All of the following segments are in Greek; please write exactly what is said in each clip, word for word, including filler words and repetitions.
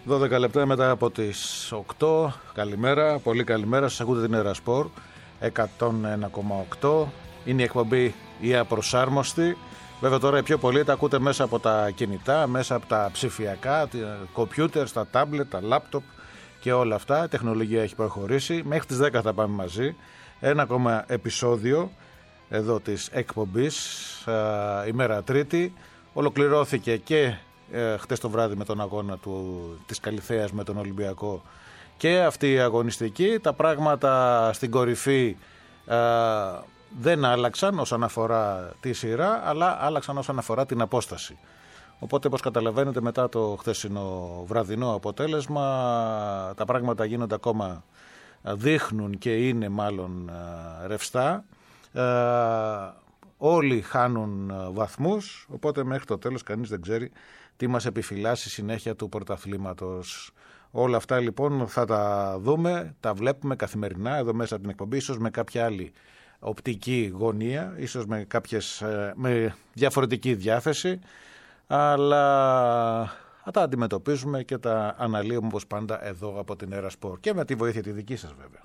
δώδεκα λεπτά μετά από τις οκτώ. Καλημέρα, πολύ καλημέρα. Σας ακούτε την Ερασπορ εκατόν ένα κόμμα οκτώ. Είναι η εκπομπή η Απροσάρμοστη. Βέβαια τώρα πιο πολύ τα ακούτε μέσα από τα κινητά, μέσα από τα ψηφιακά, τα κομπιούτερ, τα τάμπλετ, τα λάπτοπ και όλα αυτά. Η τεχνολογία έχει προχωρήσει. Μέχρι τις δέκα θα πάμε μαζί. Ένα ακόμα επεισόδιο εδώ της εκπομπής, α, ημέρα Τρίτη. Ολοκληρώθηκε και ε, χτες το βράδυ με τον αγώνα του, της Καλιθέας με τον Ολυμπιακό και αυτή η αγωνιστική. Τα πράγματα στην κορυφή α, δεν άλλαξαν όσον αφορά τη σειρά, αλλά άλλαξαν όσον αφορά την απόσταση. Οπότε, όπως καταλαβαίνετε, μετά το χθεσινό βραδινό αποτέλεσμα, τα πράγματα γίνονται ακόμα, δείχνουν και είναι μάλλον ρευστά. Ε, όλοι χάνουν βαθμούς, οπότε μέχρι το τέλος κανείς δεν ξέρει τι μας επιφυλάσσει συνέχεια του πρωταθλήματος. Όλα αυτά λοιπόν θα τα δούμε, τα βλέπουμε καθημερινά εδώ μέσα από την εκπομπή, ίσως με κάποια άλλη οπτική γωνία, ίσως με, κάποιες, με διαφορετική διάθεση, αλλά θα τα αντιμετωπίζουμε και τα αναλύουμε όπως πάντα εδώ από την Ερασπορ και με τη βοήθεια τη δική σας βέβαια.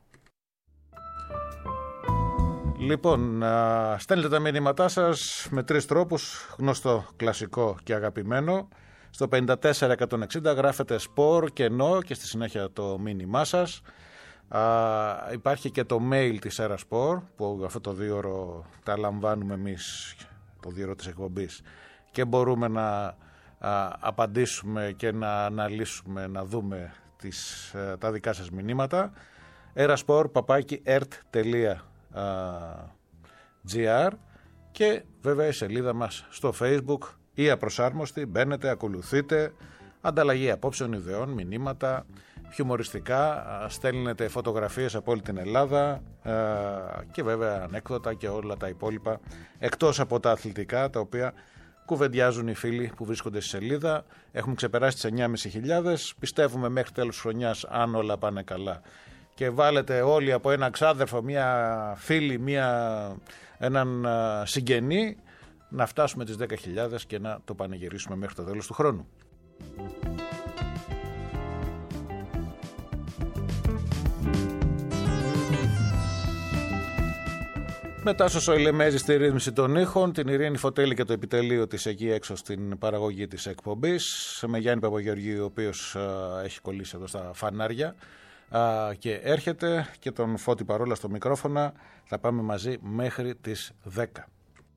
Λοιπόν, στέλνετε τα μήνυματά σας με τρεις τρόπους, γνωστό, κλασικό και αγαπημένο. Στο πενήντα τέσσερα εκατόν εξήντα γράφετε σπορ και νο και στη συνέχεια το μήνυμά σας. Α, υπάρχει και το mail της Ερασπορ που αυτό το δύο ώρο τα λαμβάνουμε εμείς, το δύο ώρο της εκπομπής, και μπορούμε να α, απαντήσουμε και να αναλύσουμε, να δούμε τις, α, τα δικά σας μηνύματα. Ερασπορ παπάκι ερτ τελεία τζι άρ και βέβαια η σελίδα μας στο Facebook ή Απροσάρμοστη. Μπαίνετε, ακολουθείτε, ανταλλαγή απόψεων, ιδεών, μηνύματα, χιουμοριστικά, στέλνετε φωτογραφίες από όλη την Ελλάδα και βέβαια ανέκδοτα και όλα τα υπόλοιπα, εκτός από τα αθλητικά, τα οποία κουβεντιάζουν οι φίλοι που βρίσκονται στη σελίδα. Έχουμε ξεπεράσει τις εννιά χιλιάδες πεντακόσιες, πιστεύουμε μέχρι τέλος χρονιάς, αν όλα πάνε καλά και βάλετε όλοι από ένα ξάδερφο, μια φίλη, μια, έναν συγγενή, να φτάσουμε τις δέκα χιλιάδες και να το πανηγυρίσουμε μέχρι το τέλος του χρόνου. Μετά στο Σοηλεμέζη στη ρύθμιση των ήχων, την Ειρήνη Φωτέλη και το επιτελείο της εκεί έξω στην παραγωγή της εκπομπής, με Γιάννη Παπαγεωργίου, ο οποίος α, έχει κολλήσει εδώ στα φανάρια α, και έρχεται, και τον Φώτη Παρόλα στο μικρόφωνα. Θα πάμε μαζί μέχρι τις δέκα.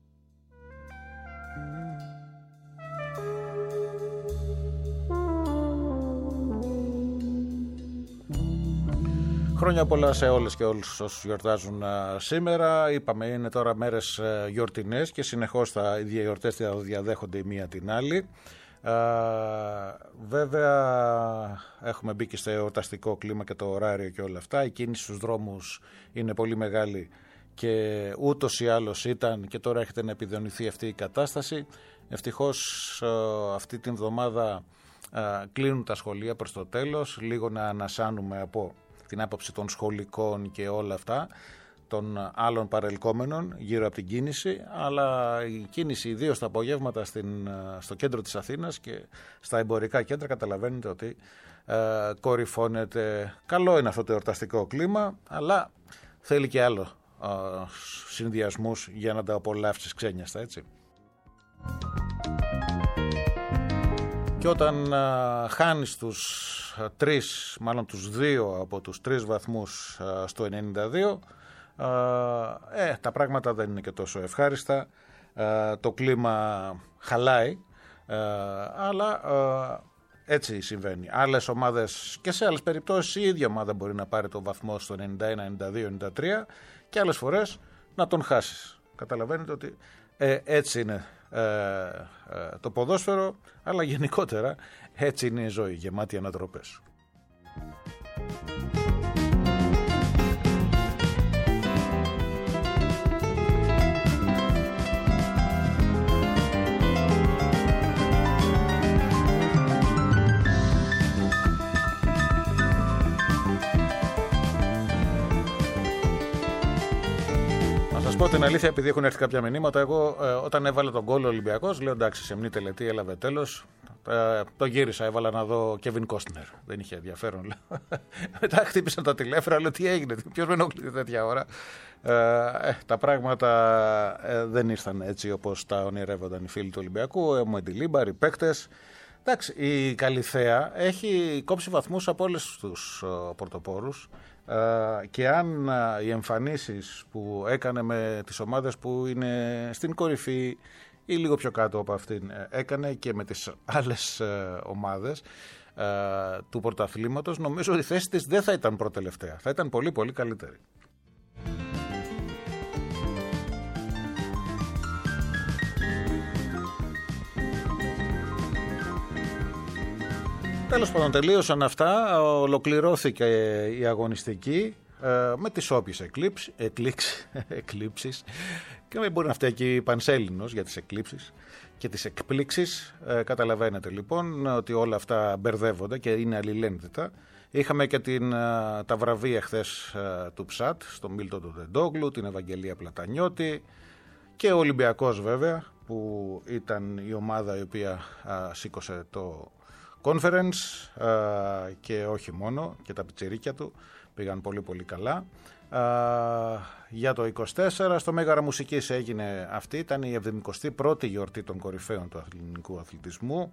Χρόνια πολλά σε όλες και όλους όσους γιορτάζουν σήμερα. Είπαμε, είναι τώρα μέρες γιορτινές και συνεχώς τα ίδια γιορτές θα διαδέχονται η μία την άλλη. Α, βέβαια έχουμε μπει και στο εορταστικό κλίμα και το ωράριο και όλα αυτά. Η κίνηση στους δρόμους είναι πολύ μεγάλη και ούτως ή άλλως ήταν, και τώρα έχετε να επιδεινωθεί αυτή η κατάσταση. Ευτυχώς αυτή την εβδομάδα κλείνουν τα σχολεία προς το τέλος, λίγο να ανασάνουμε από την άποψη των σχολικών και όλα αυτά, των άλλων παρελκόμενων γύρω από την κίνηση, αλλά η κίνηση ιδίως τα απογεύματα στην, στο κέντρο της Αθήνας και στα εμπορικά κέντρα, καταλαβαίνετε ότι ε, κορυφώνεται. Καλό είναι αυτό το εορταστικό κλίμα, αλλά θέλει και άλλο ε, συνδυασμούς για να τα απολαύσεις ξένιαστα, έτσι. Και όταν α, χάνεις τους α, τρεις, μάλλον τους δύο από τους τρεις βαθμούς α, στο ενενήντα δύο, α, ε, τα πράγματα δεν είναι και τόσο ευχάριστα, α, το κλίμα χαλάει, α, αλλά α, έτσι συμβαίνει. Άλλες ομάδες και σε άλλες περιπτώσεις η ίδια ομάδα μπορεί να πάρει το βαθμό στο ενενήντα ένα, ενενήντα δύο, ενενήντα τρία και άλλες φορές να τον χάσεις. Καταλαβαίνετε ότι ε, έτσι είναι ε, ε, το ποδόσφαιρο, αλλά γενικότερα έτσι είναι η ζωή, γεμάτη ανατροπές. σας πω την αλήθεια, επειδή έχουν έρθει κάποια μηνύματα, εγώ ε, όταν έβαλε τον γκολ ο Ολυμπιακός, λέω εντάξει, σεμνή τελετή, έλαβε τέλος. Ε, το γύρισα, έβαλα να δω Κέβιν Κόστνερ. Δεν είχε ενδιαφέρον. Μετά χτύπησαν τα τηλέφωνα, λέω τι έγινε, ποιος με ενοχλεί τέτοια ώρα. Ε, ε, τα πράγματα ε, δεν ήρθαν έτσι όπως τα ονειρεύονταν οι φίλοι του Ολυμπιακού. Ε, μου εντυλίμπαροι, παίκτες. Εντάξει, η Καλιθέα έχει κόψει βαθμούς από όλους τους uh, πορτοπόρους uh, και αν uh, οι εμφανίσεις που έκανε με τις ομάδες που είναι στην κορυφή ή λίγο πιο κάτω από αυτήν έκανε και με τις άλλες uh, ομάδες uh, του πρωταθλήματος, νομίζω ότι η θέση της δεν θα ήταν προτελευταία, θα ήταν πολύ πολύ καλύτερη. Τέλος πάντων, τελείωσαν αυτά, ολοκληρώθηκε η αγωνιστική ε, με τις όποιες εκλήψεις, εκλήξεις, εκλήψεις και μπορεί να φταίει και πανσέλινος για τις εκλήψεις και τις εκπλήξεις. Ε, καταλαβαίνετε λοιπόν ότι όλα αυτά μπερδεύονται και είναι αλληλένδετα. Είχαμε και την, τα βραβεία χθες του Ψάτ, στον Μίλτο του Τεντόγλου, την Ευαγγελία Πλατανιώτη και ο Ολυμπιακός βέβαια, που ήταν η ομάδα η οποία α, σήκωσε το Conference uh, και όχι μόνο, και τα πιτσιρίκια του πήγαν πολύ πολύ καλά. Uh, για το είκοσι τέσσερα στο Μέγαρα Μουσικής έγινε αυτή, ήταν η εβδομηκοστή πρώτη γιορτή των κορυφαίων του ελληνικού αθλητισμού.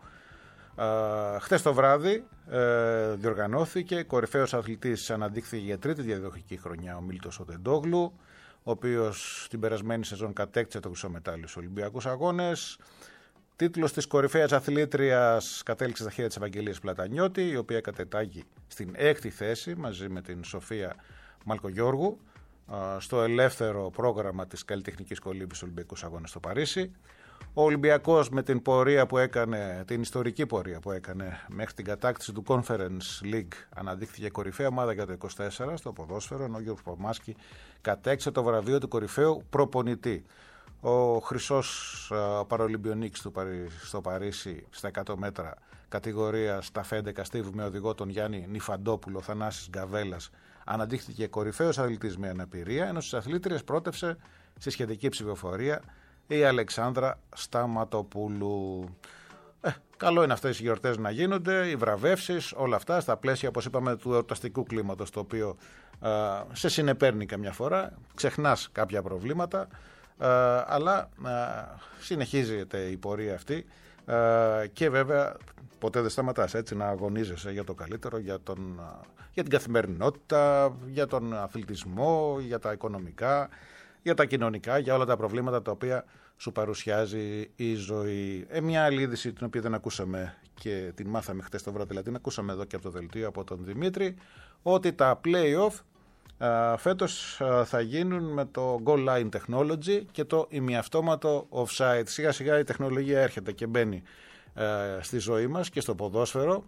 Uh, χθες το βράδυ uh, διοργανώθηκε, κορυφαίος αθλητής αναδείχθηκε για τρίτη διαδοχική χρονιά ο Μίλτος ο Τεντόγλου, ο οποίος την περασμένη σεζόν κατέκτησε το χρυσό μετάλλιο στους Ολυμπιακούς Αγώνες. Τίτλος της κορυφαίας αθλήτριας κατέληξε στα χέρια της Ευαγγελίας Πλατανιώτη, η οποία κατετάγει στην έκτη θέση μαζί με την Σοφία Μαλκογιώργου στο ελεύθερο πρόγραμμα της καλλιτεχνικής κολύμπης Ολυμπιακούς Αγώνες στο Παρίσι. Ο Ολυμπιακός με την πορεία που έκανε, την ιστορική πορεία που έκανε μέχρι την κατάκτηση του Conference League, αναδείχθηκε κορυφαία ομάδα για το είκοσι τέσσερα στο ποδόσφαιρο, ενώ ο Γιώργος Παπαμάσκη κατέκτησε το βραβείο του κορυφαίου προπονητή. Ο χρυσός παραολυμπιονίκης στο Παρίσι στα εκατό μέτρα κατηγορία σταφέντε Καστίβου με οδηγό τον Γιάννη Νιφαντόπουλο, Θανάσης Γκαβέλας, αναδείχθηκε κορυφαίος αθλητής με αναπηρία, ενώ στις αθλήτριες πρότευσε στη σχετική ψηφοφορία η Αλεξάνδρα Σταματοπούλου. Ε, καλό είναι αυτές οι γιορτές να γίνονται, οι βραβεύσεις, όλα αυτά στα πλαίσια, όπως είπαμε, του εορταστικού κλίματος, το οποίο ε, σε συνεπέρνει καμιά φορά, ξεχνάς κάποια προβλήματα. Uh, αλλά uh, συνεχίζεται η πορεία αυτή uh, και βέβαια ποτέ δεν σταματάς έτσι να αγωνίζεσαι για το καλύτερο, για, τον, uh, για την καθημερινότητα, για τον αθλητισμό, για τα οικονομικά, για τα κοινωνικά, για όλα τα προβλήματα τα οποία σου παρουσιάζει η ζωή. Ε, μια άλλη είδηση την οποία δεν ακούσαμε και την μάθαμε χτες το βράδυ, δηλαδή την ακούσαμε εδώ και από το δελτίο από τον Δημήτρη, ότι τα play-off Uh, φέτος uh, θα γίνουν με το goal line technology και το ημιαυτόματο offside. Σιγά σιγά η τεχνολογία έρχεται και μπαίνει uh, στη ζωή μας και στο ποδόσφαιρο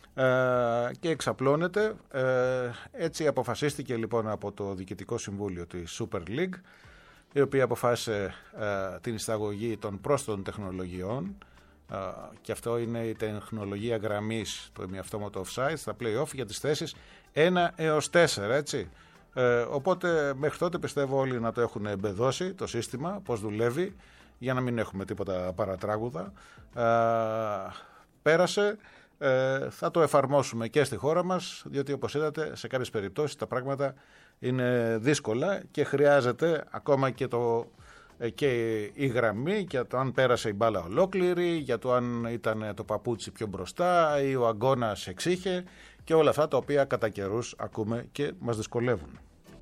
uh, και εξαπλώνεται. Uh, έτσι αποφασίστηκε λοιπόν από το Διοικητικό Συμβούλιο της Super League, η οποία αποφάσισε uh, την εισαγωγή των πρόσθετων τεχνολογιών, uh, και αυτό είναι η τεχνολογία γραμμής, το ημιαυτόματο offside στα play-off για τις θέσεις ένα έως τέσσερα, έτσι. Ε, οπότε μέχρι τότε πιστεύω όλοι να το έχουν εμπεδώσει το σύστημα, πώς δουλεύει, για να μην έχουμε τίποτα παρατράγουδα. Ε, πέρασε, ε, θα το εφαρμόσουμε και στη χώρα μας, διότι όπως είδατε σε κάποιες περιπτώσεις τα πράγματα είναι δύσκολα και χρειάζεται ακόμα και, το, και η γραμμή για το αν πέρασε η μπάλα ολόκληρη, για το αν ήταν το παπούτσι πιο μπροστά ή ο αγκώνας εξήχε, και όλα αυτά τα οποία κατά καιρούς ακούμε και μας δυσκολεύουν.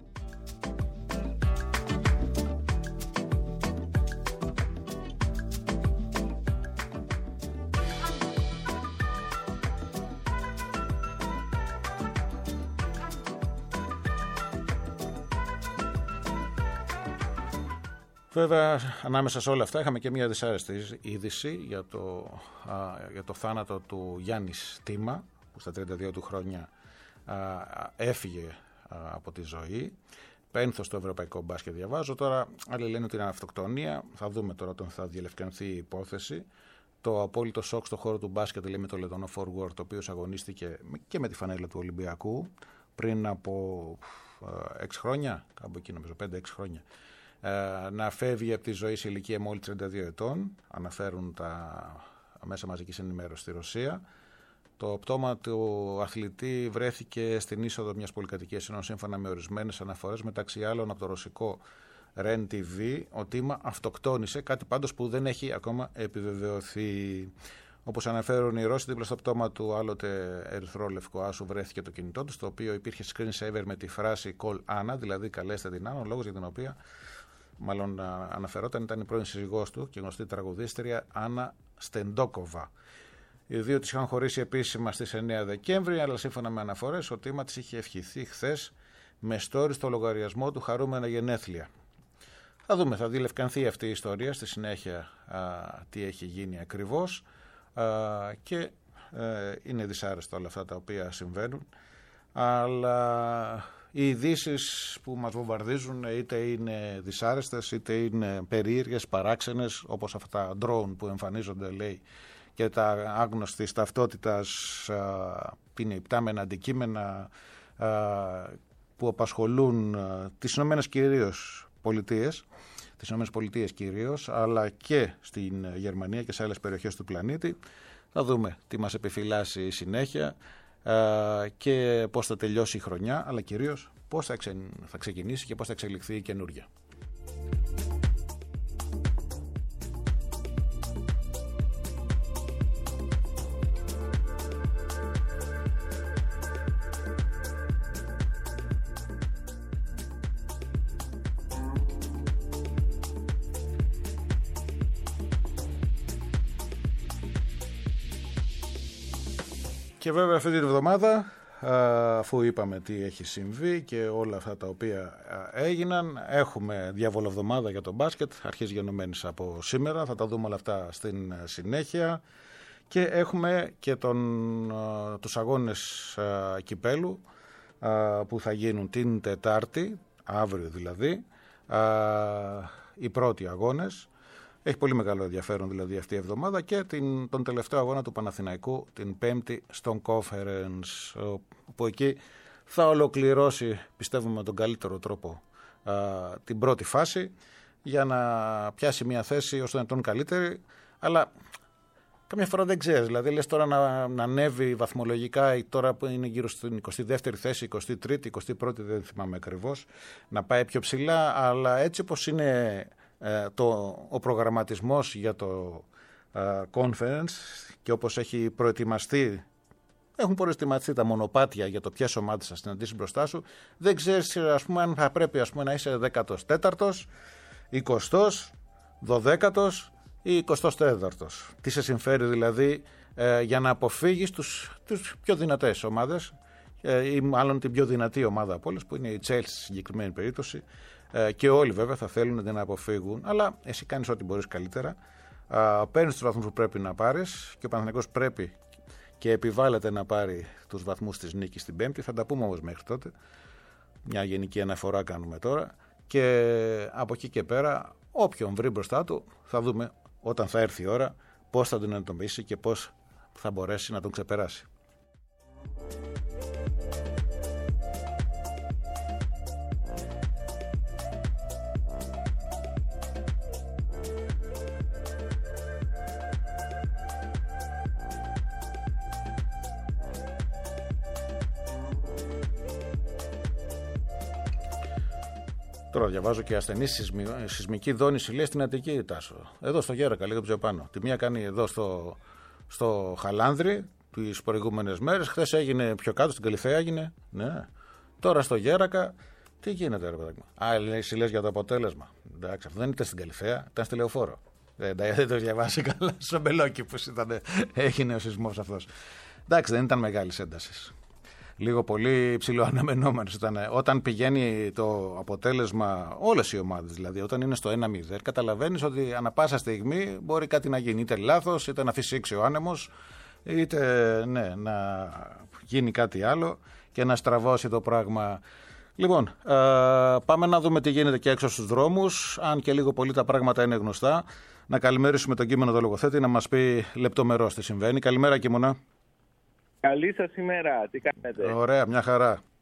Βέβαια, ανάμεσα σε όλα αυτά είχαμε και μια δυσάρεστη είδηση για το, α, για το θάνατο του Γιάννη Στίμα, που στα τριάντα δύο του χρόνια α, έφυγε α, από τη ζωή. Πένθος στο ευρωπαϊκό μπάσκετ διαβάζω. Τώρα άλλοι λένε ότι είναι αυτοκτονία. Θα δούμε τώρα όταν θα διελευκανθεί η υπόθεση. Το απόλυτο σοκ στο χώρο του μπάσκετ, λέει, με το Λετωνό forward, το οποίο αγωνίστηκε και με τη φανέλα του Ολυμπιακού πριν από έξι χρόνια, κάπου εκεί νομίζω, πέντε έξι χρόνια. να φεύγει από τη ζωή σε ηλικία μόλις τριάντα δύο ετών, αναφέρουν τα μέσα μαζικής ενημέρωσης στη Ρωσία. Το πτώμα του αθλητή βρέθηκε στην είσοδο μιας πολυκατοικίας, ενώ σύμφωνα με ορισμένες αναφορές, μεταξύ άλλων από το ρωσικό ρεν τι βι, ο Τίμα αυτοκτόνησε, κάτι πάντως που δεν έχει ακόμα επιβεβαιωθεί. Όπως αναφέρουν οι Ρώσοι, δίπλα στο πτώμα του άλλοτε ερυθρό λευκό άσου βρέθηκε το κινητό του, στο οποίο υπήρχε screen saver με τη φράση Call Anna, δηλαδή καλέστε την Άννα, ο λόγος για την οποία μάλλον αναφερόταν ήταν η πρώην σύζυγός του και γνωστή τραγουδίστρια Άννα Στεντόκοβα. Οι δύο της είχαν χωρίσει επίσημα στις εννέα Δεκέμβρη, αλλά σύμφωνα με αναφορές, ο Τίμα της είχε ευχηθεί χθες με story στο λογαριασμό του χαρούμενα γενέθλια. Θα δούμε, θα διελευκανθεί αυτή η ιστορία στη συνέχεια α, τι έχει γίνει ακριβώς α, και ε, είναι δυσάρεστο όλα αυτά τα οποία συμβαίνουν, αλλά οι ειδήσεις που μας βομβαρδίζουν είτε είναι δυσάρεστες είτε είναι περίεργες, παράξενες, όπως αυτά τα drone που εμφανίζονται, λέει, και τα άγνωστης ταυτότητας είναι υπτάμενα αντικείμενα α, που απασχολούν α, τις Ηνωμένες κυρίως Πολιτείες, τις Ηνωμένες Πολιτείες κυρίως, αλλά και στην Γερμανία και σε άλλες περιοχές του πλανήτη. Θα δούμε τι μας επιφυλάσσει η συνέχεια α, και πώς θα τελειώσει η χρονιά, αλλά κυρίως πώς θα, ξε, θα ξεκινήσει και πώς θα εξελιχθεί η καινούργια. Και βέβαια αυτή την εβδομάδα, αφού είπαμε τι έχει συμβεί και όλα αυτά τα οποία έγιναν, έχουμε διαβολοβδομάδα για το μπάσκετ, αρχίζει γενομένης από σήμερα, θα τα δούμε όλα αυτά στην συνέχεια, και έχουμε και τον, τους αγώνες κυπέλου που θα γίνουν την Τετάρτη, αύριο δηλαδή, οι πρώτοι αγώνες. Έχει πολύ μεγάλο ενδιαφέρον δηλαδή αυτή η εβδομάδα, και την, τον τελευταίο αγώνα του Παναθηναϊκού την Πέμπτη στον Conference, όπου εκεί θα ολοκληρώσει, πιστεύουμε με τον καλύτερο τρόπο, α, την πρώτη φάση για να πιάσει μια θέση ώστε να τον καλύτερη, αλλά καμιά φορά δεν ξέρεις, δηλαδή λες τώρα να, να ανέβει βαθμολογικά, τώρα που είναι γύρω στην εικοστή δεύτερη θέση, εικοστή τρίτη, εικοστή πρώτη, δεν θυμάμαι ακριβώς, να πάει πιο ψηλά, αλλά έτσι όπως είναι Το, ο προγραμματισμός για το uh, conference και όπως έχει προετοιμαστεί, έχουν προετοιμαστεί τα μονοπάτια για το ποιες ομάδες θα συναντήσει μπροστά σου, δεν ξέρεις, ας πούμε, αν θα πρέπει, ας πούμε, να είσαι δέκατος τέταρτος, εικοστός, δωδέκατος ή εικοστός τέταρτος. Τι σε συμφέρει δηλαδή ε, για να αποφύγεις τους, τους πιο δυνατές ομάδες, ε, ή μάλλον την πιο δυνατή ομάδα από όλες, που είναι η Chelsea στη συγκεκριμένη περίπτωση. Και όλοι βέβαια θα θέλουν να την αποφύγουν, αλλά εσύ κάνεις ό,τι μπορείς καλύτερα. Παίρνεις τους βαθμούς που πρέπει να πάρεις και ο Παναθηναϊκός πρέπει και επιβάλλεται να πάρει τους βαθμούς της νίκης την Πέμπτη. Θα τα πούμε όμως μέχρι τότε. Μια γενική αναφορά κάνουμε τώρα. Και από εκεί και πέρα, όποιον βρει μπροστά του, θα δούμε όταν θα έρθει η ώρα πώς θα τον αντιμετωπίσει και πώς θα μπορέσει να τον ξεπεράσει. Τώρα διαβάζω και ασθενή σεισμι... σεισμική δόνηση, λέει, στην Αττική, Τάσο. Εδώ στο Γέρακα, λίγο πιο πάνω. Τη μία κάνει εδώ στο, στο Χαλάνδρι τις προηγούμενες μέρες. Χθες έγινε πιο κάτω, στην Καλυθέα έγινε. Ναι. Τώρα στο Γέρακα, τι γίνεται, ρε παιδάκι. Α, εσύ λες για το αποτέλεσμα. Εντάξει, αυτό δεν ήταν στην Καλυθέα, ήταν στη Λεωφόρο. Δεν, δεν το διαβάσει καλά. Στο Μπελόκηπος ήταν, έγινε ο σεισμός αυτός. Εντάξει, δεν ήταν μεγάλης έντασης. Λίγο πολύ ψηλοαναμενόμενος ήταν. Όταν πηγαίνει το αποτέλεσμα, όλες οι ομάδες δηλαδή, όταν είναι στο ένα μηδέν, καταλαβαίνεις ότι ανά πάσα στιγμή μπορεί κάτι να γίνει. Είτε λάθος, είτε να φυσήξει ο άνεμος, είτε ναι, να γίνει κάτι άλλο και να στραβώσει το πράγμα. Λοιπόν, ε, πάμε να δούμε τι γίνεται και έξω στους δρόμους. Αν και λίγο πολύ τα πράγματα είναι γνωστά, να καλημερίσουμε τον Κείμενο το λογοθέτη να μας πει λεπτομερώς τι συμβαίνει. Καλημέρα, Κείμωνα. Καλή σας ημέρα, τι κάνετε? Ωραία, μια χαρά.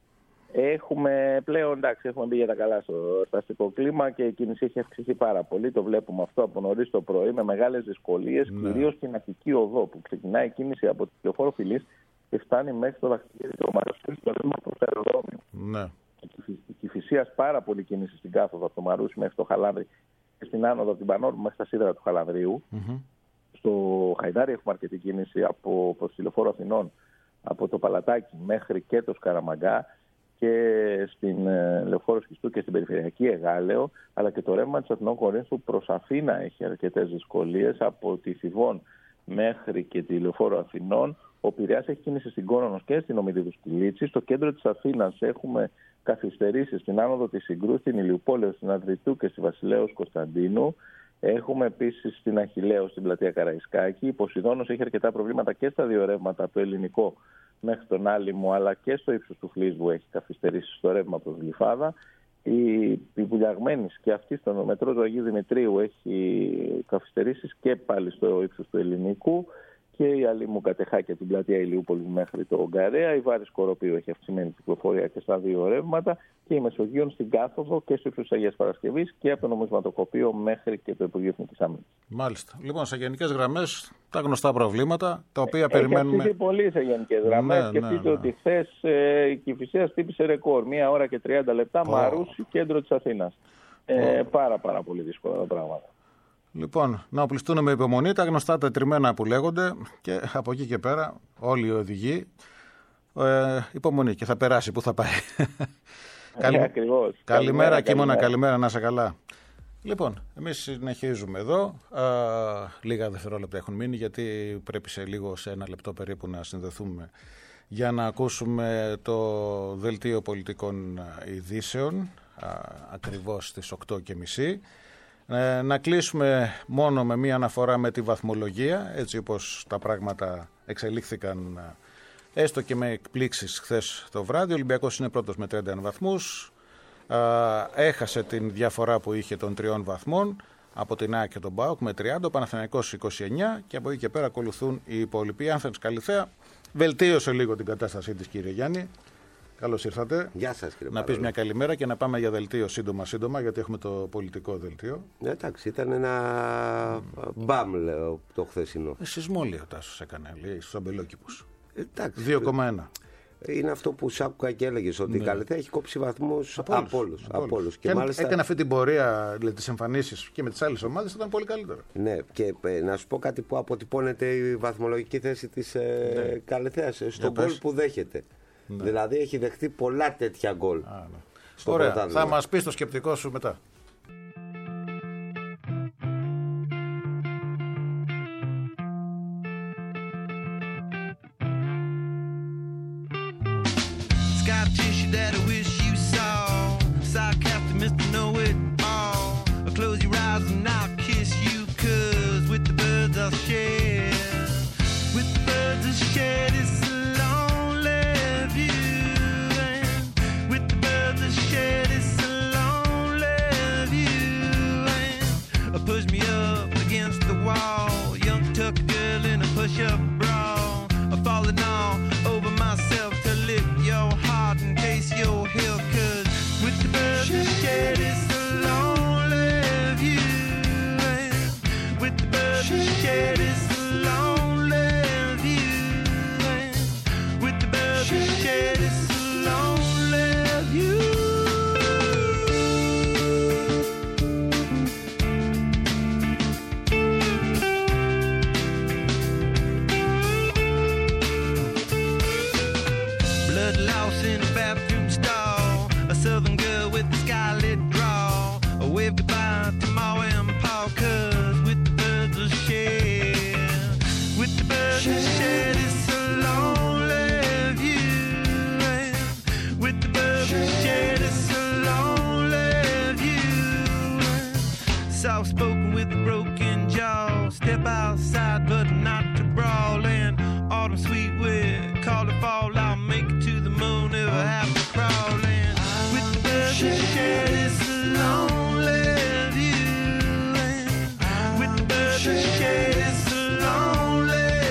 Έχουμε πλέον, εντάξει, έχουμε μπει για τα καλά στο αστικό κλίμα και η κίνηση έχει αυξηθεί πάρα πολύ. Το βλέπουμε αυτό από νωρίς το πρωί με μεγάλες δυσκολίες, ναι. κυρίως στην Αττική Οδό που ξεκινάει η κίνηση από τη Λεωφόρο Φιλής και φτάνει μέχρι το Δαχτυλίδι του Μαρούσι, στο ρεύμα προς το αεροδρόμιο. Ναι. Η Κηφισίας πάρα πολύ κίνηση στην κάθοδο από το Μαρούσι μέχρι το Χαλάνδρι και στην άνοδο από την Πανόρμου μέχρι τα σίδερα του Χαλανδρίου. Mm-hmm. Στο Χαϊδάρι έχουμε αρκετή κίνηση από προς τη Λεωφόρο Αθηνών, από το Παλατάκι μέχρι και το Σκαραμαγκά και στην ε, Λεωφόρο Σχιστού και στην περιφερειακή Εγάλεο, αλλά και το ρεύμα της Αθηνών Κορίνθου προς Αθήνα έχει αρκετές δυσκολίες από τη Θηβών μέχρι και τη Λεωφόρο Αθηνών. Ο Πειραιάς έχει κίνηση στην Κόνονος και στην Ομιδίδου στη Λίτση. Στο κέντρο της Αθήνας έχουμε καθυστερήσεις στην άνοδο της Συγκρού, στην Ηλιουπόλεω, στην Αδρυτού και στη Βασιλέως Κωνσταντίνου. Έχουμε επίσης στην Αχιλλέο, στην πλατεία Καραϊσκάκη. Η Ποσειδώνος έχει αρκετά προβλήματα και στα δύο ρεύματα, από το Ελληνικό μέχρι τον Άλυμο, αλλά και στο ύψος του Φλίσβου έχει καθυστερήσει στο ρεύμα προς Γλυφάδα. Η, η Βουλιαγμένης και αυτή στο μετρό του Αγίου Δημητρίου έχει καθυστερήσεις και πάλι στο ύψος του Ελληνικού. Και η Αλήμου Κατεχάκη από την πλατεία Ηλιούπολης μέχρι το Ογκαρέα. Η Βάρης Κοροπίου έχει αυξημένη κυκλοφορία και στα δύο ρεύματα. Και η Μεσογείων στην κάθοδο και στο ύψος της Αγίας Παρασκευής και από το νομισματοκοπείο μέχρι και το Υπουργείο Εθνικής Άμυνας. Μάλιστα. Λοιπόν, σε γενικές γραμμές τα γνωστά προβλήματα τα οποία έχει περιμένουμε. Έχει αυξηθεί πολύ σε γενικές γραμμές. Ναι, Σκεφτείτε ναι, ναι. ότι χθες ε, η Κηφισίας χτύπησε ρεκόρ. Μία ώρα και τριάντα λεπτά, oh. Μαρούσι, κέντρο της Αθήνας. Ε, oh. Πάρα πάρα πολύ δύσκολα τα πράγματα. Λοιπόν, να οπλιστούν με υπομονή τα γνωστά τετριμμένα που λέγονται και από εκεί και πέρα όλοι οι οδηγοί ε, υπομονή και θα περάσει που θα πάει. Καλη... ε, ακριβώς. Καλημέρα Κίμωνα, καλημέρα, να είσαι καλά. Λοιπόν, εμείς συνεχίζουμε εδώ. Α, λίγα δευτερόλεπτα έχουν μείνει γιατί πρέπει σε λίγο, σε ένα λεπτό περίπου να συνδεθούμε για να ακούσουμε το δελτίο πολιτικών ειδήσεων α, ακριβώς στις οκτώ και μισή. Ε, να κλείσουμε μόνο με μία αναφορά με τη βαθμολογία, έτσι όπως τα πράγματα εξελίχθηκαν έστω και με εκπλήξεις χθες το βράδυ. Ο Ολυμπιακός είναι πρώτος με τριάντα ένα βαθμούς, ε, έχασε την διαφορά που είχε των τριών βαθμών από την ΑΕΚ και τον ΠΑΟΚ με τριάντα, ο Παναθηναϊκός είκοσι εννιά και από εκεί και πέρα ακολουθούν οι υπόλοιποι. Η Άνθενς Καλιθέα βελτίωσε λίγο την κατάστασή της, κύριε Γιάννη. Καλώς ήρθατε. Γεια σας, κύριε Να πεις μια καλημέρα και να πάμε για δελτίο σύντομα σύντομα, γιατί έχουμε το πολιτικό δελτίο. Εντάξει, ήταν ένα μπαμ, λέω, το χθεσινό. Ε, σεισμόλιο Τάσος έκανε, λέει, στους αμπελόκηπους. δύο κόμμα ένα. Είναι αυτό που σ' άκουγα και έλεγες, ότι ναι. η Καλιθέα έχει κόψει βαθμούς από όλους. Από όλους. Και, και μάλιστα έκανε αυτή την πορεία, δηλαδή, τις εμφανίσεις και με τις άλλες ομάδες, ήταν πολύ καλύτερο. Ναι, και ε, να σου πω κάτι που αποτυπώνεται η βαθμολογική θέση της ε, ναι. Καλιθέας στον γκολ που δέχεται. Ναι. Δηλαδή έχει δεχτεί πολλά τέτοια γκολ. Α, ναι. Ωραία, θα μας πεις το σκεπτικό σου μετά.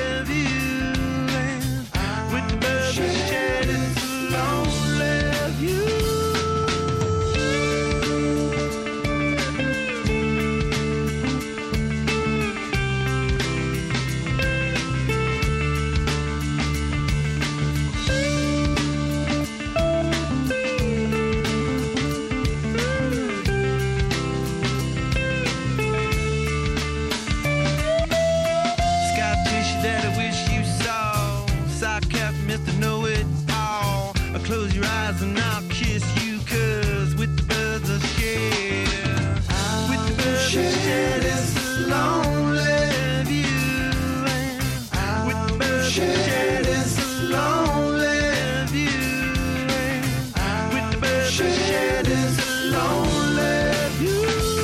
You your eyes and I'll kiss you, 'cause with the birds I share, with the birds I share this lonely view, and with the birds I share this lonely view, and with the birds I share this lonely view.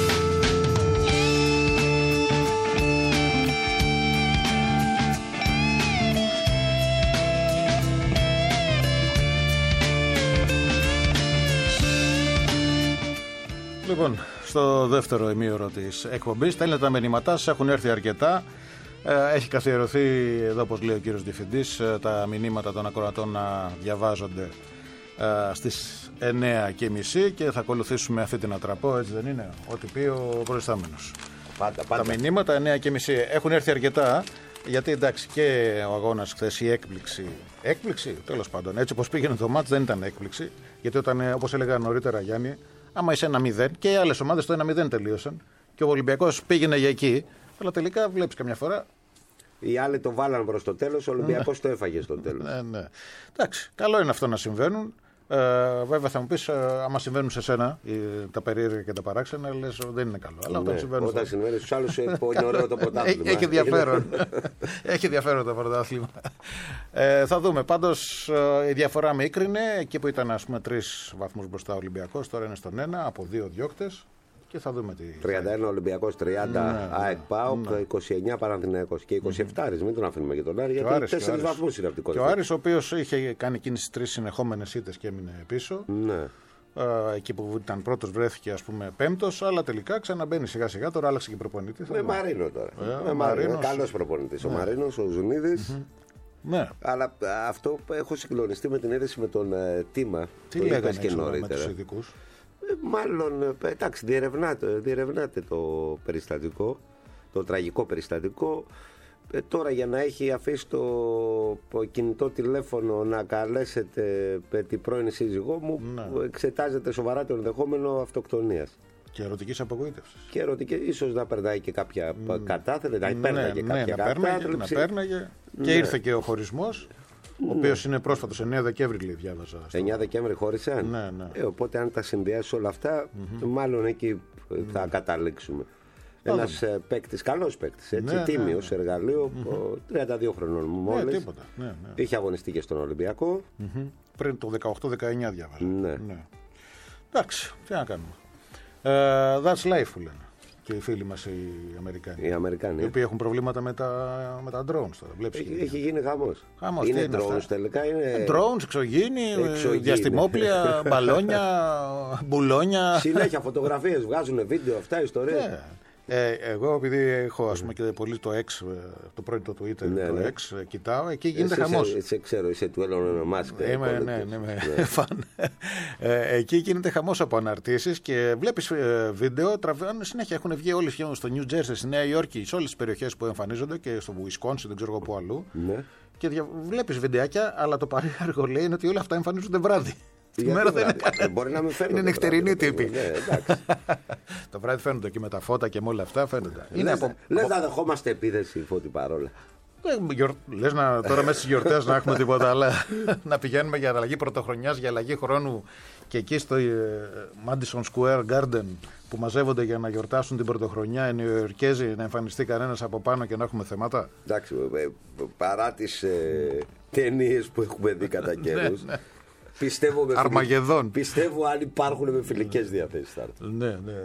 Λοιπόν, στο δεύτερο ημίωρο της εκπομπής στέλνετε τα μηνύματά σας, έχουν έρθει αρκετά. Έχει καθιερωθεί εδώ, όπως λέει ο κύριος Διευθυντής, τα μηνύματα των ακροατών να διαβάζονται στις εννιά και μισή και θα ακολουθήσουμε αυτή την ατραπό, έτσι δεν είναι, ό,τι πει ο προϊστάμενος. Πάντα, πάντα. Τα μηνύματα εννιά και μισή έχουν έρθει αρκετά, γιατί εντάξει και ο αγώνας χθες, η έκπληξη, έκπληξη τέλος πάντων, έτσι όπως πήγαινε το μάτς δεν ήταν έκπληξη, γιατί όταν, όπως έλεγα νωρίτερα Γιάννη, άμα είσαι ένα μηδέν και οι άλλες ομάδες το ένα μηδέν τελείωσαν και ο Ολυμπιακός πήγαινε για εκεί, αλλά τελικά βλέπεις καμιά φορά. Οι άλλοι το βάλαν προς το τέλος, ο Ολυμπιακός το έφαγε στο τέλος. Ναι, ναι. Εντάξει, καλό είναι αυτό να συμβαίνουν. Ε, βέβαια θα μου πεις, ε, άμα συμβαίνουν σε σένα τα περίεργα και τα παράξενα, λες δεν είναι καλό. Αλλά ναι, όταν συμβαίνουν. Όταν συμβαίνουν στους άλλους, είναι πολύ ωραίο το πρωτάθλημα. Έχει ενδιαφέρον. Έχει ενδιαφέρον το πρωτάθλημα. Ε, θα δούμε. Πάντως η διαφορά μικρήνε. Εκεί που ήταν, ας πούμε, τρεις βαθμούς μπροστά ο Ολυμπιακός, τώρα είναι στον ένα από δύο διώκτες. Και θα δούμε τι. τριάντα ένα Ολυμπιακός, τριάντα ναι, ΑΕΚ ΠΑΟΚ, ναι. είκοσι εννιά Παναθηναϊκός και είκοσι επτά Άρης. Μην τον αφήνουμε για τον Άρη, Και γιατί τέσσερις βαθμούς είναι από την κορυφή. Και ο Άρης, ο οποίος είχε κάνει κίνηση τρεις συνεχόμενες ήττες και έμεινε πίσω. Ναι. Uh, εκεί που ήταν πρώτος βρέθηκε, ας πούμε, πέμπτος, αλλά τελικά ξαναμπαίνει σιγά σιγά. Τώρα άλλαξε και προπονητή. Με Μαρίνο τώρα. Yeah, με Μαρίνο. Καλός προπονητής. Ναι. Ο Μαρίνος, ο Ζουνίδης. Mm-hmm. Ναι. Αλλά αυτό έχω συγκλονιστεί με την είδηση με τον uh, Τίμα. Τι λέγανε και νωρίτερα. Με τους ειδικούς. Ε, μάλλον, εντάξει, διερευνάτε, διερευνάτε το περιστατικό, το τραγικό περιστατικό. Ε, τώρα για να έχει αφήσει το, το κινητό τηλέφωνο να καλέσετε την πρώην σύζυγό μου, ναι. Εξετάζεται σοβαρά το ενδεχόμενο αυτοκτονίας. Και ερωτικής απογοήτευσης. Και ερωτική, ίσως να περνάει και κάποια mm. κατάθεση, να υπέρναγε ναι, κάποια ναι, κατάθεση. Να πέρναγε ναι. Και ήρθε και ο χωρισμός, ο ναι. οποίος είναι πρόσφατος, εννιά Δεκέμβρη λέει, διάβαζα. Στο... εννιά Δεκέμβρη χώρισαν. Ναι, ναι. Ε, οπότε αν τα συνδυάσεις όλα αυτά, mm-hmm. μάλλον εκεί θα mm. καταλήξουμε. Ένας παίκτης, καλός παίκτης, έτσι, ναι, τίμιος, ναι, ναι. εργαλείο, mm-hmm. τριάντα δύο χρονών μόλις. Ναι, τίποτα. Ναι, ναι. Είχε αγωνιστεί και στον Ολυμπιακό. Mm-hmm. Πριν το δεκαοκτώ δεκαεννιά διάβαζα. Ναι. ναι. Εντάξει, τι να κάνουμε. Uh, that's life που λένε και οι φίλοι μας οι Αμερικάνοι. Οι Αμερικάνοι. Οι οποίοι έχουν προβλήματα με τα, με τα drones τώρα. Βλέπεις, έχει, έχει γίνει χαμός. Χαμός. Είναι είναι drones αυτά. Τελικά. Είναι... Drones, εξωγήινοι, διαστημόπλια, μπαλόνια, μπουλόνια. Συνέχεια φωτογραφίες βγάζουν, βίντεο, αυτά ιστορίες. Yeah. Ε, εγώ επειδή έχω ας πούμε και πολύ το X, το πρώτο το Twitter, ναι, το ναι. X, κοιτάω, εκεί γίνεται χαμός. Σε ξέρω, είσαι του Elon Musk. Είμαι, ναι, ναι, ναι, φαν. Ε, εκεί γίνεται χαμός από αναρτήσεις και βλέπεις ε, βίντεο, τραβάνε συνέχεια, έχουν βγει όλοι στο New Jersey, στη Νέα Υόρκη, σε όλες τις περιοχές που εμφανίζονται και στο Wisconsin, δεν ξέρω εγώ πού αλλού. Ναι. Και δια, βλέπεις βιντεάκια, αλλά το παρέργο λέει είναι ότι όλα αυτά εμφανίζονται βράδυ. Τη μέρα δεν είναι. Μπορεί να μην φαίνονται. Είναι νυχτερινή τύπη. Ναι, το βράδυ φαίνονται και με τα φώτα και με όλα αυτά φαίνονται. Λες, από... λες να δεχόμαστε επίδεση, Φώτη, παρόλα. Λες να, τώρα μέσα στις γιορτές να έχουμε τίποτα αλλά να πηγαίνουμε για αλλαγή πρωτοχρονιάς, για αλλαγή χρόνου και εκεί στο Madison Square Garden που μαζεύονται για να γιορτάσουν την πρωτοχρονιά οι Νεοϊορκέζοι, να εμφανιστεί κανένας από πάνω και να έχουμε θέματα. Εντάξει, παρά τις ε, ταινίες που έχουμε δει κατά καιρούς. Πιστεύω, Αρμαγεδόν. Πιστεύω αν υπάρχουν με φιλικές διαθέσεις. Ναι, ναι.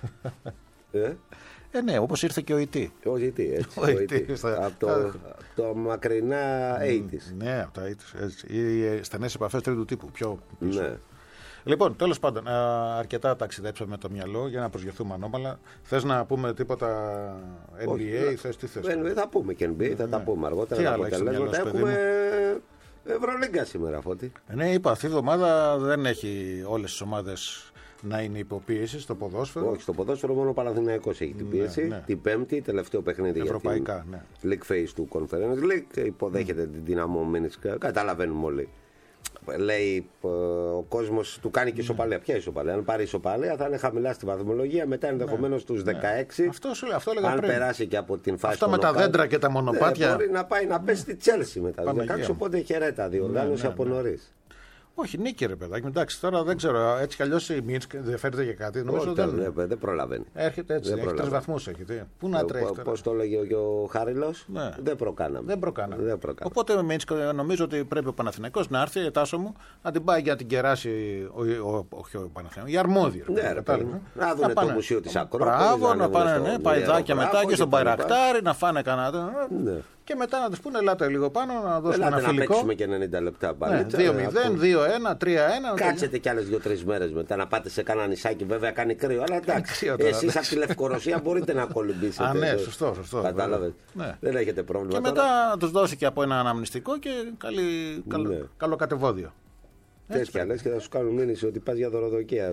Ε? Ε, ναι, όπως ήρθε και ο Ιτή. Ο Ιτή, έτσι. Ο Ιτή. Από το, το μακρινά ογδόντα. Ναι, από τα ογδόντα, έτσι. Οι στενές επαφές τρίτου τύπου, πιο πίσω. Ναι. Λοιπόν, τέλος πάντων, αρκετά ταξιδέψαμε με το μυαλό για να προσγειωθούμε ανώμαλα. Θες να πούμε τίποτα N B A, όχι, θες τι θες. Δεν θα πούμε και N B A, θα ναι. τα πούμε αργότερα. Τι άλλα έχεις στο μυαλό σου, παιδί μου? Ευρωλίγκα σήμερα, Φώτη. Ναι, είπα, αυτή η εβδομάδα δεν έχει όλες τις ομάδες να είναι υποπίεση στο ποδόσφαιρο. Όχι, στο ποδόσφαιρο μόνο ο Παναθηναϊκός έχει την πίεση. Ναι, ναι. Την Πέμπτη, τελευταίο παιχνίδι ευρωπαϊκά, για ναι. την League Phase του Conference League. Υποδέχεται mm. την Δυναμό Μίνσκ. Καταλαβαίνουμε όλοι. Λέει ο κόσμος του κάνει και ισοπαλία. Ποια ισοπαλία? Αν πάρει ισοπαλία θα είναι χαμηλά στη βαθμολογία. Μετά ενδεχομένως στους ναι. δεκαέξι. Αυτό σου λέω, αυτό λέγα αν πριν. περάσει και από την φάση. Αυτό με τα δέντρα και τα μονοπάτια. Ναι, μπορεί να πάει να πέσει στη Τσέλσι μετά. δεκαέξι, οπότε χαιρέτα διοργάνωση ναι, ναι, από νωρίς. Όχι, νίκη ρε παιδάκι. Εντάξει, τώρα δεν ξέρω. Έτσι κι αλλιώς η Μίνσκ ενδιαφέρεται για κάτι. Νομίζω δεν, δεν, δεν, δεν προλαβαίνει. Έρχεται έτσι. Δεν έχει τρεις βαθμούς. Έχει. Πού να τρέχει. Πώς το έλεγε και ο Χάριλος, ναι. δεν προκάναμε. Δεν προκάναμε. Δεν προκάναμε. Οπότε η Μίνσκ νομίζω ότι πρέπει ο Παναθηναϊκός να έρθει, Τάσο μου, να την πάει για την κεράσει. Όχι ο Παναθηναϊκός, η αρμόδια. Ναι, ρε, να δουν το μουσείο της Ακρόπολης. Μπράβο, να πάνε παϊδάκια μετά και στον Μπαϊρακτάρι, να φάνε κανένα. Και μετά να του πούνε, ελάτε λίγο πάνω να δώσουμε ένα φιλικό. Να παίξουμε και ενενήντα λεπτά μπαλίτσα. δύο μηδέν, δύο ένα, τρία ένα. Κάτσετε κι άλλες δύο-τρεις μέρες μετά να πάτε σε κανένα νησάκι. Βέβαια κάνει κρύο, αλλά εντάξει. Εσείς από τη Λευκορωσία μπορείτε να κολυμπήσετε. Α, ναι, σωστό, σωστό. Κατάλαβες. Δεν έχετε πρόβλημα. Και μετά να του δώσει και από ένα αναμνηστικό και καλό κατεβόδιο. Τέτοια λες και θα σου κάνουν μήνυση ότι πας για δωροδοκία.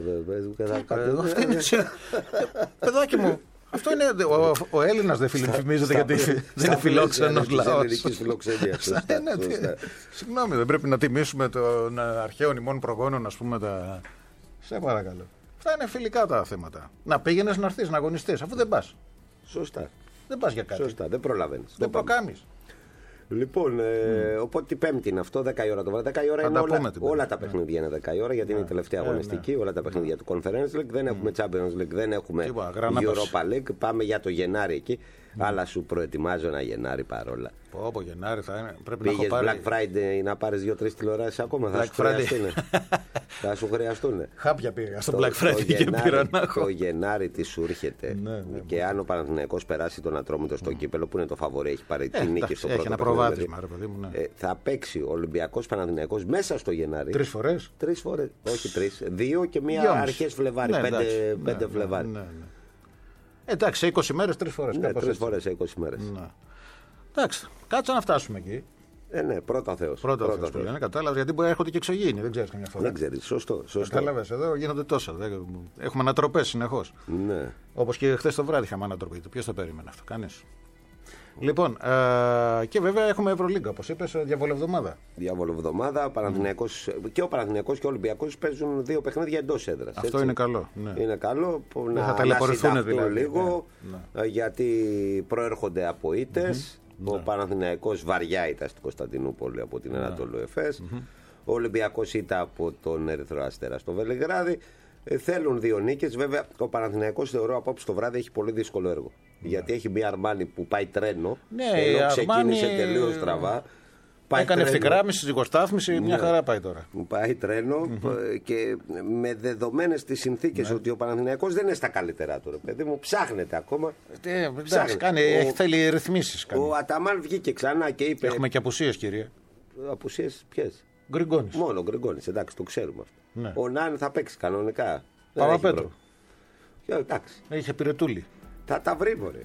Παιδάκι μου. Αυτό είναι. Ο, ο Έλληνας δεν φιλοφημίζεται γιατί δεν είναι φιλόξενος λαός. Ελληνικής φιλοξενίας. Συγγνώμη, δεν πρέπει να τιμήσουμε των αρχαίων ημών προγόνων, ας πούμε, τα. Σε παρακαλώ. Αυτά είναι φιλικά τα θέματα. Να πήγαινες να έρθεις να αγωνιστείς, αφού δεν πας. Σωστά. Δεν πας για κάτι. Σωστά, δεν προλαβαίνεις. Δεν προκάμεις. Λοιπόν, ε, mm. οπότε την Πέμπτη είναι αυτό, δέκα η ώρα το βράδυ. δέκα η ώρα είναι όλα, όλα τα παιχνίδια είναι δέκα η ώρα γιατί yeah. είναι η τελευταία yeah, αγωνιστική. Yeah. Όλα τα παιχνίδια yeah. του Conference League. Δεν mm. έχουμε Champions League, δεν έχουμε Europa League. Πάμε για το Γενάρη εκεί. Mm. Αλλά σου προετοιμάζω ένα Γενάρη παρόλα. Πω, πω Γενάρη θα είναι. Πρέπει Πήγες να έχω πάρει... Black Friday να πάρεις δύο-τρεις τηλεοράσεις ακόμα. Θα σου χρειαστούν. Θα σου χρειαστούν. Χάπια πήγα στο Black Friday και πήρα να έχω. Το Γενάρη τι σου έρχεται. Και αν ο Παναθηναϊκός περάσει τον Ατρόμητο στο κύπελο που είναι το φαβορί, έχει πάρει τη νίκη στο πρώτο προβάδισμα. Θα παίξει ο Ολυμπιακός Παναθηναϊκός μέσα στο Γενάρη. Τρεις φορές. Τρεις φορές. Όχι τρεις. Δύο και μία αρχές Φλεβάρι. Πέντε Φλεβάρι. Εντάξει, σε είκοσι μέρες τρεις φορές. Ναι, τρεις φορές σε είκοσι μέρες. Εντάξει, κάτσε να φτάσουμε εκεί. Ε, ναι, πρώτα Θεός. Πρώτα, πρώτα Θεός που λένε, κατάλαβες, γιατί μπορεί να έρχονται και εξωγήινοι, δεν ξέρεις καμιά φορά. Δεν ξέρεις, σωστό. σωστό. Κατάλαβες, εδώ γίνονται τόσα. Έχουμε ανατροπές συνεχώς. Ναι. Όπως και χθες το βράδυ είχαμε ανατροπή. Ποιος το περίμενε αυτό, κανείς. Λοιπόν, ε, και βέβαια έχουμε Ευρωλίγκα, όπως είπες, διαβολευδομάδα. Διαβολευδομάδα, Παναθηναϊκός, και ο Παναθηναϊκός και ο Ολυμπιακός παίζουν δύο παιχνίδια εντός έδρας. Αυτό έτσι. Είναι καλό. Ναι. Είναι καλό που να, θα ταλαιπωρηθούν δηλαδή. Λίγο, ναι, ναι. γιατί προέρχονται από ήττες. Mm-hmm. Ο ναι. Παναθηναϊκός βαριά ήταν στην Κωνσταντινούπολη από την ναι. Ανατολού Εφές. Mm-hmm. Ο Ολυμπιακός ήταν από τον Ερυθρό Αστέρα στο Βελιγράδι. Ε, θέλουν δύο νίκες. Βέβαια, ο Παναθηναϊκός θεωρώ απόψε το βράδυ έχει πολύ δύσκολο έργο. Yeah. Γιατί έχει μια Αρμάνι που πάει τρένο. Ναι, ενώ ξεκίνησε Αρμάνι... τελείως στραβά. Έκανε ευθυγράμμιση, ζυγοστάθμιση, μια ναι. χαρά πάει τώρα. Πάει τρένο mm-hmm. και με δεδομένες τις συνθήκες ναι. ότι ο Παναθηναϊκός δεν είναι στα καλύτερά του. Παιδί μου, ψάχνεται ακόμα. Ε, εντάξει, κάνει, ο... θέλει ρυθμίσεις. Κάνει. Ο Αταμάν βγήκε ξανά και είπε. Έχουμε και απουσίες, κύριε. Απουσίες ποιες? Γκριγκόνης. Μόνο Γκριγκόνης, εντάξει, το ξέρουμε αυτό. Ναι. Ο Νάν θα παίξει κανονικά. Παπαπέτρου. Εντάξει. Είχε πυρετούλη. Θα τα βρει, μωρέ.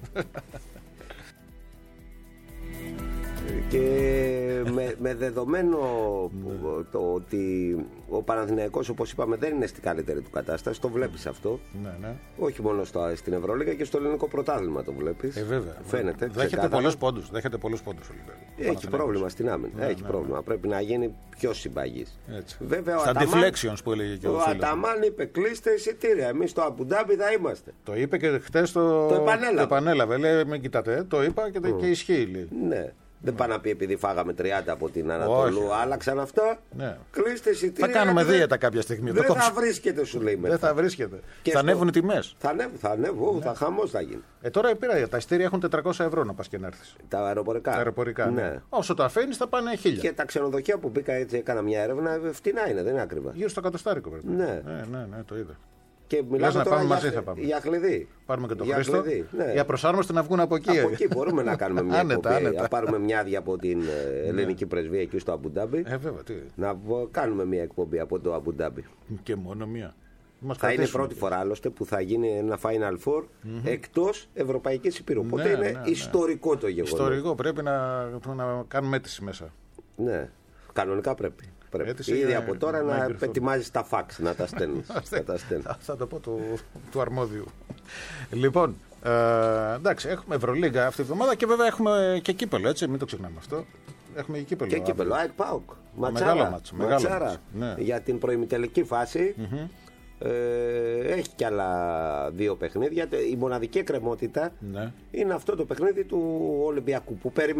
Και με, με δεδομένο ναι. το ότι ο Παναθηναϊκός, όπως είπαμε, δεν είναι στην καλύτερη του κατάσταση, το βλέπεις αυτό. Ναι, ναι. Όχι μόνο στο, στην Ευρωλίγα και στο ελληνικό πρωτάθλημα το βλέπεις. Ε, βέβαια. Φαίνεται. Δέχεται πολλούς πόντους. Δέχεται πολλούς πόντους. Έχει πρόβλημα στην άμυνα. Ναι, Έχει ναι, πρόβλημα. Ναι. Πρέπει να γίνει πιο συμπαγής. Βέβαια, στα deflections που έλεγε και ο, ο Αταμάν είπε κλείστε εισιτήρια. Εμείς στο Αμπουντάμπι θα είμαστε. Το είπε και χτες το, το επανέλαβε. Το επανέλαβε. Λέει, μην κοιτάτε. Το είπα και, mm. και ισχύει. Λέει. Ναι. Δεν πάει να πει επειδή φάγαμε τριάντα από την Ανατολού, όχι. Άλλαξαν αυτά. Ναι. Κλείστε εισιτήρια. Θα κάνουμε δίαιτα κάποια στιγμή. Δεν θα βρίσκεται, σου λέει μετά. Δεν θα βρίσκεται. Και θα ανέβουν οι τιμές. Θα ανέβουν, θα, ανέβουν, ναι. θα χαμός θα γίνει. Ε, τώρα πήρα, τα εισιτήρια έχουν τετρακόσια ευρώ να πας και να έρθεις. Τα αεροπορικά. Τα αεροπορικά ναι. Ναι. Όσο το αφήνεις θα πάνε χίλια. Και τα ξενοδοχεία που μπήκα έτσι, έκανα μια έρευνα, φτηνά είναι, δεν είναι ακριβά. Γύρω στο εκατοστάρικο πρέπει. Ναι. Ναι, ναι, ναι, το είδα. Και μιλάμε να τώρα πάμε για, μαζί θα πάμε. Για χλειδί. Πάρουμε και τον για Χρήστο. Χλειδί, ναι. Για προσάρμοστε να βγουν από εκεί. Από εκεί μπορούμε να κάνουμε μια άνετα, εκπομπή. άνετα. Να πάρουμε μια άδεια από την ελληνική πρεσβεία εκεί στο Αμπουντάμπι. Ε, βέβαια, τι. Να κάνουμε μια εκπομπή από το Αμπουντάμπι. Και μόνο μια. Μας θα είναι η πρώτη φορά άλλωστε που θα γίνει ένα Final Four mm-hmm. εκτός Ευρωπαϊκής Υπήρου. Οπότε ναι, είναι ναι, ναι. ιστορικό το γεγονός. Ιστορικό, πρέπει να, να κάνουμε αίτηση μέσα. Ναι, κανονικά πρέπει. Πρέπει. Ήδη από τώρα να, να ετοιμάζεις τα φαξ, να τα στέλνεις. Θα το πω του, του αρμόδιου. Λοιπόν, ε, εντάξει, έχουμε Ευρωλίγκα αυτή τη βδομάδα και βέβαια έχουμε και κύπελο, έτσι, μην το ξεχνάμε αυτό. Έχουμε και κύπελο. Και κύπελο, ΑΕΚ ΠΑΟΚ. Ματσάρα. Μάτσο, Ματσάρα. Ναι. Για την προημιτελική φάση. Mm-hmm. Ε, έχει κι άλλα δύο παιχνίδια. Η μοναδική εκκρεμότητα ναι. είναι αυτό το παιχνίδι του Ολυμπιακού που περιμένει.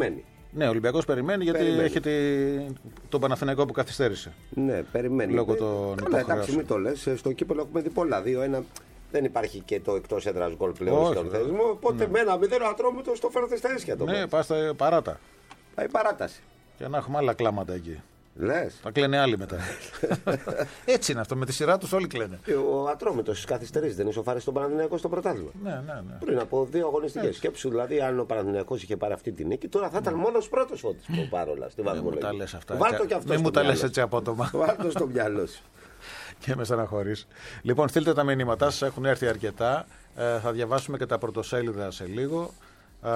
Ναι, ο Ολυμπιακός περιμένει γιατί Περιμένει. έχει τη... τον Παναθηναϊκό που καθυστέρησε. Ναι, περιμένει. Λόγω Ε, των καλά, υποχρεώσεων. εντάξει, μην το λες. Στο κύπελλο έχουμε δει πολλά. δύο ένα. Δεν υπάρχει και το εκτός έδρας γκολ πλέον Όχι, στον βέβαια. θεσμό. Οπότε με ένα μηδέν Ατρόμητος το φέρνετε στα ίσια το Ναι, μάτς. πας στα παράτα. Πάει παράταση. Και να έχουμε άλλα κλάματα εκεί. Λες. Θα κλαίνε άλλοι μετά. Έτσι είναι αυτό. Με τη σειρά τους όλοι κλαίνε. Ο Ατρόμητος στις καθυστερήσεις δεν ισοφάρισε τον Παναθηναϊκό στο πρωτάθλημα. Ναι, ναι, ναι. Πριν από δύο αγωνιστικές. Σκέψου δηλαδή, αν ο Παναθηναϊκός είχε πάρει αυτή τη νίκη, τώρα θα ήταν μόνος πρώτος Φώτης παρόλα στη Μην μου τα βαθμολογία. λες αυτά. Βάλτο και αυτό Μην στο μου τα λες μυαλό. έτσι απότομα. Βάλτο στο μυαλό σου. Και με στεναχωρείς. Λοιπόν, στείλτε τα μηνύματά σας, έχουν έρθει αρκετά. Ε, θα διαβάσουμε και τα πρωτοσέλιδα σε λίγο. Ε,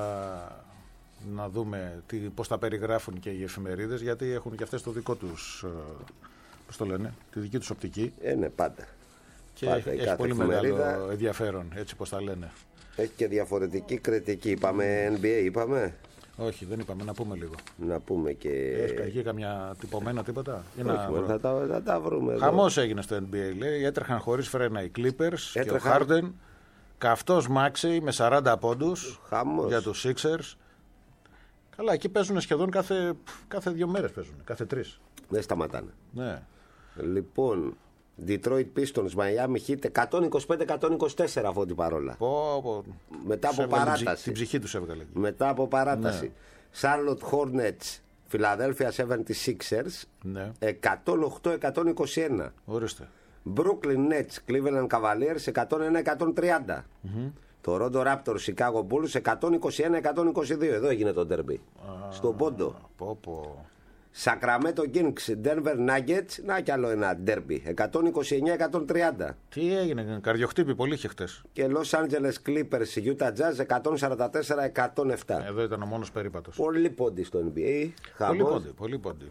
να δούμε τι, πώς τα περιγράφουν και οι εφημερίδες, γιατί έχουν και αυτές το δικό τους, ε, πώς το λένε, τη δική τους οπτική. Ε, ναι, πάντα. Και Πάντα, έχει, η έχει κάθε πολύ εφημερίδα μεγάλο ενδιαφέρον, έτσι πώς τα λένε. Έχει και διαφορετική κριτική. Είπαμε Εν Μπι Έι, είπαμε. Όχι, δεν είπαμε, να πούμε λίγο. Να πούμε και. Έχει εκεί καμιά τυπωμένα τίποτα. Ή να Όχι, βρω. θα, τα, θα τα βρούμε. εδώ. Χαμός έγινε στο Εν Μπι Έι, λέει. Έτρεχαν χωρίς φρένα οι Clippers Έτρεχαν. και ο Harden. Καυτός Μάξι με σαράντα πόντους Χαμός. για τους Sixers. Καλά, εκεί παίζουν σχεδόν κάθε, κάθε δύο μέρες παίζουν, κάθε τρεις. Δεν σταματάνε. Ναι. Λοιπόν, Detroit Pistons, Miami Heat εκατόν είκοσι πέντε εκατόν είκοσι τέσσερα από την παρόλα. Πω, πω. Μετά Τους από έβγαλε την παράταση. ψυχ- Την ψυχή τους έβγαλε εκεί. Μετά από παράταση. Charlotte Hornets, Philadelphia εβδομήντα έξι ers, Ναι, εκατόν οκτώ εκατόν είκοσι ένα. ορίστε. Brooklyn Nets, Cleveland Cavaliers εκατόν ένα εκατόν τριάντα. Toronto Raptors, Chicago Bulls εκατόν είκοσι ένα εκατόν είκοσι δύο. Εδώ έγινε το derby. Στον πόντο. Πω, πω. Sacramento Kings, Denver Nuggets, να κι άλλο ένα derby. εκατόν είκοσι εννέα εκατόν τριάντα. Τι έγινε, καρδιοχτύπη πολύ είχε χτες. Και Los Angeles Clippers, Utah Jazz εκατόν σαράντα τέσσερα εκατόν επτά. Εδώ ήταν ο μόνος περίπατος. Πολύ πόντι στο Εν Μπι Έι. Πολύ Χαμός. πόντι, πολύ πόντι.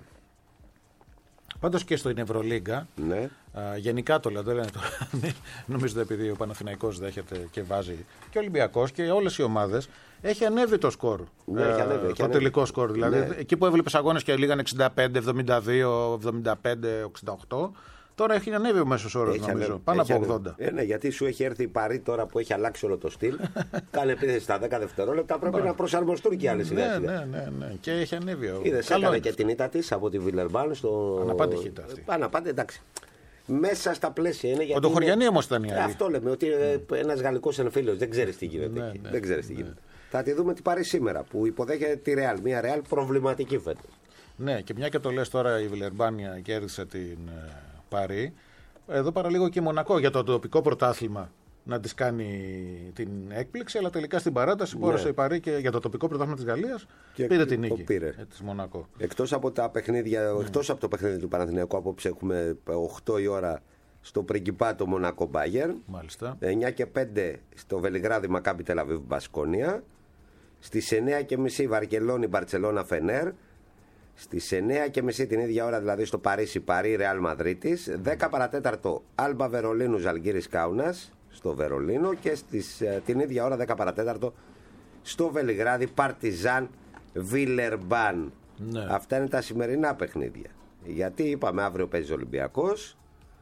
Πάντως και στην Ευρωλίγκα, Ναι. α, γενικά το λέω, δεν λένε τώρα, νομίζω ότι επειδή ο Παναθηναϊκός δέχεται και βάζει και ο Ολυμπιακός και όλες οι ομάδες, έχει ανέβει το σκορ. Ναι, έχει ανέβει, έχει το ανέβει. τελικό σκορ. Δηλαδή, Ναι. εκεί που έβλεπες αγώνες και λίγαν εξήντα πέντε, εβδομήντα δύο, εβδομήντα πέντε, εξήντα οκτώ, τώρα έχει ανέβει ο μέσος όρος, Έχει νομίζω. ανέβει, Πάνω έχει από ανέβει. ογδόντα. Ε, ναι, γιατί σου έχει έρθει η Παρή τώρα που έχει αλλάξει όλο το στυλ. Κάνει επίθεση στα δέκα δευτερόλεπτα. Πρέπει να προσαρμοστούν και άλλοι σιγά Ναι, σιγά. ναι, ναι, ναι. Και έχει ανέβει. ο- Είδες, Καλό έκανε είναι και αυτό. την ήττα τη από τη Βιλερμπάν στο. Αναπάντη χήτα αυτή. Αναπάντη, εντάξει. Μέσα στα πλαίσια είναι. γιατί Κοντοχωριανή είναι- όμως ήταν η άλλη. Αυτό λέμε, ότι ένα γαλλικό εμφύλιο δεν ξέρει τι γίνεται. Ναι, εκεί. ναι, δεν ξέρει τι γίνεται. Θα τη δούμε τι πάρει σήμερα που υποδέχεται τη Ρεάλ. Μια Ρεάλ προβληματική φέτος. Ναι, και μια και το λες τώρα η Βιλερμπάνια κέρδισε την ε, Παρί. Εδώ παραλίγο και η Μονακό για το τοπικό πρωτάθλημα να της κάνει την έκπληξη, αλλά τελικά στην παράταση μπόρεσε η Παρί και για το τοπικό πρωτάθλημα της Γαλλίας Και πήρε το την νίκη πήρε. ε, της Μονακό. Εκτός από τα παιχνίδια, εκτός από το παιχνίδι του Παναθηναϊκού, απόψε έχουμε οκτώ η ώρα στο Πριγκιπάτο Μονακό Μπάγερ. Μάλιστα. εννιά και πέντε στο Βελιγράδι Μακάμπι Τελαβίβ Μπασκόνια. Στις εννιά και μισή Βαρκελόνη Μπαρτσελώνα Φενέρ. Στις εννιά και μισή την ίδια ώρα δηλαδή στο Παρίσι Παρί Ρεάλ Μαδρίτης. δέκα παρατέταρτο Άλμπα Βερολίνου Ζαλγκύρης Κάουνας στο Βερολίνο. Και στις, ε, την ίδια ώρα δέκα παρατέταρτο στο Βελιγράδι Παρτιζάν Βιλερμπάν. Ναι. Αυτά είναι τα σημερινά παιχνίδια. Γιατί είπαμε αύριο παίζει ο Ολυμπιακός.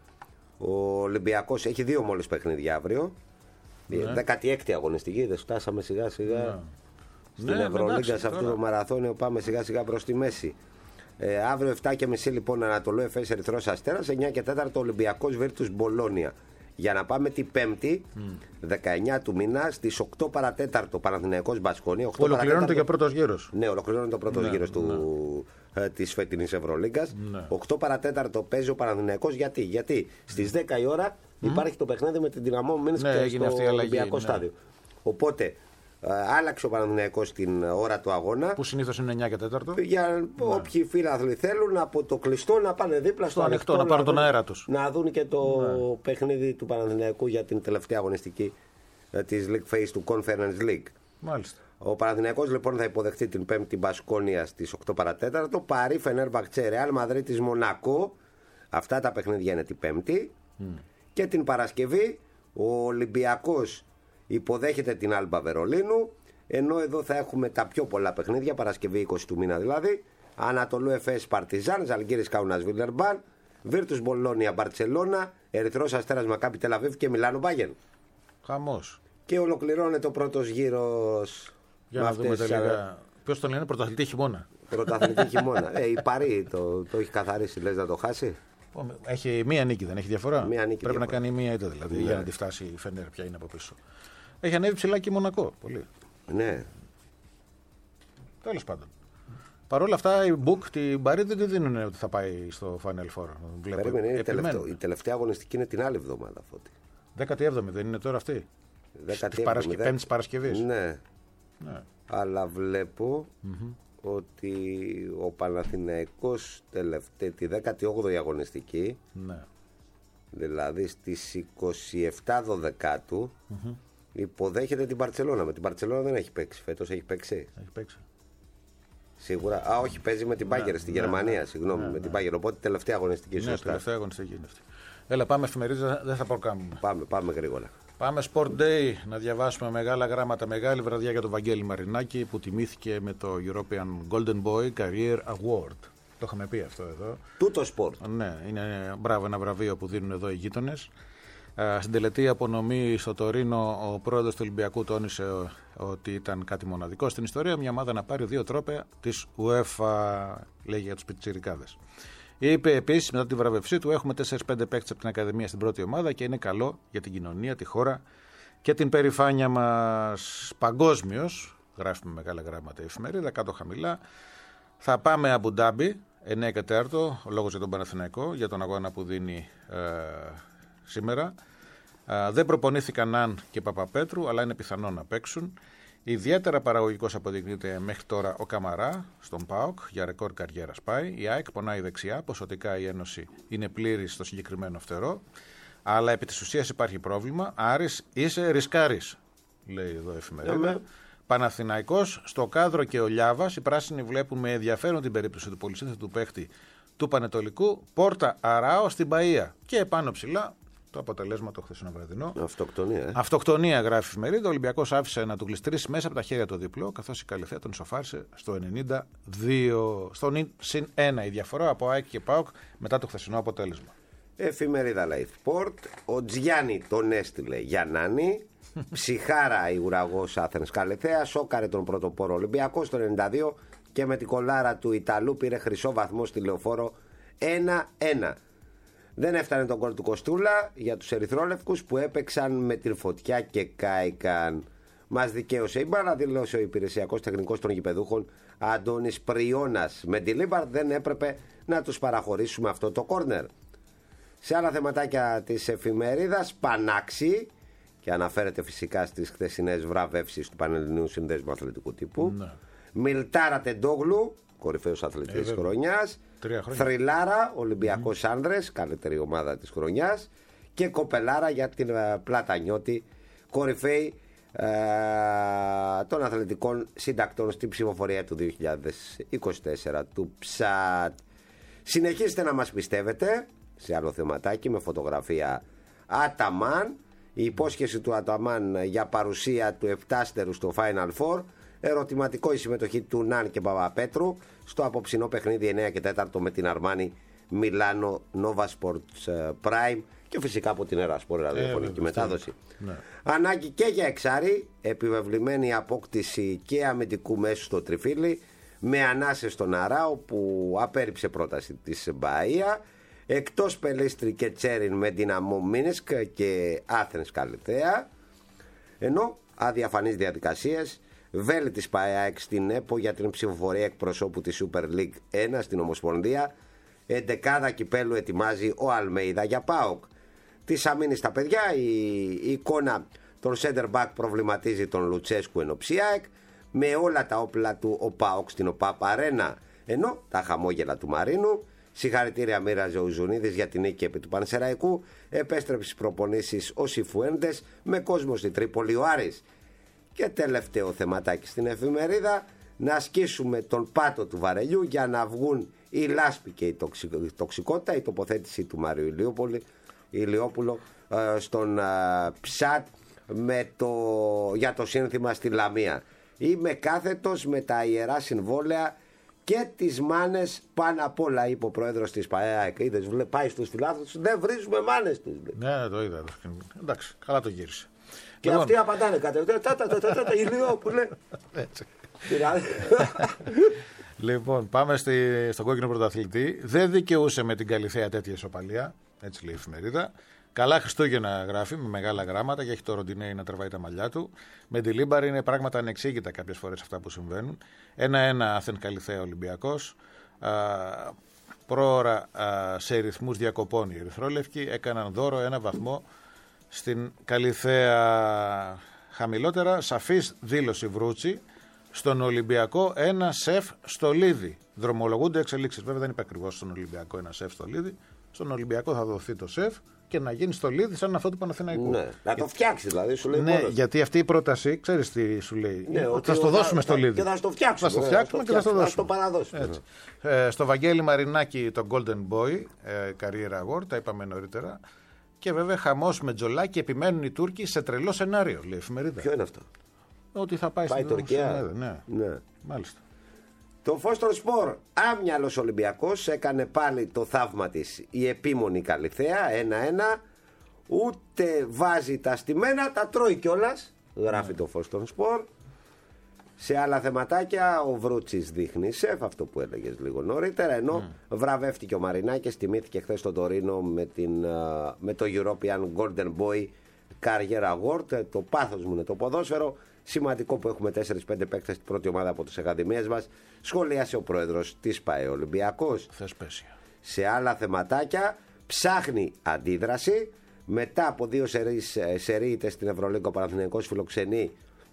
Ο Ολυμπιακός έχει δύο μόλις παιχνίδια αύριο. Ναι. δέκατη έκτη αγωνιστική, δεν φτάσαμε σιγά σιγά. Ναι. Στην Ναι, Ευρωλίγκα, εντάξει, σε αυτό τώρα. το μαραθώνιο, πάμε σιγά σιγά προς τη μέση. Ε, αύριο επτά και μισή λοιπόν Ανατολού Εφές Ερυθρός Αστέρας, εννιά και τέσσερα Ολυμπιακός Βίρτους Μπολόνια. Για να πάμε την Πέμπτη, δεκαεννιά του μήνα, στις οκτώ παρατέταρτο Παναθηναϊκός Μπασκόνια. οκτώ Ολοκληρώνεται και παρατέταρτο- πρώτος γύρος. Ναι, ολοκληρώνεται ο πρώτος Ναι, γύρος του, ε, της φετινής Ευρωλίγκας. Ναι. οκτώ παρατέταρτο παίζει ο Παναθηναϊκός. Γιατί, Γιατί στις δέκα η ώρα υπάρχει το παιχνίδι με την Δυναμό Μίνσκ Ναι, έγινε στο αυτή η αλλαγή, Ολυμπιακό ναι. στάδιο. Οπότε ε, άλλαξε ο Παναθηναϊκός την ώρα του αγώνα. Που συνήθως είναι εννιά και τέταρτο. Για όποιοι φίλαθλοι θέλουν από το κλειστό να πάνε δίπλα στο, ανοιχτό, να πάρουν τον δουν- αέρα τους. Να δουν και το παιχνίδι του Παναθηναϊκού για την τελευταία αγωνιστική ε, της League Phase του Conference League. Μάλιστα. Ο Παναθηναϊκός λοιπόν θα υποδεχτεί την Πέμπτη Μπασκόνια στις οκτώ παρατέταρτο. Παρί Φενέρμπαχτσε Ρεάλ Μαδρίτης Μονακό. Αυτά τα παιχνίδια είναι την Πέμπτη. Και την Παρασκευή ο Ολυμπιακός υποδέχεται την Άλμπα Βερολίνου. Ενώ εδώ θα έχουμε τα πιο πολλά παιχνίδια, Παρασκευή είκοσι του μήνα δηλαδή. Ανατολού Εφές Παρτιζάν, Ζαλγκύρης Κάουνας Βιλερμπάν, Βίρτους Μπολόνια Μπαρτσελώνα, Ερυθρός Αστέρας Μακάμπι Τελαβίβ και Μιλάνο Μπάγεν. Χαμός. Και ολοκληρώνεται ο πρώτος γύρος. Για με να δούμε αυτές, τελικά Ποιος τον λένε, πρωταθλητή χειμώνα. Πρωταθλητή χειμώνα. Ε, η Παρί το, το έχει καθαρίσει, λες να το χάσει. Έχει μία νίκη, δεν έχει διαφορά. Μία νίκη Πρέπει διαφορά. να κάνει μία ήττα δηλαδή Ναι. για να τη φτάσει η Φενέρ, ποια είναι από πίσω. Έχει ανέβει ψηλά και η Μονακό. Πολύ. Ναι. Τέλος πάντων. Παρ' όλα αυτά, η Μπουκ την Παρί δεν τη δίνουν ότι θα πάει στο Final Four. Βλέπω. Περίμενε, είναι Επιμένουν. τελευταίο. Η τελευταία αγωνιστική είναι την άλλη εβδομάδα. Φώτη. δέκατη έβδομη δεν είναι τώρα αυτή. δέκατη Παρασκε... έβδομη, Πέμπτης Παρασκευής. Ναι. Ναι. Αλλά βλέπω mm-hmm. ότι ο Παναθηναϊκός τελευταία, τη δέκατη όγδοη αγωνιστική, Ναι. δηλαδή στις είκοσι επτά Δωδεκάτου, mm-hmm. υποδέχεται την Μπαρτσελώνα. Με την Μπαρτσελώνα δεν έχει παίξει φέτος, έχει παίξει. Έχει παίξει. Σίγουρα. Α, όχι, παίζει με την Μπάγκερ ναι, στη ναι, Γερμανία. ναι, συγγνώμη, ναι, με ναι. την Μπάγκερ. Οπότε τελευταία αγωνιστική, Ναι, σωστά. τελευταία αγωνιστική είναι αυτή. Έλα, πάμε εφημερίδα, δεν θα προκάμουμε. Πάμε, πάμε γρήγορα. Πάμε Sport Day να διαβάσουμε μεγάλα γράμματα. Μεγάλη βραδιά για τον Βαγγέλη Μαρινάκη που τιμήθηκε με το European Golden Boy Career Award. Το είχαμε πει αυτό εδώ. Τούτο σπορ. Ναι, είναι μπράβο ένα βραβείο που δίνουν εδώ οι γείτονες. Στην τελετή απονομή στο Τωρίνο, ο πρόεδρος του Ολυμπιακού τόνισε ότι ήταν κάτι μοναδικό στην ιστορία. Μια ομάδα να πάρει δύο τρόπαια της UEFA, λέγει για τους πιτσιρικάδες. Είπε επίσης μετά τη βραβευσή του: έχουμε τέσσερα πέντε παίκτες από την Ακαδημία στην πρώτη ομάδα και είναι καλό για την κοινωνία, τη χώρα και την περηφάνεια μας παγκόσμιος. Γράφει με μεγάλα γράμματα η εφημερίδα, κάτω χαμηλά. Θα πάμε Αμπουντάμπι, εννιά και τέσσερα, ο λόγος για τον Παναθηναϊκό, για τον αγώνα που δίνει ε, σήμερα. Ε, δεν προπονήθηκαν Αν και Παπαπέτρου, αλλά είναι πιθανό να παίξουν. Ιδιαίτερα παραγωγικός αποδεικνύεται μέχρι τώρα ο Καμαρά στον ΠΑΟΚ, για ρεκόρ καριέρας πάει. Η ΑΕΚ πονάει δεξιά, ποσοτικά η Ένωση είναι πλήρης στο συγκεκριμένο φτερό. Αλλά επί της ουσίας υπάρχει πρόβλημα. Άρης είσαι ρισκάρης, λέει εδώ η εφημερίδα. Yeah, Παναθηναϊκός στο κάδρο και ο Λιάβας. Οι πράσινοι βλέπουν με ενδιαφέρον την περίπτωση του πολυσύνθετου παίχτη του Πανετολικού. Πόρτα Αράο στην Παΐα. Και επάνω ψηλά το αποτελέσμα το χθεσινό βραδινό. Αυτοκτονία. Ε. Αυτοκτονία, γράφει η εφημερίδα. Ο Ολυμπιακός άφησε να του γλιστρήσει μέσα από τα χέρια το διπλό, καθώς η Καλυθέα τον σοφάρισε στο ενενήντα δύο. Στον συν ένα η διαφορά από ΑΕΚ και ΠΑΟΚ μετά το χθεσινό αποτέλεσμα. Εφημερίδα Life Sport. Ο Τζιάννη τον έστειλε για Νάνη. Ψυχάρα η ουραγός Άθενς Καλυθέα. Σόκαρε τον πρωτοπόρο Ολυμπιακό στο ενενήντα δύο και με την κολάρα του Ιταλού πήρε χρυσό βαθμό στη Λεωφόρο ένα ένα. Δεν έφτανε τον γκολ του Κοστούλα για τους ερυθρόλευκους που έπαιξαν με την φωτιά και κάηκαν. Μας δικαίωσε η μπάλα, δηλώσε ο υπηρεσιακός τεχνικός των γηπεδούχων Αντώνης Πριώνας. Με τη Λίμπαρντ δεν έπρεπε να τους παραχωρήσουμε αυτό το κόρνερ. Σε άλλα θεματάκια της εφημερίδας, Πανάξι, και αναφέρεται φυσικά στις χθεσινές βραβεύσεις του Πανελληνίου Συνδέσμου Αθλητικού Τύπου. Ναι. Μιλτάρα Τεντόγλου, κορυφαίος αθλητής ε, της χρονιάς. Θρυλάρα, Ολυμπιακός mm. Άνδρες, καλύτερη ομάδα της χρονιάς. Και Κοπελάρα για την uh, Πλατανιώτη, κορυφαίη uh, των αθλητικών συντακτών στην ψηφοφορία του δύο χιλιάδες είκοσι τέσσερα του ΨΑΤ. Συνεχίστε να μας πιστεύετε σε άλλο θεματάκι με φωτογραφία Αταμάν. Η υπόσχεση του Αταμάν για παρουσία του επτάστερου στο Final Four. Ερωτηματικό η συμμετοχή του Ναν και Παπαπέτρου στο απόψινό παιχνίδι εννιά και τέσσερα με την Αρμάνι Μιλάνο Nova Sports Prime και φυσικά από την Ερασπορ ραδιοφωνική ε, μετάδοση. Ναι. Ανάγκη και για εξάρι, επιβεβλημένη απόκτηση και αμυντικού μέσου στο Τριφύλι με ανάσες στον Αράο που απέρριψε πρόταση της Μπαΐα. Εκτός Πελίστρη και Τσέριν με Δυναμό Μίνσκ και Άθενς Καλυθέα. Ενώ αδιαφανείς διαδικασίες βέλη της ΠΑΕΑΕΚ στην ΕΠΟ για την ψηφοφορία εκπροσώπου της Super League ένα στην Ομοσπονδία. Εντεκάδα κυπέλου ετοιμάζει ο Αλμέιδα για ΠΑΟΚ. Της αμήνης στα παιδιά, η, η εικόνα των center back προβληματίζει τον Λουτσέσκου ενοψιάεκ. Με όλα τα όπλα του ο ΠΑΟΚ στην ΟΠΑΠ Αρένα. Ενώ τα χαμόγελα του Μαρίνου. Συγχαρητήρια μοίραζε ο Ζουνίδης για την νίκη επί του Πανσεραϊκού. Επέστρεψε στις προπονήσεις ο Σιφουέντες με κόσμο στη Τρίπολη ο Άρης. Και τελευταίο θεματάκι στην εφημερίδα, να ασκήσουμε τον πάτο του βαρελιού για να βγουν η λάσπη και η τοξικότητα. Η τοποθέτηση του Μάριου Ηλιόπουλου, Ηλιόπουλο ε, στον ε, ΨΑΤ με το, για το σύνθημα στη Λαμία. Είμαι κάθετος με τα ιερά συμβόλαια και τις μάνες πάνω απ' όλα, είπε ο πρόεδρος της ΠΑΕΑΕΚ. Είδες, πάει στους φιλάθλους, δεν βρίζουμε μάνες τους. Ναι, το είδα. Εντάξει, καλά το γύρισε. Και αυτοί απαντάνε κατευθείαν. Ηλιόπουλε. Λοιπόν, πάμε στη, στον κόκκινο πρωταθλητή. Δεν δικαιούσε με την Καλιθέα τέτοια ισοπαλία. Έτσι λέει η εφημερίδα. Καλά Χριστούγεννα γράφει με μεγάλα γράμματα και έχει το Ροντινέι να τραβάει τα μαλλιά του. Με τη Λίμπαρη είναι πράγματα ανεξήγητα κάποιες φορές αυτά που συμβαίνουν. Ένα-ένα Άθεν Καλιθέα Ολυμπιακός. Α, πρόωρα α, σε ρυθμούς διακοπών οι ερυθρόλευκοι έκαναν δώρο ένα βαθμό στην Καλιθέα. Χαμηλότερα, σαφής δήλωση Βρούτσι. Στον Ολυμπιακό ένα σεφ στο Λίδι. Δρομολογούνται εξελίξεις. Βέβαια δεν είπε ακριβώς στον Ολυμπιακό ένα σεφ στο Λίδι. Στον Ολυμπιακό θα δοθεί το σεφ και να γίνει στο Λίδι σαν αυτό του Παναθηναϊκού. Ναι, να το φτιάξει δηλαδή, σου λέει. Ναι, μόνος. Γιατί αυτή η πρόταση, ξέρεις τι σου λέει. Ναι, θα στο δώσουμε θα, στο Λίδι. Και θα στο φτιάξουμε. Θα στο φτιάξουμε και θα στο δώσουμε. Θα το παραδώσουμε. Έτσι. Ε, στο Βαγγέλη Μαρινάκη το Golden Boy, ε, Career Award, τα είπαμε νωρίτερα. Και βέβαια χαμός με τζολάκι επιμένουν οι Τούρκοι σε τρελό σενάριο, λέει η εφημερίδα. Ποιο είναι αυτό? Ότι θα πάει, πάει στην Τουρκία. Ναι. ναι. Μάλιστα. Το Φόστρο Σπορ, άμυαλος Ολυμπιακός, έκανε πάλι το θαύμα της η επίμονη Καλιθέα, ένα-ένα. Ούτε βάζει τα στημένα, τα τρώει κιόλας. Γράφει το Φόστρο Σπορ. Σε άλλα θεματάκια ο Βρούτσης δείχνει σεφ, αυτό που έλεγες λίγο νωρίτερα, ενώ mm. βραβεύτηκε ο Μαρινάκης, τιμήθηκε χθες στο Τωρίνο με, την, με το European Golden Boy Career Award. Το πάθος μου είναι το ποδόσφαιρο. Σημαντικό που έχουμε τέσσερα πέντε παίκτες στην πρώτη ομάδα από τις ακαδημίες μας. Σχολίασε ο πρόεδρος της ΠΑΕ Ολυμπιακός. Θεσπέσια. Σε άλλα θεματάκια ψάχνει αντίδραση. Μετά από δύο σερίητες στην Ευρωλίγκα, ο Παναθηναϊκός φιλοξενεί,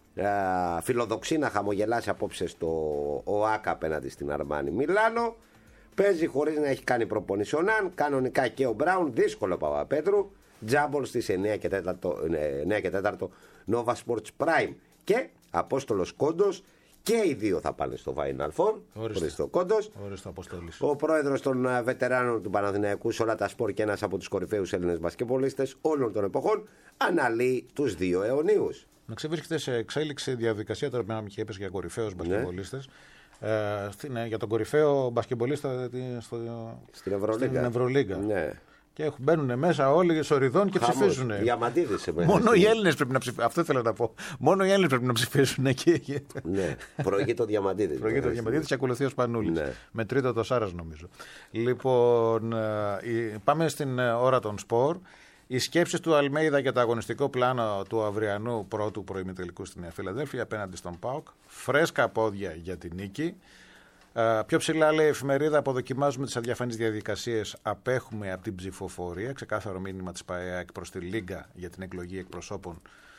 α, φιλοδοξεί να χαμογελάσει απόψε στο ΟΑΚΑ απέναντι στην Αρμάνι Μιλάνο. Παίζει χωρίς να έχει κάνει προπόνηση ο Ναν. Κανονικά και ο Μπράουν. Δύσκολο Παπαπέτρου. Τζάμπολ στις εννιά και τέταρτο Nova Sports Prime. Και Απόστολος Κόντος. Και οι δύο θα πάνε στο Final Four. Ορίστε. Κόντος. Ορίστε, ο πρόεδρος των βετεράνων του Παναθηναϊκού σε όλα τα σπορ και ένας από τους κορυφαίους Έλληνες μπασκετμπολίστες όλων των εποχών αναλύει τους δύο αιωνίους. Να ξεβρίσκεται σε εξέλιξη διαδικασία, τώρα με και είπες για κορυφαίους μπασκετμπολίστες. Ναι. Ε, στην, για τον κορυφαίο μπασκετμπολίστα στο, στην Ευρωλίγκα. Στην Ευρωλίγκα. Ναι. Και μπαίνουν μέσα όλοι σοριδών και Χαμός, ψηφίζουν. Διαμαντίδης. Μόνο οι Έλληνες πρέπει να ψηφίσουν. Αυτό ήθελα να πω. Μόνο οι Έλληνες πρέπει να ψηφίσουν εκεί. Ναι, προηγεί το Διαμαντίδης. Προηγεί το Διαμαντίδης και ακολουθεί ο Σπανούλης. Ναι. Με τρίτο το Σάρας νομίζω. Λοιπόν, πάμε στην ώρα των σπορ. Οι σκέψεις του Αλμέιδα για το αγωνιστικό πλάνο του αυριανού πρώτου προημιτελικού στη Νέα Φιλαδέλφια απέναντι στον ΠΑΟΚ. Φρέσκα πόδια για την νίκη. Uh, πιο ψηλά λέει η εφημερίδα, αποδοκιμάζουμε τις αδιαφανείς διαδικασίες, απέχουμε από την ψηφοφορία. Ξεκάθαρο μήνυμα της ΠΑΕΑΚ προς τη Λίγκα για την εκλογή εκπροσώπων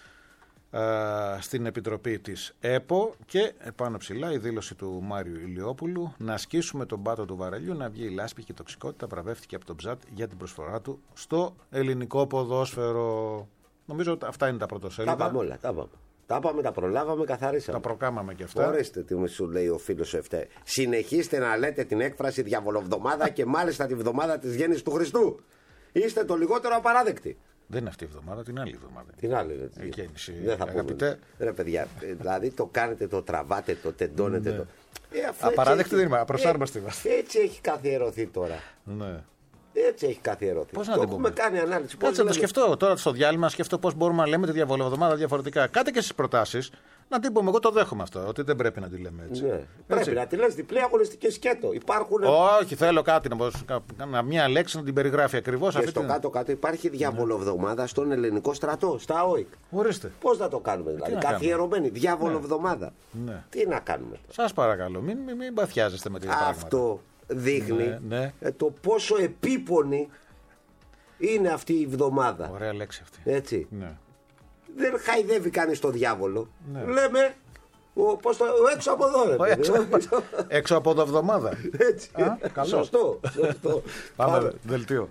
uh, στην Επιτροπή της ΕΠΟ. Και πάνω ψηλά η δήλωση του Μάριου Ηλιόπουλου, να ασκήσουμε τον πάτο του βαρελιού, να βγει η λάσπη και η τοξικότητα. Βραβεύτηκε από τον Ψάτ για την προσφορά του στο ελληνικό ποδόσφαιρο. Νομίζω ότι αυτά είναι τα πρωτοσέλιδα. Τα πάμε όλα, τα πάμε. Τα πάμε, τα προλάβαμε, καθαρίσαμε. Τα προκάμαμε και αυτά. Ορίστε τι μου σου λέει ο φίλος ο Εφτέ. Συνεχίστε να λέτε την έκφραση διαβολοβδομάδα και μάλιστα τη βδομάδα της γέννησης του Χριστού. Είστε το λιγότερο απαράδεκτοι. Δεν είναι αυτή η εβδομάδα, την άλλη εβδομάδα. Την άλλη, η γέννηση. Δεν θα πούμε. Ρε παιδιά, δηλαδή το κάνετε, το τραβάτε, το τεντώνετε. Ναι. Το... Ε, απαράδεκτη δεν είμαι, απροσάρμοστη είμαστε. Έτσι έχει καθιερωθεί τώρα. Ναι. Έτσι έχει καθιερωθεί. Πώς το να το έχουμε πούμε. κάνει ανάλυση. Κάτσε να το σκεφτώ τώρα στο διάλειμμα, σκεφτώ πώς μπορούμε να λέμε τη διαβολοβδομάδα διαφορετικά. Κάτε και στις προτάσεις να την πούμε. Εγώ το δέχομαι αυτό, ότι δεν πρέπει να τη λέμε έτσι. Ναι. έτσι. Πρέπει να τη λες διπλή αγωνιστική σκέτο. Υπάρχουν... Όχι, θέλω κάτι να πω. Μια λέξη να την περιγράφει ακριβώς. Και στο την... κάτω-κάτω υπάρχει διαβολοβδομάδα ναι. στον ελληνικό στρατό, στα ΟΙΚ. Ορίστε. Πώς να το κάνουμε δηλαδή. Καθιερωμένη διαβολοβδομάδα. Ναι. Τι να κάνουμε. Σας παρακαλώ, μην, μην, μην παθιάζεστε με τέτοια πράγματα. Αυτό δείχνει ναι, ναι. το πόσο επίπονη είναι αυτή η εβδομάδα. Ωραία λέξη αυτή. Έτσι. Ναι. Δεν χαϊδεύει κανείς τον διάβολο. Ναι. Λέμε ο, πώς το, ο έξω από εδώ. Ρε, ο, έξω, έξω από εδώ εβδομάδα. Έτσι. Α, καλό. Σωστό. σωστό. Πάμε, Πάμε δελτίο.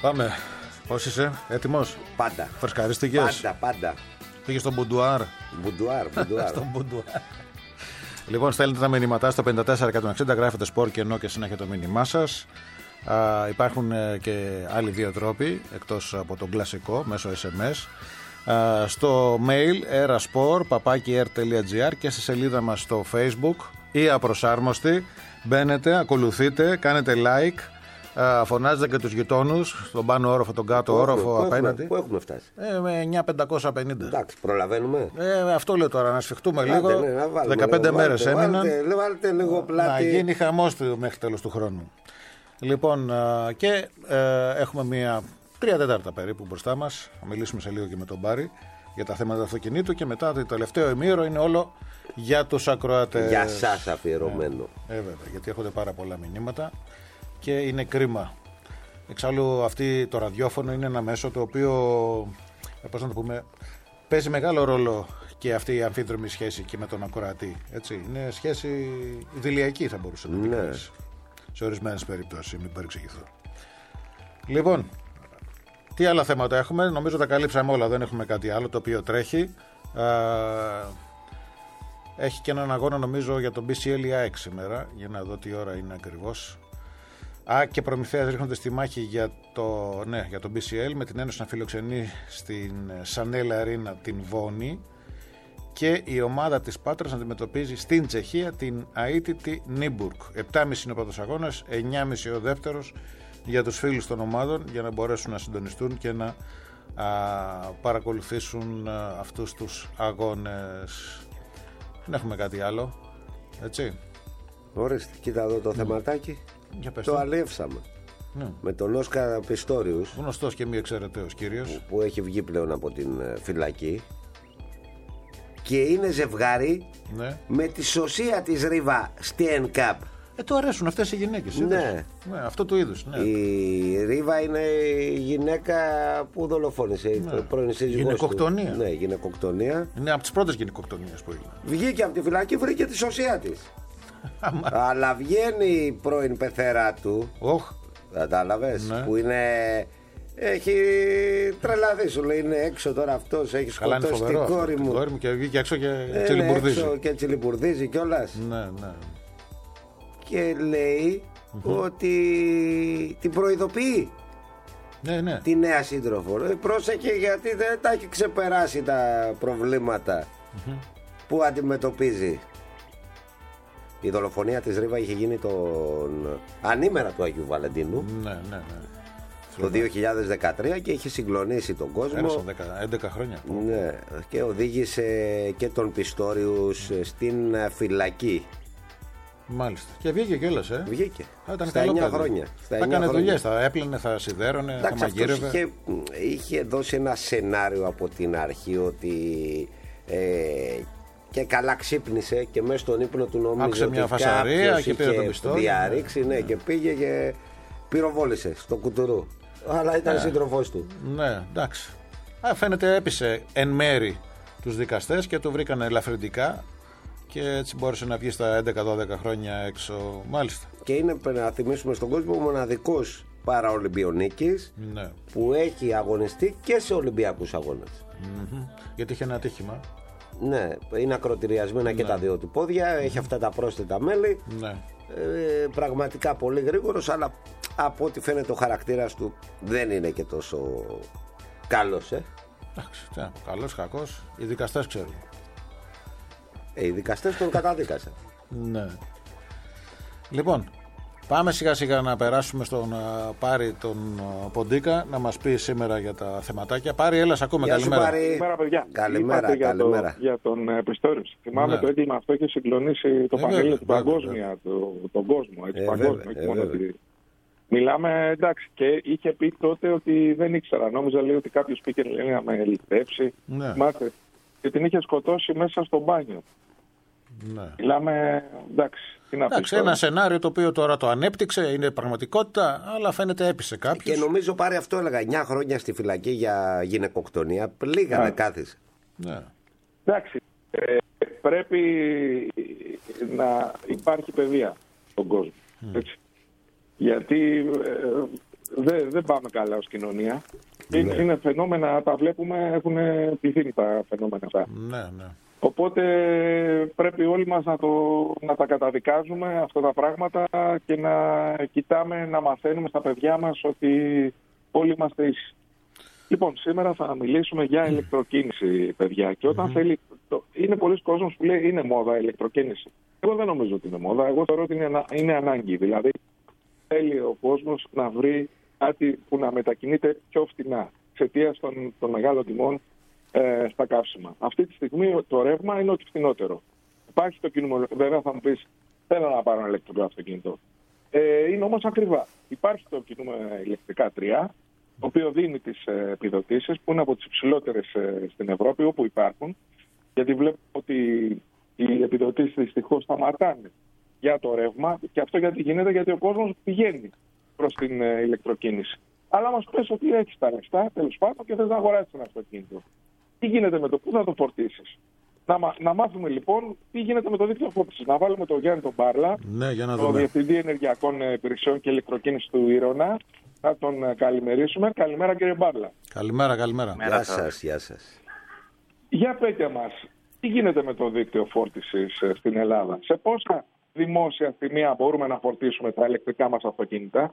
Πάμε. Πώς είσαι, έτοιμος? Πάντα. Φρεσκαρίστηκες? Πάντα, πάντα. Πήγες στον μπουντουάρ? Μπουντουάρ, μπουντουάρ. Στον μπουντουάρ. Λοιπόν, στέλνετε τα μηνύματά στο πέντε τέσσερα εκατόν εξήντα, γράφετε σπορ και ενώ και συνέχεια το μήνυμά σας. Α, υπάρχουν ε, και άλλοι δύο τρόποι εκτός από τον κλασικό μέσω ες εμ ες. Α, στο mail eraspor παπάκι air τελεία gr και στη σελίδα μας στο Facebook ή απροσάρμοστη. Μπαίνετε, ακολουθείτε, κάνετε like, α, φωνάζετε και τους γειτόνους στον πάνω όροφο, τον κάτω Πού όροφο έχουμε, απέναντι. Πού έχουμε φτάσει? Ε, με εννιά χιλιάδες πεντακόσια πενήντα. Εντάξει, προλαβαίνουμε. Ε, αυτό λέω τώρα, να σφιχτούμε Άντε, λίγο. ναι, να βάλουμε, δεκαπέντε λίγο, μέρες βάλτε, έμειναν. Βάλτε, βάλτε λίγο πλάτη. Να γίνει χαμός του μέχρι τέλος του χρόνου. Λοιπόν, α, και ε, έχουμε μία τρία τέταρτα περίπου μπροστά μας. Θα μιλήσουμε σε λίγο και με τον Μπάρη για τα θέματα του αυτοκινήτου και μετά το τελευταίο ημίωρο είναι όλο για τους ακροατές. Για σας αφιερωμένο. Ε, ε, βέβαια, γιατί έχετε πάρα πολλά μηνύματα και είναι κρίμα. Εξάλλου αυτή το ραδιόφωνο είναι ένα μέσο το οποίο, πώς να το πούμε, παίζει μεγάλο ρόλο και αυτή η αμφίδρομη σχέση και με τον ακροατή. Έτσι. Είναι σχέση ιδηλιακή θα μπορούσε να πει Ναι. κανείς. Σε ορισμένες περιπτώσεις, μην παρεξηγηθώ. Λοιπόν, τι άλλα θέματα έχουμε? Νομίζω τα καλύψαμε όλα, δεν έχουμε κάτι άλλο το οποίο τρέχει. Α, έχει και έναν αγώνα νομίζω για τον μπι σι ελ η ΑΕΚ σήμερα, για να δω τι ώρα είναι ακριβώς. Α, και Προμηθέας ρίχνονται στη μάχη για το, ναι, για τον μπι σι ελ με την Ένωση να φιλοξενεί στην Σανέλ Αρίνα την Βόνη και η ομάδα της Πάτρας να αντιμετωπίζει στην Τσεχία την αίτητη Νίμπουργκ. επτά και μισή είναι ο πρώτος αγώνας, εννιά και μισή ο δεύτερος για τους φίλους των ομάδων για να μπορέσουν να συντονιστούν και να α, παρακολουθήσουν α, αυτούς τους αγώνες. Δεν έχουμε κάτι άλλο, έτσι. Ορίστε, κοίτα εδώ το θεματάκι. Για πες Το το. αλεύσαμε. Ναι. Με τον Όσκαρ Πιστόριους, Γνωστός και μη εξαιρεταίος κύριος. που έχει βγει πλέον από την ε, φυλακή και είναι ζευγάρι Ναι. με τη σωσία της Ρίβα Στιεν Καπ. Ε, του αρέσουν αυτές οι γυναίκες. είδες. Ναι. Ναι, αυτό του είδους. Ναι. Η Ρίβα είναι η γυναίκα που δολοφόνησε, η Ναι. πρώην σύζυγός του. Γυναικοκτονία. Ναι, γυναικοκτονία. Είναι από τις πρώτες γυναικοκτονίες που έγιναν. Βγήκε από τη φυλακή, βρήκε τη σωσία της. Αλλά βγαίνει η πρώην πεθερά του, Οχ. κατάλαβες, Ναι. που είναι... Έχει τρελαθεί, σου λέει είναι έξω τώρα αυτός, έχει Καλά, είναι σκοτώσει φοβερό. την αυτό. κόρη Την μου. κόρη μου και βγήκε έξω και Είναι τσιλιμπουρδίζει. έξω και τσιλιμπουρδίζει κιόλας. Ναι, ναι. Και λέει ότι την προειδοποιεί Ναι, ναι. τη νέα σύντροφο. Ε, πρόσεχε γιατί δεν τα έχει ξεπεράσει τα προβλήματα που αντιμετωπίζει. Η δολοφονία της Ρίβα είχε γίνει τον ανήμερα του Αγίου Βαλεντίνου Ναι, ναι, ναι. το δύο χιλιάδες δεκατρία και είχε συγκλονίσει τον κόσμο. Πέρασαν δέκα, έντεκα χρόνια. Ναι, και οδήγησε και τον Πιστόριους στην φυλακή. Μάλιστα. Και βγήκε κιόλας, ε. Βγήκε. Α, ήταν Στα καλό εννιά παιδί. χρόνια. Στα Θα εννιά έκανε χρόνια. δουλειές, θα έπλαινε, θα σιδέρωνε, θα Εντάξει, αυτός μαγείρευε. είχε, είχε δώσει ένα σενάριο από την αρχή ότι ε, και καλά ξύπνησε και μέσα στον ύπνο του νόμιζε Άκουσε ότι μια φασαρία κάποιος και πήρε είχε το πιστόλι. διαρρήξει, ναι, και πήγε και πυροβόλησε στο κουτουρού. Αλλά ήταν Ναι. σύντροφός του. Ναι, εντάξει. Α, φαίνεται έπεισε εν μέρη τους δικαστές και το βρήκαν ελαφρυντικά και έτσι μπόρεσε να βγει στα έντεκα δώδεκα χρόνια έξω. Μάλιστα. Και είναι, να θυμίσουμε στον κόσμο, ο μοναδικός παραολυμπιονίκης Ναι. που έχει αγωνιστεί και σε Ολυμπιακούς αγώνες. Μμμ. Γιατί είχε ένα ατύχημα. Ναι, είναι ακροτηριασμένα και τα δύο του πόδια, έχει αυτά τα πρόσθετα μέλη. Ναι. Ε, πραγματικά πολύ γρήγορος, αλλά από ό,τι φαίνεται ο χαρακτήρας του δεν είναι και τόσο καλός. Ε. Εντάξει, τι να πω, καλός, κακός, οι δικαστές ξέρουν. Ε, οι δικαστές τον καταδίκασαν. Ναι. Λοιπόν, πάμε σιγά σιγά να περάσουμε στον uh, Πάρη τον uh, Ποντίκα να μας πει σήμερα για τα θεματάκια. Πάρη, έλα, σ' ακούμε, Γεια σου, καλημέρα. Πάρη. Καλημέρα, παιδιά. Καλημέρα, Είπατε για, καλημέρα. Το, για τον ε, Πιστόριους. Θυμάμαι Ναι. το έγκλημα αυτό είχε συγκλονίσει το Ε, πανέλιο βέβαια, του βέβαια, παγκόσμια, το, τον κόσμο. Έτσι, Ε, παγκόσμιο, βέβαια, όχι ε, μόνο βέβαια. τη- Μιλάμε, εντάξει, και είχε πει τότε ότι δεν ήξερα. Νόμιζα, λέει, ότι κάποιος πήγε λέει, να με ληστεύσει. Ναι. Μάθε. Και την είχε σκοτώσει μέσα στο μπάνιο. Ναι. Μιλάμε, εντάξει, τι να πεις Εντάξει, τώρα. ένα σενάριο το οποίο τώρα το ανέπτυξε, είναι πραγματικότητα, αλλά φαίνεται έπεισε κάποιο. Και νομίζω πάρει αυτό, έλεγα, εννιά χρόνια στη φυλακή για γυναικοκτονία. Λίγα Ναι. με κάθισε. Ναι. Εντάξει, ε, πρέπει να υπάρχει παιδεία στον κόσμο. Έτσι. Γιατί ε, δεν, δεν πάμε καλά ως κοινωνία. Ναι. Είναι, είναι φαινόμενα, τα βλέπουμε, έχουν πληθύνει τα φαινόμενα αυτά. Ναι, ναι. Οπότε πρέπει όλοι μας να, το, να τα καταδικάζουμε αυτά τα πράγματα και να κοιτάμε, να μαθαίνουμε στα παιδιά μας ότι όλοι είμαστε ίσοι. Λοιπόν, σήμερα θα μιλήσουμε για ηλεκτροκίνηση, παιδιά. Και όταν mm-hmm. θέλει. Το, είναι πολλοί κόσμος που λέει είναι μόδα ηλεκτροκίνηση. Εγώ δεν νομίζω ότι είναι μόδα. Εγώ θεωρώ ότι είναι, είναι ανάγκη. Δηλαδή, θέλει ο κόσμος να βρει κάτι που να μετακινείται πιο φτηνά εξαιτίας των, των μεγάλων τιμών ε, στα καύσιμα. Αυτή τη στιγμή το ρεύμα είναι ό,τι φθηνότερο. Υπάρχει το κίνημα. Βέβαια, θα μου πει: θέλω να πάρω ένα ηλεκτρικό αυτοκίνητο. Ε, είναι όμως ακριβά. Υπάρχει το κίνημα ηλεκτρικά τρία, το οποίο δίνει τις επιδοτήσεις που είναι από τις υψηλότερες στην Ευρώπη όπου υπάρχουν, γιατί βλέπω ότι οι επιδοτήσεις δυστυχώς σταματάνε για το ρεύμα και αυτό γιατί γίνεται, γιατί ο κόσμος πηγαίνει προς την ηλεκτροκίνηση. Αλλά μας πες ότι έχεις τα λεφτά, τέλος πάντων, και θες να αγοράσεις ένα αυτοκίνητο. Τι γίνεται με το, πού θα το φορτίσεις? Να, να μάθουμε λοιπόν τι γίνεται με το δίκτυο φόρτισης. Να βάλουμε τον Γιάννη τον Μπάρλα, ναι, για να τον Διευθυντή Ενεργειακών Υπηρεσιών και Ηλεκτροκίνησης του Ηρώνα. Θα τον καλημερίσουμε. Καλημέρα, κύριε Μπάρλα. Καλημέρα, καλημέρα. Γεια σας, γεια σας. Για πέτε μας, τι γίνεται με το δίκτυο φόρτισης στην Ελλάδα? Σε πόσα δημόσια σημεία μπορούμε να φορτίσουμε τα ηλεκτρικά μας αυτοκίνητα?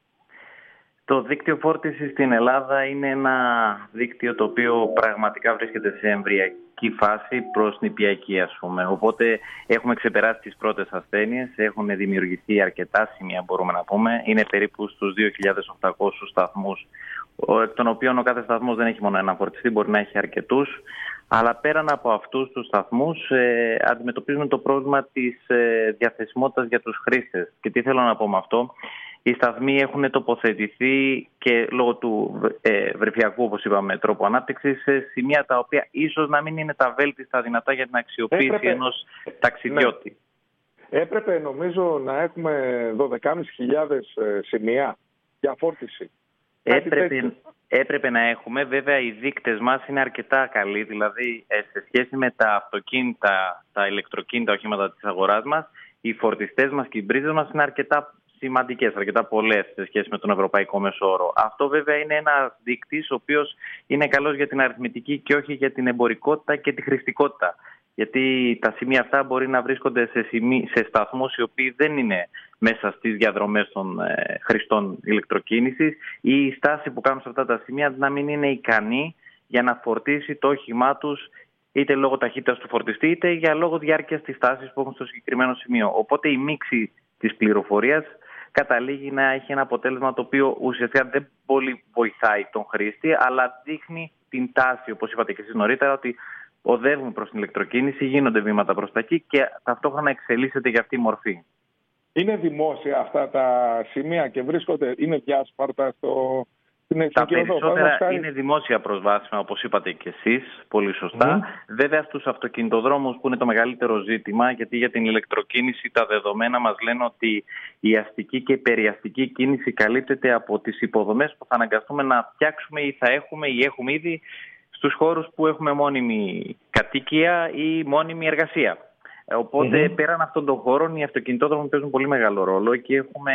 Το δίκτυο φόρτισης στην Ελλάδα είναι ένα δίκτυο το οποίο πραγματικά βρίσκεται σε εμβρυακή φάση προς νηπιακή, ας πούμε. Οπότε έχουμε ξεπεράσει τις πρώτες ασθένειες, έχουν δημιουργηθεί αρκετά σημεία, μπορούμε να πούμε. Είναι περίπου στους δύο χιλιάδες οκτακόσιους σταθμούς, εκ των οποίων ο κάθε σταθμός δεν έχει μόνο ένα φορτιστή, μπορεί να έχει αρκετούς. Αλλά πέραν από αυτούς τους σταθμούς ε, αντιμετωπίζουμε το πρόβλημα της ε, διαθεσιμότητας για τους χρήστες. Και τι θέλω να πω με αυτό? Οι σταθμοί έχουν τοποθετηθεί και λόγω του ε, βρεφιακού, όπως είπαμε, τρόπου ανάπτυξης σε σημεία τα οποία ίσως να μην είναι τα βέλτιστα δυνατά για την αξιοποίηση Έπρεπε... ενός ταξιδιώτη. Ναι. Έπρεπε νομίζω να έχουμε δώδεκες χιλιάδες σημεία για φόρτιση. Έπρεπε, έπρεπε να έχουμε, βέβαια οι δείκτες μας είναι αρκετά καλοί, δηλαδή ε, σε σχέση με τα αυτοκίνητα, τα ηλεκτροκίνητα οχήματα της αγοράς μας, οι φορτιστές μας και οι μπρίζες μας είναι αρκετά σημαντικές, αρκετά πολλές σε σχέση με τον ευρωπαϊκό μέσο όρο. Αυτό βέβαια είναι ένας δείκτης ο οποίος είναι καλός για την αριθμητική και όχι για την εμπορικότητα και τη χρηστικότητα. Γιατί τα σημεία αυτά μπορεί να βρίσκονται σε, σημεί, σε σταθμούς οι οποίοι δεν είναι μέσα στις διαδρομές των ε, χρηστών ηλεκτροκίνησης ή η στάση που κάνουν σε αυτά τα σημεία να μην είναι ικανή για να φορτίσει το όχημά τους είτε λόγω ταχύτητας του φορτιστή είτε για λόγω διάρκειας της στάσης που έχουν στο συγκεκριμένο σημείο. Οπότε η μίξη της πληροφορίας καταλήγει να έχει ένα αποτέλεσμα το οποίο ουσιαστικά δεν πολύ βοηθάει τον χρήστη, αλλά δείχνει την τάση, όπως είπατε και εσείς νωρίτερα, ότι οδεύουμε προς την ηλεκτροκίνηση, γίνονται βήματα προς τα εκεί και ταυτόχρονα εξελίσσεται για αυτή η μορφή. Είναι δημόσια αυτά τα σημεία και βρίσκονται, είναι διάσπαρτα στο... Τα περισσότερα οδό, είναι δημόσια προσβάσιμα, όπως είπατε και εσείς, πολύ σωστά. Mm. Βέβαια στους αυτοκινητοδρόμους που είναι το μεγαλύτερο ζήτημα, γιατί για την ηλεκτροκίνηση τα δεδομένα μας λένε ότι η αστική και η περιαστική κίνηση καλύπτεται από τις υποδομές που θα αναγκαστούμε να φτιάξουμε ή θα έχουμε ή έχουμε ήδη στους χώρους που έχουμε μόνιμη κατοικία ή μόνιμη εργασία. Οπότε mm-hmm. πέραν αυτών των χώρων οι αυτοκινητόδρομοι παίζουν πολύ μεγάλο ρόλο και έχουμε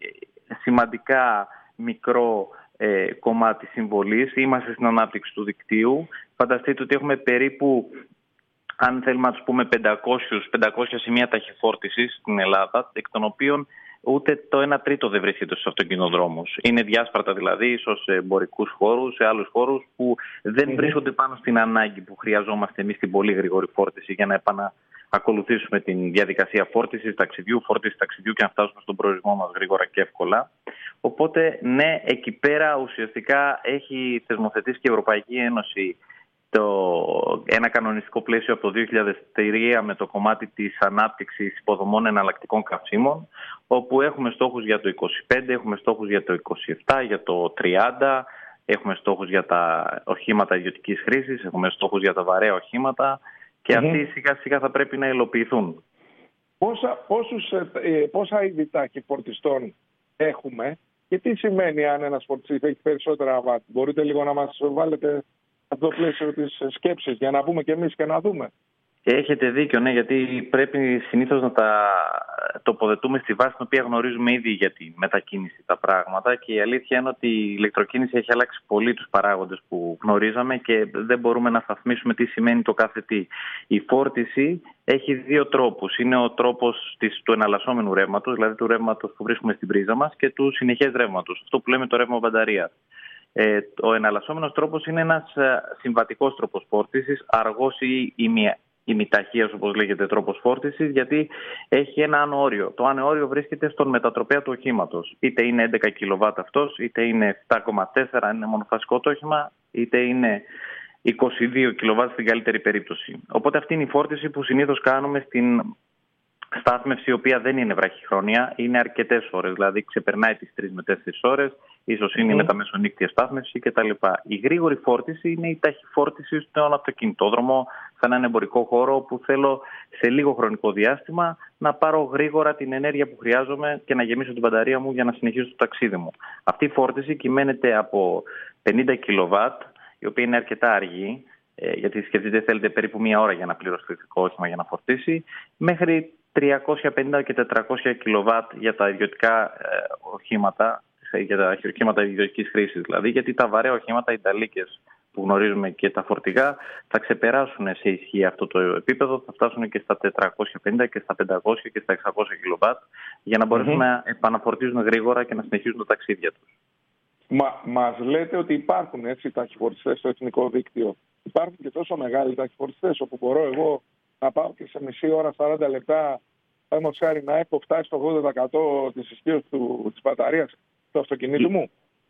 σημαντικά μικρό ε, κομμάτι συμβολής. Είμαστε στην ανάπτυξη του δικτύου. Φανταστείτε ότι έχουμε περίπου, αν θέλουμε να τους πούμε, πεντακόσια σημεία ταχυφόρτισης στην Ελλάδα, εκ των οποίων ούτε το ένα τρίτο δεν βρίσκεται στους αυτοκινητοδρόμους. Είναι διάσπαρτα δηλαδή, ίσως σε εμπορικούς χώρους, σε άλλους χώρους που δεν mm-hmm. βρίσκονται πάνω στην ανάγκη που χρειαζόμαστε εμείς την πολύ γρήγορη φόρτιση για να επανακολουθήσουμε την διαδικασία φόρτισης ταξιδιού, φόρτισης ταξιδιού και να φτάσουμε στον προορισμό μας γρήγορα και εύκολα. Οπότε, ναι, εκεί πέρα ουσιαστικά έχει θεσμοθετήσει και η Ευρωπαϊκή Ένωση το, ένα κανονιστικό πλαίσιο από το δύο χιλιάδες τρία με το κομμάτι της ανάπτυξης υποδομών εναλλακτικών καυσίμων, όπου έχουμε στόχους για το είκοσι πέντε, έχουμε στόχους για το είκοσι επτά, για το τριάντα, έχουμε στόχους για τα οχήματα ιδιωτικής χρήσης, έχουμε στόχους για τα βαρέα οχήματα και mm-hmm. αυτοί σιγά σιγά θα πρέπει να υλοποιηθούν. Πόσα, πόσους, ε, πόσα είδη ταχυφορτιστών έχουμε και τι σημαίνει αν ένας φορτιστής έχει περισσότερα βάτ? Μπορείτε λίγο να μας βάλετε αυτό το πλαίσιο της σκέψης για να πούμε και εμείς και να δούμε. Έχετε δίκιο, ναι, γιατί πρέπει συνήθως να τα τοποθετούμε στη βάση την οποία γνωρίζουμε ήδη για τη μετακίνηση τα πράγματα, και η αλήθεια είναι ότι η ηλεκτροκίνηση έχει αλλάξει πολύ τους παράγοντες που γνωρίζαμε και δεν μπορούμε να σταθμίσουμε τι σημαίνει το κάθε τι. Η φόρτιση έχει δύο τρόπους. Είναι ο τρόπος της, του εναλλασσόμενου ρεύματος, δηλαδή του ρεύματος που βρίσκουμε στην πρίζα μας, και του συνεχές ρεύματος, αυτό που λέμε το ρεύμα μπαταρίας. Ε, ο εναλλασσόμενος τρόπος είναι ένας συμβατικός τρόπος φόρτισης, αργός ή ημι, ημιταχείας, όπως λέγεται, τρόπος φόρτισης, γιατί έχει ένα άνω όριο. Το άνω όριο βρίσκεται στον μετατροπέα του οχήματος. Είτε είναι έντεκα κιλοβάτ αυτός, είτε είναι επτά κόμμα τέσσερα αν είναι μονοφασικό το όχημα, είτε είναι είκοσι δύο κιλοβάτ στην καλύτερη περίπτωση. Οπότε αυτή είναι η φόρτιση που συνήθως κάνουμε στην στάθμευση, η οποία δεν είναι βραχυχρόνια, είναι αρκετές ώρες, δηλαδή ξεπερνάει τις τρεις με τέσσερις ώρες, ίσως είναι mm. η μεταμεσονύκτια στάθμευση κτλ. Η γρήγορη φόρτιση είναι η ταχυφόρτιση στον αυτοκινητόδρομο, σε έναν εμπορικό χώρο, που θέλω σε λίγο χρονικό διάστημα να πάρω γρήγορα την ενέργεια που χρειάζομαι και να γεμίσω την μπαταρία μου για να συνεχίσω το ταξίδι μου. Αυτή η φόρτιση κυμαίνεται από πενήντα κιλοβάτ, η οποία είναι αρκετά αργή, γιατί σκεφτείτε θέλετε περίπου μία ώρα για να πληρώσει το ηλεκτρικό όχημα για να φορτίσει, μέχρι τριακόσια πενήντα και τετρακόσια κιλοβάτ για τα ιδιωτικά ε, οχήματα, για τα οχήματα ιδιωτικής χρήσης δηλαδή, γιατί τα βαρέα οχήματα, οι ταλίκες που γνωρίζουμε και τα φορτηγά, θα ξεπεράσουν σε ισχύ αυτό το επίπεδο, θα φτάσουν και στα τετρακόσια πενήντα και στα πεντακόσια και στα εξακόσια κιλοβάτ, για να μπορέσουν mm-hmm. να επαναφορτίζουν γρήγορα και να συνεχίζουν τα ταξίδια τους. Μα, μας λέτε ότι υπάρχουν έτσι ταχυφορτιστές στο εθνικό δίκτυο. Υπάρχουν και τόσο μεγάλοι ταχυφορτιστές, όπου μπορώ εγώ να πάω και σε μισή ώρα, σαράντα λεπτά, παραδείγματος χάρη, να έχω φτάσει στο ογδόντα τοις εκατό της ισχύως της μπαταρίας του αυτοκινήτου μου.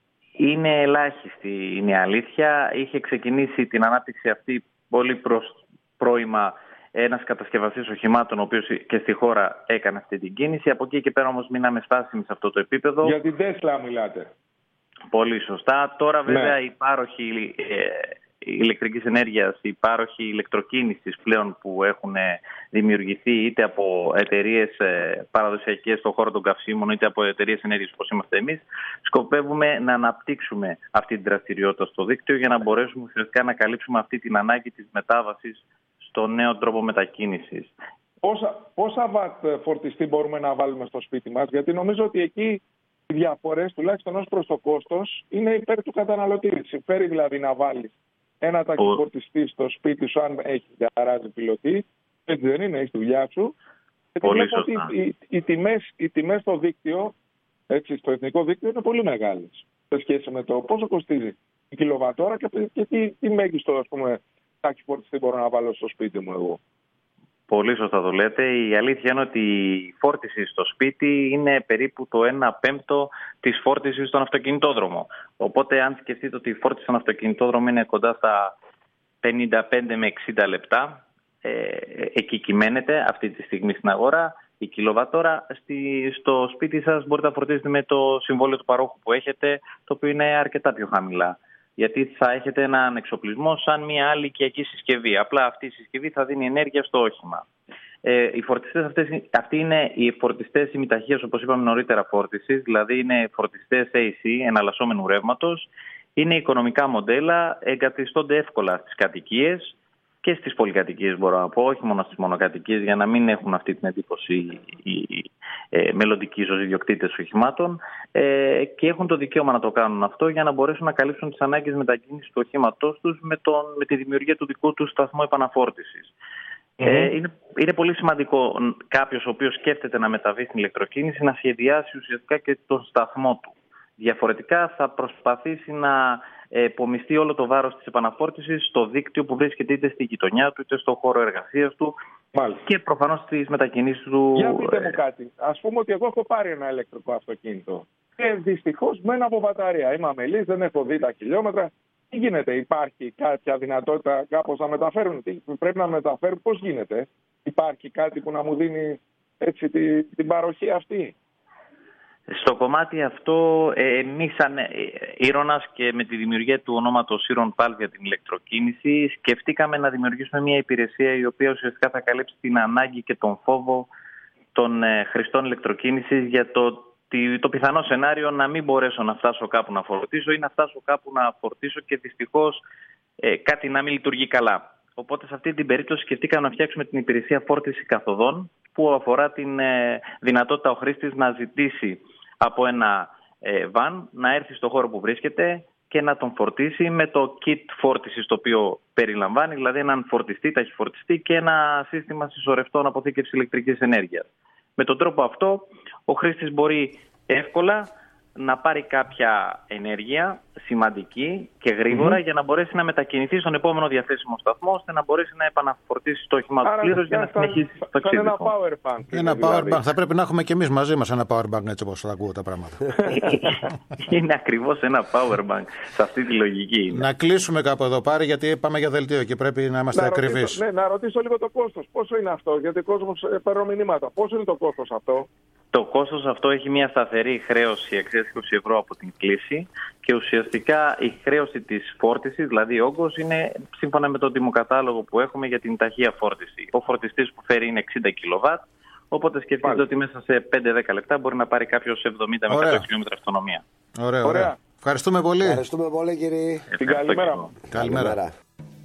Είναι ελάχιστη, είναι η αλήθεια. Είχε ξεκινήσει την ανάπτυξη αυτή πολύ προς πρώιμα ένας κατασκευαστής οχημάτων, ο οποίος και στη χώρα έκανε αυτή την κίνηση. Από εκεί και πέρα όμως μείναμε στάσιμοι σε αυτό το επίπεδο. Για την Τέσλα μιλάτε. Πολύ σωστά. Τώρα βέβαια ναι. οι πάροχοι ε, ηλεκτρικής ενέργειας, οι πάροχοι ηλεκτροκίνησης πλέον που έχουν δημιουργηθεί είτε από εταιρείες ε, παραδοσιακές στον χώρο των καυσίμων, είτε από εταιρείες ενέργειας όπως είμαστε εμείς, σκοπεύουμε να αναπτύξουμε αυτή την δραστηριότητα στο δίκτυο για να μπορέσουμε ουσιαστικά να καλύψουμε αυτή την ανάγκη της μετάβασης στο νέο τρόπο μετακίνησης. Πόσα, πόσα βατ φορτιστή μπορούμε να βάλουμε στο σπίτι μας, γιατί νομίζω ότι εκεί οι διαφορές, τουλάχιστον ως προς το κόστος, είναι υπέρ του καταναλωτή. Συμφέρει δηλαδή να βάλεις ένα ταχυφορτιστή στο σπίτι σου, αν έχει γκαράζ πιλωτή, έτσι δεν είναι, έχει τη δουλειά σου. Πολύ γιατί σωστά. Οι, οι, οι, τιμές, οι τιμές στο δίκτυο, έτσι, στο εθνικό δίκτυο, είναι πολύ μεγάλες σε σχέση με το πόσο κοστίζει η κιλοβατόρα και, και τι, τι μέγιστο, ας πούμε, ταχυφορτιστή μπορώ να βάλω στο σπίτι μου εγώ. Πολύ σωστά το λέτε. Η αλήθεια είναι ότι η φόρτιση στο σπίτι είναι περίπου το ένα πέμπτο της φόρτισης στον αυτοκινητόδρομο. Οπότε αν σκεφτείτε ότι η φόρτιση στον αυτοκινητόδρομο είναι κοντά στα πενήντα πέντε με εξήντα λεπτά, ε, εκεί κυμαίνεται αυτή τη στιγμή στην αγορά. Η κιλοβατόρα στη, στο σπίτι σας μπορείτε να φορτίσετε με το συμβόλαιο του παρόχου που έχετε, το οποίο είναι αρκετά πιο χαμηλά. Γιατί θα έχετε έναν εξοπλισμό σαν μια άλλη οικιακή συσκευή. Απλά αυτή η συσκευή θα δίνει ενέργεια στο όχημα. Ε, οι φορτιστές αυτές, αυτοί είναι οι φορτιστές ημιταχείας, όπως είπαμε νωρίτερα, φόρτισης, δηλαδή είναι φορτιστές έι σι, εναλλασσόμενου ρεύματος. Είναι οικονομικά μοντέλα, εγκαθιστώνται εύκολα στις κατοικίες και στις πολυκατοικίες, μπορώ να πω, όχι μόνο στις μονοκατοικίες, για να μην έχουν αυτή την εντύπωση οι, οι ε, μελλοντικοί ίσως ιδιοκτήτες οχημάτων, ε, και έχουν το δικαίωμα να το κάνουν αυτό για να μπορέσουν να καλύψουν τις ανάγκες μετακίνησης του οχήματός τους με, τον, με τη δημιουργία του δικού του σταθμού επαναφόρτισης. Mm-hmm. Ε, είναι, είναι πολύ σημαντικό κάποιος ο οποίος σκέφτεται να μεταβεί στην ηλεκτροκίνηση να σχεδιάσει ουσιαστικά και τον σταθμό του. Διαφορετικά θα προσπαθήσει να επομιστεί όλο το βάρος της επαναφόρτισης στο δίκτυο που βρίσκεται είτε στη γειτονιά του είτε στο χώρο εργασίας του. Μάλιστα. Και προφανώς στις μετακινήσεις του. Για πείτε μου κάτι. Ας πούμε ότι εγώ έχω πάρει ένα ηλεκτρικό αυτοκίνητο και δυστυχώς μένω από μπαταρία. Είμαι αμελής, δεν έχω δει τα χιλιόμετρα. Τι γίνεται, υπάρχει κάποια δυνατότητα κάπως να μεταφέρουν, τι πρέπει να μεταφέρουν, πώς γίνεται, υπάρχει κάτι που να μου δίνει έτσι την, την παροχή αυτή? Στο κομμάτι αυτό, εμείς σαν Ήρωνας και με τη δημιουργία του ονόματος Iron Pulse για την ηλεκτροκίνηση, σκεφτήκαμε να δημιουργήσουμε μια υπηρεσία η οποία ουσιαστικά θα καλύψει την ανάγκη και τον φόβο των χρηστών ηλεκτροκίνησης για το, το πιθανό σενάριο να μην μπορέσω να φτάσω κάπου να φορτίσω ή να φτάσω κάπου να φορτίσω και δυστυχώς κάτι να μην λειτουργεί καλά. Οπότε σε αυτή την περίπτωση σκεφτήκαμε να φτιάξουμε την υπηρεσία φόρτιση καθοδών, που αφορά την ε, δυνατότητα ο χρήστης να ζητήσει από ένα ε, βαν να έρθει στο χώρο που βρίσκεται και να τον φορτίσει με το kit φόρτισης το οποίο περιλαμβάνει, δηλαδή έναν φορτιστή, ταχυφορτιστή και ένα σύστημα συσσωρευτών αποθήκευσης ηλεκτρικής ενέργειας. Με τον τρόπο αυτό ο χρήστης μπορεί εύκολα να πάρει κάποια ενέργεια σημαντική και γρήγορα mm-hmm. για να μπορέσει να μετακινηθεί στον επόμενο διαθέσιμο σταθμό, ώστε να μπορέσει να επαναφορτίσει το όχημά του πλήρως για να συνεχίσει το ταξίδι. Ένα power bank. Ένα δηλαδή. power bank. Θα πρέπει να έχουμε και εμείς μαζί μας ένα power bank, έτσι όπως θα ακούω τα πράγματα. Είναι ακριβώς ένα power bank σε αυτή τη λογική. Είναι. Να κλείσουμε κάπου εδώ πάρει, γιατί πάμε για δελτίο και πρέπει να είμαστε ακριβείς. Ναι, να ρωτήσω λίγο το κόστος. Πόσο είναι αυτό, γιατί ο κόσμος παίρνει μηνύματα. Πόσο είναι το κόστος αυτό? Το κόστος αυτό έχει μια σταθερή χρέωση αξίας είκοσι ευρώ από την κλίση και ουσιαστικά η χρέωση της φόρτισης, δηλαδή όγκος, είναι σύμφωνα με τον τιμοκατάλογο που έχουμε για την ταχεία φόρτιση. Ο φορτιστής που φέρει είναι εξήντα κιλοβάτ, οπότε σκεφτείτε ότι μέσα σε πέντε με δέκα λεπτά μπορεί να πάρει κάποιος εβδομήντα με εκατό χιλιόμετρα αυτονομία. Ωραία, ωραία. ωραία. Ευχαριστούμε πολύ. Ευχαριστούμε πολύ, κύριε. Την καλημέρα. Καλημέρα.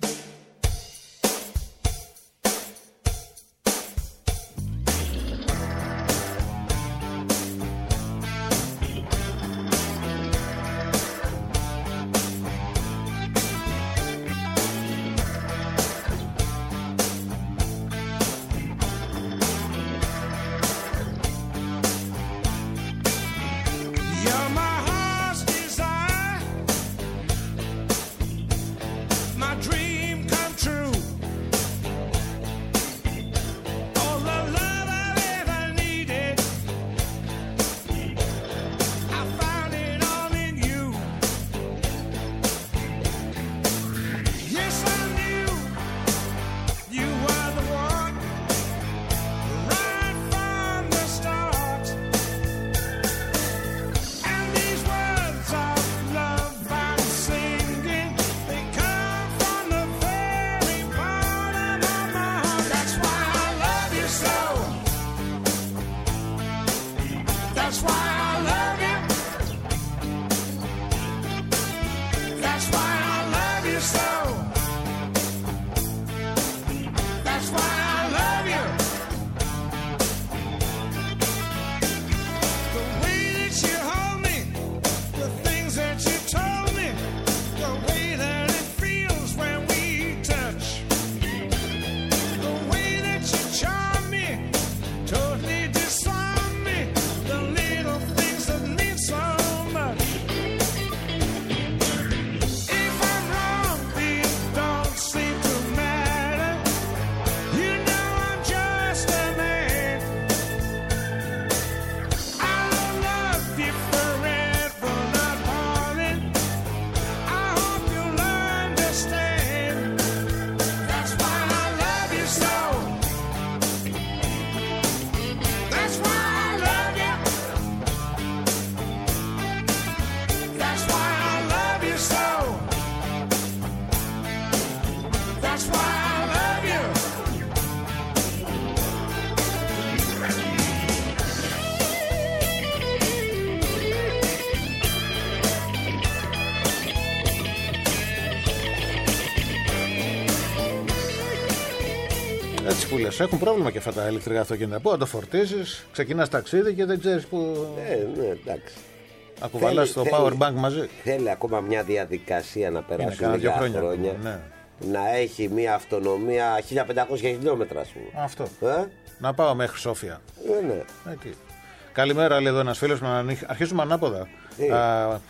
Έτσι που λες, έχουν πρόβλημα και αυτά τα ηλεκτρικά αυτοκίνητα. Πού να το φορτίζεις, ξεκινάς ταξίδι και δεν ξέρεις που. Ναι, ναι, εντάξει. Ακουβαλάς το power bank μαζί. Θέλει ακόμα μια διαδικασία να περάσουν Είναι λίγα χρόνια. χρόνια. Ναι. Να έχει μια αυτονομία χίλια πεντακόσια χιλιόμετρα, ας πούμε. Αυτό. Ε? Να πάω μέχρι Σόφια. Ε, ναι. Ε, τι. Καλημέρα, λέει εδώ ένας φίλος. Αρχίζουμε ανάποδα. Ε. Α,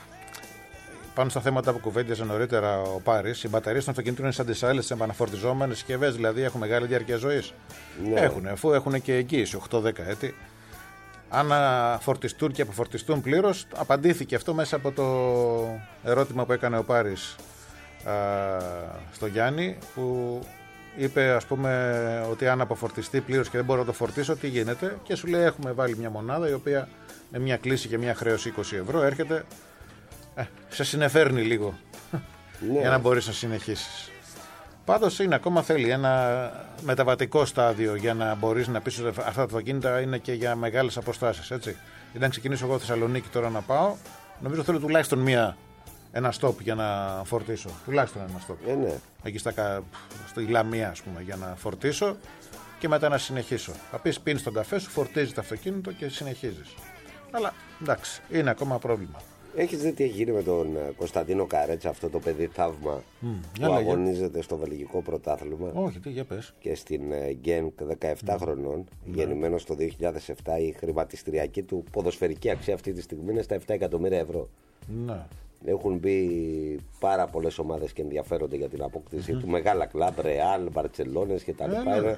πάνω στα θέματα που κουβέντιασε νωρίτερα ο Πάρης, οι μπαταρίες των αυτοκινήτων είναι σαν τις άλλες τις επαναφορτιζόμενες συσκευές, δηλαδή έχουν μεγάλη διάρκεια ζωής. Ναι. Έχουν, αφού έχουν και εγγύηση οκτώ δέκα έτη. Αν φορτιστούν και αποφορτιστούν πλήρως, απαντήθηκε αυτό μέσα από το ερώτημα που έκανε ο Πάρης α, στο Γιάννη, που είπε, ας πούμε, ότι αν αποφορτιστεί πλήρως και δεν μπορώ να το φορτίσω, τι γίνεται, και σου λέει έχουμε βάλει μια μονάδα η οποία με μια κλίση και μια χρέωση είκοσι ευρώ έρχεται, ε, σε συνεφέρνει λίγο, ναι, για να μπορείς να συνεχίσεις. Πάντως είναι, ακόμα θέλει ένα μεταβατικό στάδιο για να μπορείς να πεις ότι αυτά τα αυτοκίνητα είναι και για μεγάλες αποστάσεις, έτσι. Γιατί αν ξεκινήσω εγώ Θεσσαλονίκη τώρα να πάω, νομίζω θέλω τουλάχιστον μία ένα στόπ για να φορτίσω. Τουλάχιστον ένα στόπ. Ε, ναι. Εκεί στα, στη Λαμία, ας πούμε, για να φορτίσω και μετά να συνεχίσω. Θα πεις, πίνεις τον καφέ σου, φορτίζεις το αυτοκίνητο και συνεχίζεις. Αλλά εντάξει, είναι ακόμα πρόβλημα. Έχεις δει τι έχει γίνει με τον Κωνσταντίνο Καρέτσα, αυτό το παιδί θαύμα mm, που αγωνίζεται στο βελγικό πρωτάθλημα? Όχι, τι, για πες. Και στην Γκένκ, δεκαεπτά mm. χρονών, mm. γεννημένος το δύο χιλιάδες επτά, η χρηματιστηριακή του ποδοσφαιρική αξία αυτή τη στιγμή είναι στα επτά εκατομμύρια ευρώ. Ναι. Έχουν μπει πάρα πολλές ομάδες και ενδιαφέρονται για την απόκτησή mm-hmm. του. Μεγάλα κλαμπ, Ρεάλ, Μπαρτσελόνες κτλ. Ε,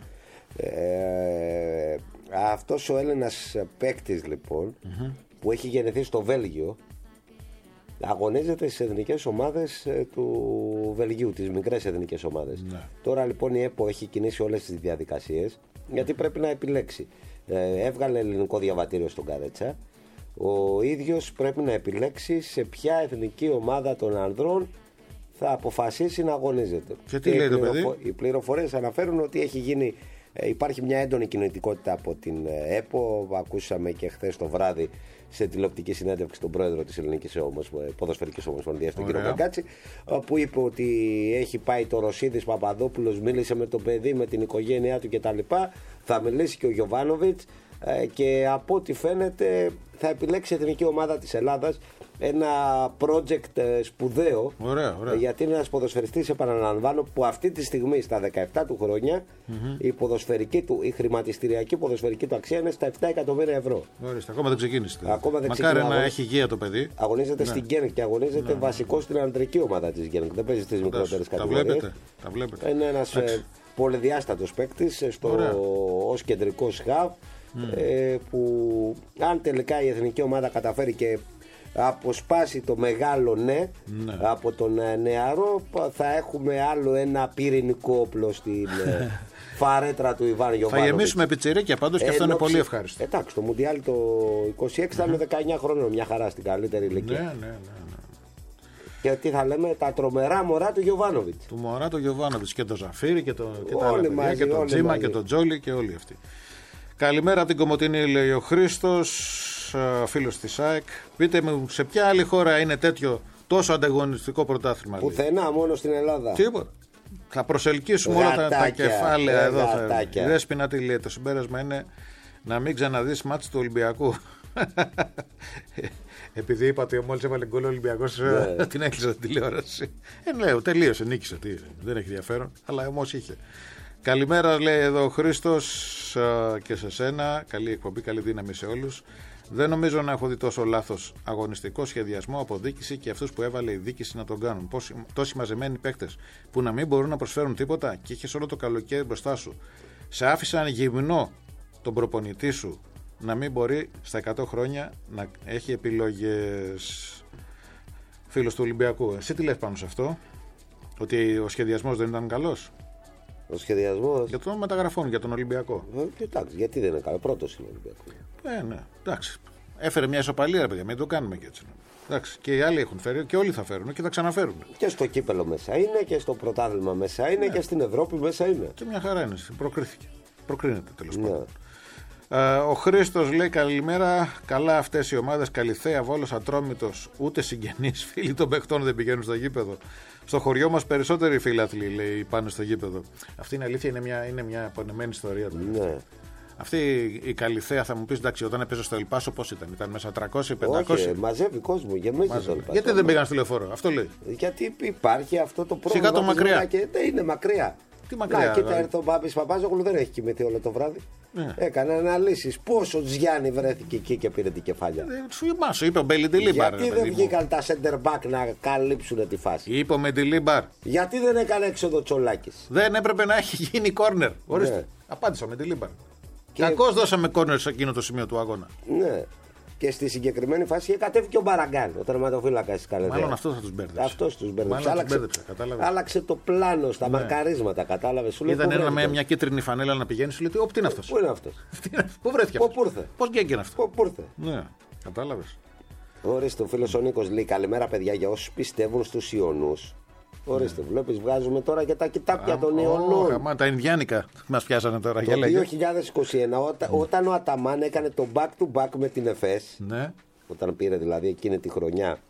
ε, αυτός ο Έλληνας παίκτης λοιπόν mm-hmm. που έχει γεννηθεί στο Βέλγιο αγωνίζεται στις εθνικές ομάδες του Βελγίου, τις μικρές εθνικές ομάδες. Ναι. Τώρα λοιπόν η ΕΠΟ έχει κινήσει όλες τις διαδικασίες γιατί πρέπει να επιλέξει. Ε, έβγαλε ελληνικό διαβατήριο στον Καρέτσα. Ο ίδιος πρέπει να επιλέξει σε ποια εθνική ομάδα των ανδρών θα αποφασίσει να αγωνίζεται. Και τι και λέει το παιδί? Οι πληροφορίες αναφέρουν ότι έχει γίνει, υπάρχει μια έντονη κινητικότητα από την ΕΠΟ. Ακούσαμε και χθες το βράδυ σε τηλεοπτική συνέντευξη τον πρόεδρο της Ελληνικής Ποδοσφαιρικής Ομοσπονδίας, τον κύριο Μπακάτση, που είπε ότι έχει πάει το Ρωσίδης Παπαδόπουλος, μίλησε με το παιδί, με την οικογένειά του κτλ. Θα μιλήσει και ο Γιοβάνοβιτς και από ό,τι φαίνεται θα επιλέξει η εθνική ομάδα της Ελλάδας. Ένα project σπουδαίο. Ωραία, ωραία. Γιατί είναι ένας ποδοσφαιριστής, επαναλαμβάνω, που αυτή τη στιγμή στα δεκαεπτά του χρόνια mm-hmm. η, ποδοσφαιρική του, η χρηματιστηριακή ποδοσφαιρική του αξία είναι στα επτά εκατομμύρια ευρώ. Ορίστε, ακόμα δεν ξεκίνησε. Ακόμα δεν Μακάρι ξεκίνησε. να έχει υγεία το παιδί. Αγωνίζεται ναι. στην Γκένκ και αγωνίζεται ναι. βασικό στην ανδρική ομάδα της Γκένκ. Δεν παίζει στις μικρότερες κατηγορίες. Τα βλέπετε. Τα βλέπετε. Είναι ένας ε, πολυδιάστατος παίκτης ως κεντρικός χαβ mm. ε, που αν τελικά η εθνική ομάδα καταφέρει και αποσπάσει το μεγάλο ναι, ναι. από τον νεαρό, θα έχουμε άλλο ένα πυρηνικό όπλο στην φαρέτρα του Ιβάν Γιοβάνοβιτς. Θα γεμίσουμε πιτσιρίκια πάντως και αυτό είναι πολύ ευχάριστο. Εντάξει, το Μουντιάλ το είκοσι έξι θα είναι δεκαεννιά χρόνων, μια χαρά στην καλύτερη ηλικία. Ναι, ναι, ναι, ναι. Και τι θα λέμε, τα τρομερά μωρά του Γιοβάνοβιτς. Του μωρά του Γιοβάνοβιτς και το Ζαφίρι και, το, και τα άλλα παιδιά, και τον Τζίμα και τον Τζόλι και όλοι αυτοί. Καλημέρα από την Κομοτηνή, λέει ο Χρήστος, φίλος της ΑΕΚ. Πείτε μου, σε ποια άλλη χώρα είναι τέτοιο τόσο ανταγωνιστικό πρωτάθλημα? Πουθενά, μόνο στην Ελλάδα. Τίποτα. Θα προσελκύσουμε όλα τα, τα κεφάλαια εδώ. Η Δέσποινα τι λέει? Το συμπέρασμα είναι να μην ξαναδείς μάτς του Ολυμπιακού. Επειδή είπατε ότι μόλις έβαλε γκολ ο Ολυμπιακός, την έκλεισα την τηλεόραση. Ε, λέω, τελείωσε, νίκησε. Τι, δεν έχει ενδιαφέρον, αλλά όμως είχε. Καλημέρα, λέει εδώ ο Χρήστος, και σε σένα. Καλή εκπομπή, καλή δύναμη σε όλους. Δεν νομίζω να έχω δει τόσο λάθος αγωνιστικό σχεδιασμό από διοίκηση και αυτούς που έβαλε η διοίκηση να τον κάνουν. Πώς, τόσοι μαζεμένοι παίκτες που να μην μπορούν να προσφέρουν τίποτα και είχες όλο το καλοκαίρι μπροστά σου. Σε άφησαν γυμνό τον προπονητή σου να μην μπορεί στα εκατό χρόνια να έχει επιλογές. Φίλος του Ολυμπιακού, εσύ τι λες πάνω σε αυτό? Ότι ο σχεδιασμός δεν ήταν καλός? Ο σχεδιασμός για τον μεταγραφών, για τον Ολυμπιακό. Ε, εντάξει, γιατί δεν είναι καλό? Πρώτος είναι ο Ολυμπιακός. Ε, ναι, εντάξει. Έφερε μια ισοπαλία, παιδιά, μην το κάνουμε και έτσι. Εντάξει, και οι άλλοι έχουν φέρει και όλοι θα φέρουν και θα ξαναφέρουν. Και στο κύπελο μέσα είναι και στο πρωτάθλημα μέσα είναι, ναι. Και στην Ευρώπη μέσα είναι. Και μια χαρά είναι. Προκρίθηκε. Προκρίνεται τέλος ναι. πάντων. Uh, ο Χρήστος λέει καλημέρα. Καλά αυτές οι ομάδες, Καλιθέα, Βόλος, Ατρόμητος, ούτε συγγενείς φίλοι των παιχτών δεν πηγαίνουν στο γήπεδο. Στο χωριό μας περισσότεροι φίλαθλοι, λέει, πάνε στο γήπεδο. Αυτή είναι αλήθεια, είναι μια, είναι μια απονεμένη ιστορία. Ναι. Αυτή η Καλιθέα, θα μου πεις, εντάξει, όταν έπαιζε στο Ελπάσο, πώς ήταν? Ήταν μέσα τριακόσιοι πεντακόσιοι. Όχι, μαζεύει κόσμο, γεμίζει το Ελπάσο. Γιατί δεν πήγαν στο λεωφόρο, αυτό λέει? Γιατί υπάρχει αυτό το πρόβλημα. Σιγά το μακριά. Και δεν είναι μακριά. Τι μακριά. Να, κοίτα, έρθει ο Μπάμπης Παπάζογλου, δεν έχει κοιμηθεί όλο το βράδυ. Ναι. Έκανε αναλύσεις. Πόσο Τζιάννη βρέθηκε εκεί και πήρε την κεφάλια. Ε, σου είπα, σου είπε ο Μπελιντιλίμπαρ. Γιατί δεν βγήκαν τα center back να καλύψουν τη φάση? Είπε ο Μεντιλίμπαρ. Γιατί δεν έκανε έξοδο Τσολάκης? Δεν έπρεπε να έχει γίνει κόρνερ. Ορίστε. Ναι. Απάντησα ο Μεντιλίμπαρ. Και... Κακώς δώσαμε κόρνερ σε εκείνο το σημείο του αγώνα. Ναι. Και στη συγκεκριμένη φάση κατέβηκε ο Μπαραγκάν, ο τερματοφύλακας της Καλιθέας. Μάλλον αυτό θα τους μπέρδεψε. Αυτός τους μπέρδεψε. Άλλαξε, μπέρδεψε, άλλαξε το πλάνο στα ναι. μαρκαρίσματα, κατάλαβε. Ήταν ένα με μια κίτρινη φανέλα να πηγαίνει, σου λέει: Ω, τι είναι αυτό? Πού είναι αυτό? Πού βρέθηκε αυτό? Πώς βγήκε αυτό? Πού ήρθε? Ναι, κατάλαβε. Ορίστε, ο φίλος ο Νίκος λέει: καλημέρα, παιδιά, για όσους πιστεύουν στους Ιωνούς. Ορίστε, βλέπεις, βγάζουμε τώρα και τα κοιτάπια των Ιωνών. Τα Ινδιάνικα μας πιάσανε τώρα. Το δύο χιλιάδες είκοσι ένα, όταν ο Αταμάν έκανε το back to back με την ΕΦΕΣ, όταν πήρε δηλαδή εκείνη τη χρονιά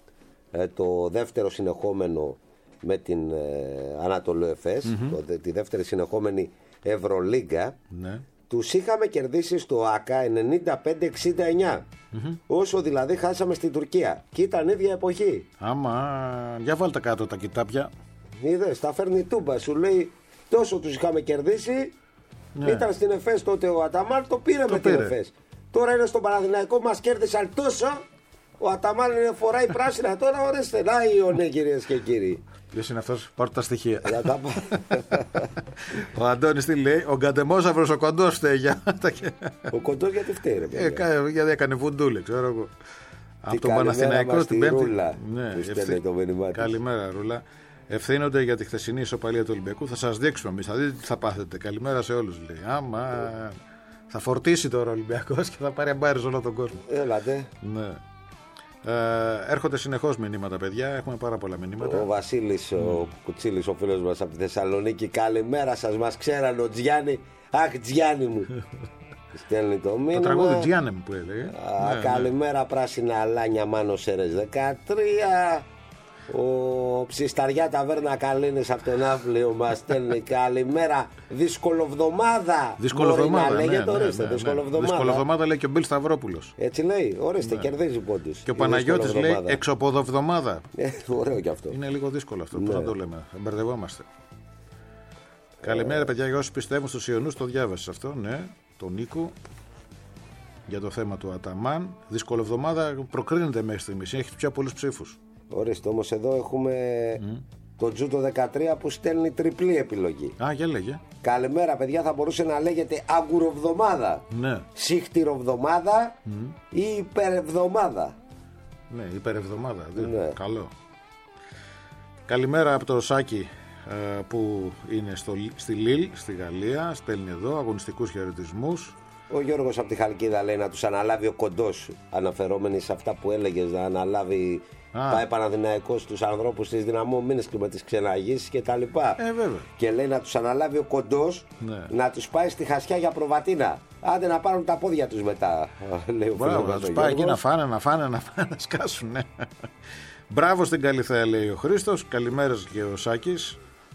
ε, το δεύτερο συνεχόμενο με την ε, Ανατολού Εφές, mm-hmm. το, τη δεύτερη συνεχόμενη Ευρωλίγκα, ναι. τους είχαμε κερδίσει στο ΆΚΑ ενενήντα πέντε εξήντα εννιά. Mm-hmm. Όσο δηλαδή χάσαμε στην Τουρκία. Και ήταν ίδια εποχή. Άμα, για βάλτε κάτω τα κοιτάπια. Είδες, τα φέρνει τούμπα. Σου λέει τόσο τους είχαμε κερδίσει. Ναι. Ήταν στην Εφές τότε ο Αταμάν, το πήρε το με πήρε. την Εφές. Τώρα είναι στον Παναθηναϊκό, μας κέρδισαν τόσο. Ο Αταμάν φοράει πράσινα τώρα, ορίστε. Να Ιωνέ, κυρίες και κύριοι. Ποιος είναι αυτός, πάρτε τα στοιχεία. Ο Αντώνης τι λέει, ο Γκαντεμόσαυρος ο κοντός φταίει για... Ο κοντός γιατί φταίει ρε παιδιά. Ε, γιατί έκανε βουντούλε, ξέρω εγώ. Από τον Παναθηναϊκό στην Πέμπτη. Ρούλα, ναι, ευθύ... το Καλημέρα Ρούλα. Ευθύνονται για τη χθεσινή ισοπαλία του Ολυμπιακού. Θα σας δείξουμε εμείς, θα δείτε τι θα πάθετε. Καλημέρα σε όλους λέει. Άμα θα φορτίσει τώρα ο Ολυμπιακός και θα πάρει αμπάρες όλο τον κόσμο. Έλατε. Ναι. Ε, έρχονται συνεχώς μηνύματα, παιδιά. Έχουμε πάρα πολλά μηνύματα. Ο Βασίλης, mm. ο Κουτσίλης, ο φίλος μας από τη Θεσσαλονίκη. Καλημέρα σας, μας ξέρανε ο Τζιάννη. Αχ, Τζιάννη μου. Στέλνει το μήνυμα. Το τραγούδι Τζιάννη μου που έλεγε. Α, ναι, καλημέρα, ναι. Πράσινα αλάνια, Μάνο Σέρες δεκατρία. Ο Ψισταριά Ταβέρνα Καλίνης από τον Άφλιο μας στέλνει καλημέρα. Δυσκολοβδομάδα. Δυσκολοβδομάδα. Ναι, λέγεται, ναι, ορίστε, ναι, ναι. δυσκολοβδομάδα. Δυσκολοβδομάδα λέει και ο Μπιλ Σταυρόπουλος. Έτσι λέει, ορίστε, ναι. Κερδίζει πόντους. Και ο Παναγιώτης λέει εξοποδοβδομάδα. Ε, ωραίο κι αυτό. Είναι λίγο δύσκολο αυτό. Ναι. Πώς να το λέμε, μπερδευόμαστε. Ε... Καλημέρα, παιδιά, για όσοι πιστεύουν στους Ιωνούς, το διάβασες αυτό, ναι, τον Νίκο. Για το θέμα του Αταμάν. Δυσκολοβδομάδα προκρίνεται μέχρι στιγμής. Έχει πιο πολλούς ψήφους. Ορίστε, όμως εδώ έχουμε mm. το Τζούτο δεκατρία που στέλνει τριπλή επιλογή. Α, για λέγε. Καλημέρα, παιδιά, θα μπορούσε να λέγεται αγκουροβδομάδα, ναι. Σύχτηροβδομάδα mm. ή υπερεβδομάδα. Ναι, υπερεβδομάδα. Ναι. Καλό. Καλημέρα από το Σάκη που είναι στο, στη Λίλ, στη Γαλλία. Στέλνει εδώ αγωνιστικούς χαιρετισμούς. Ο Γιώργος από τη Χαλκίδα λέει να τους αναλάβει ο Κοντός, αναφερόμενοι σε αυτά που έλεγες, να αναλάβει. Ah. Πάει Παναθηναϊκός στους ανθρώπους της Δυναμό, μήνες και με τις ξεναγήσεις και τα λοιπά. Ε, βέβαια. Και λέει να τους αναλάβει ο Κοντός, ναι. Να τους πάει στη Χασιά για προβατίνα. Άντε να πάρουν τα πόδια τους μετά. Λέει ο Μπράβο, να τους πάει εκεί να φάνε, να φάνε, να φάνε, να σκάσουν. Ναι. Μπράβο στην Καλυθέα, λέει ο Χρήστος. Καλημέρας και ο Σάκης.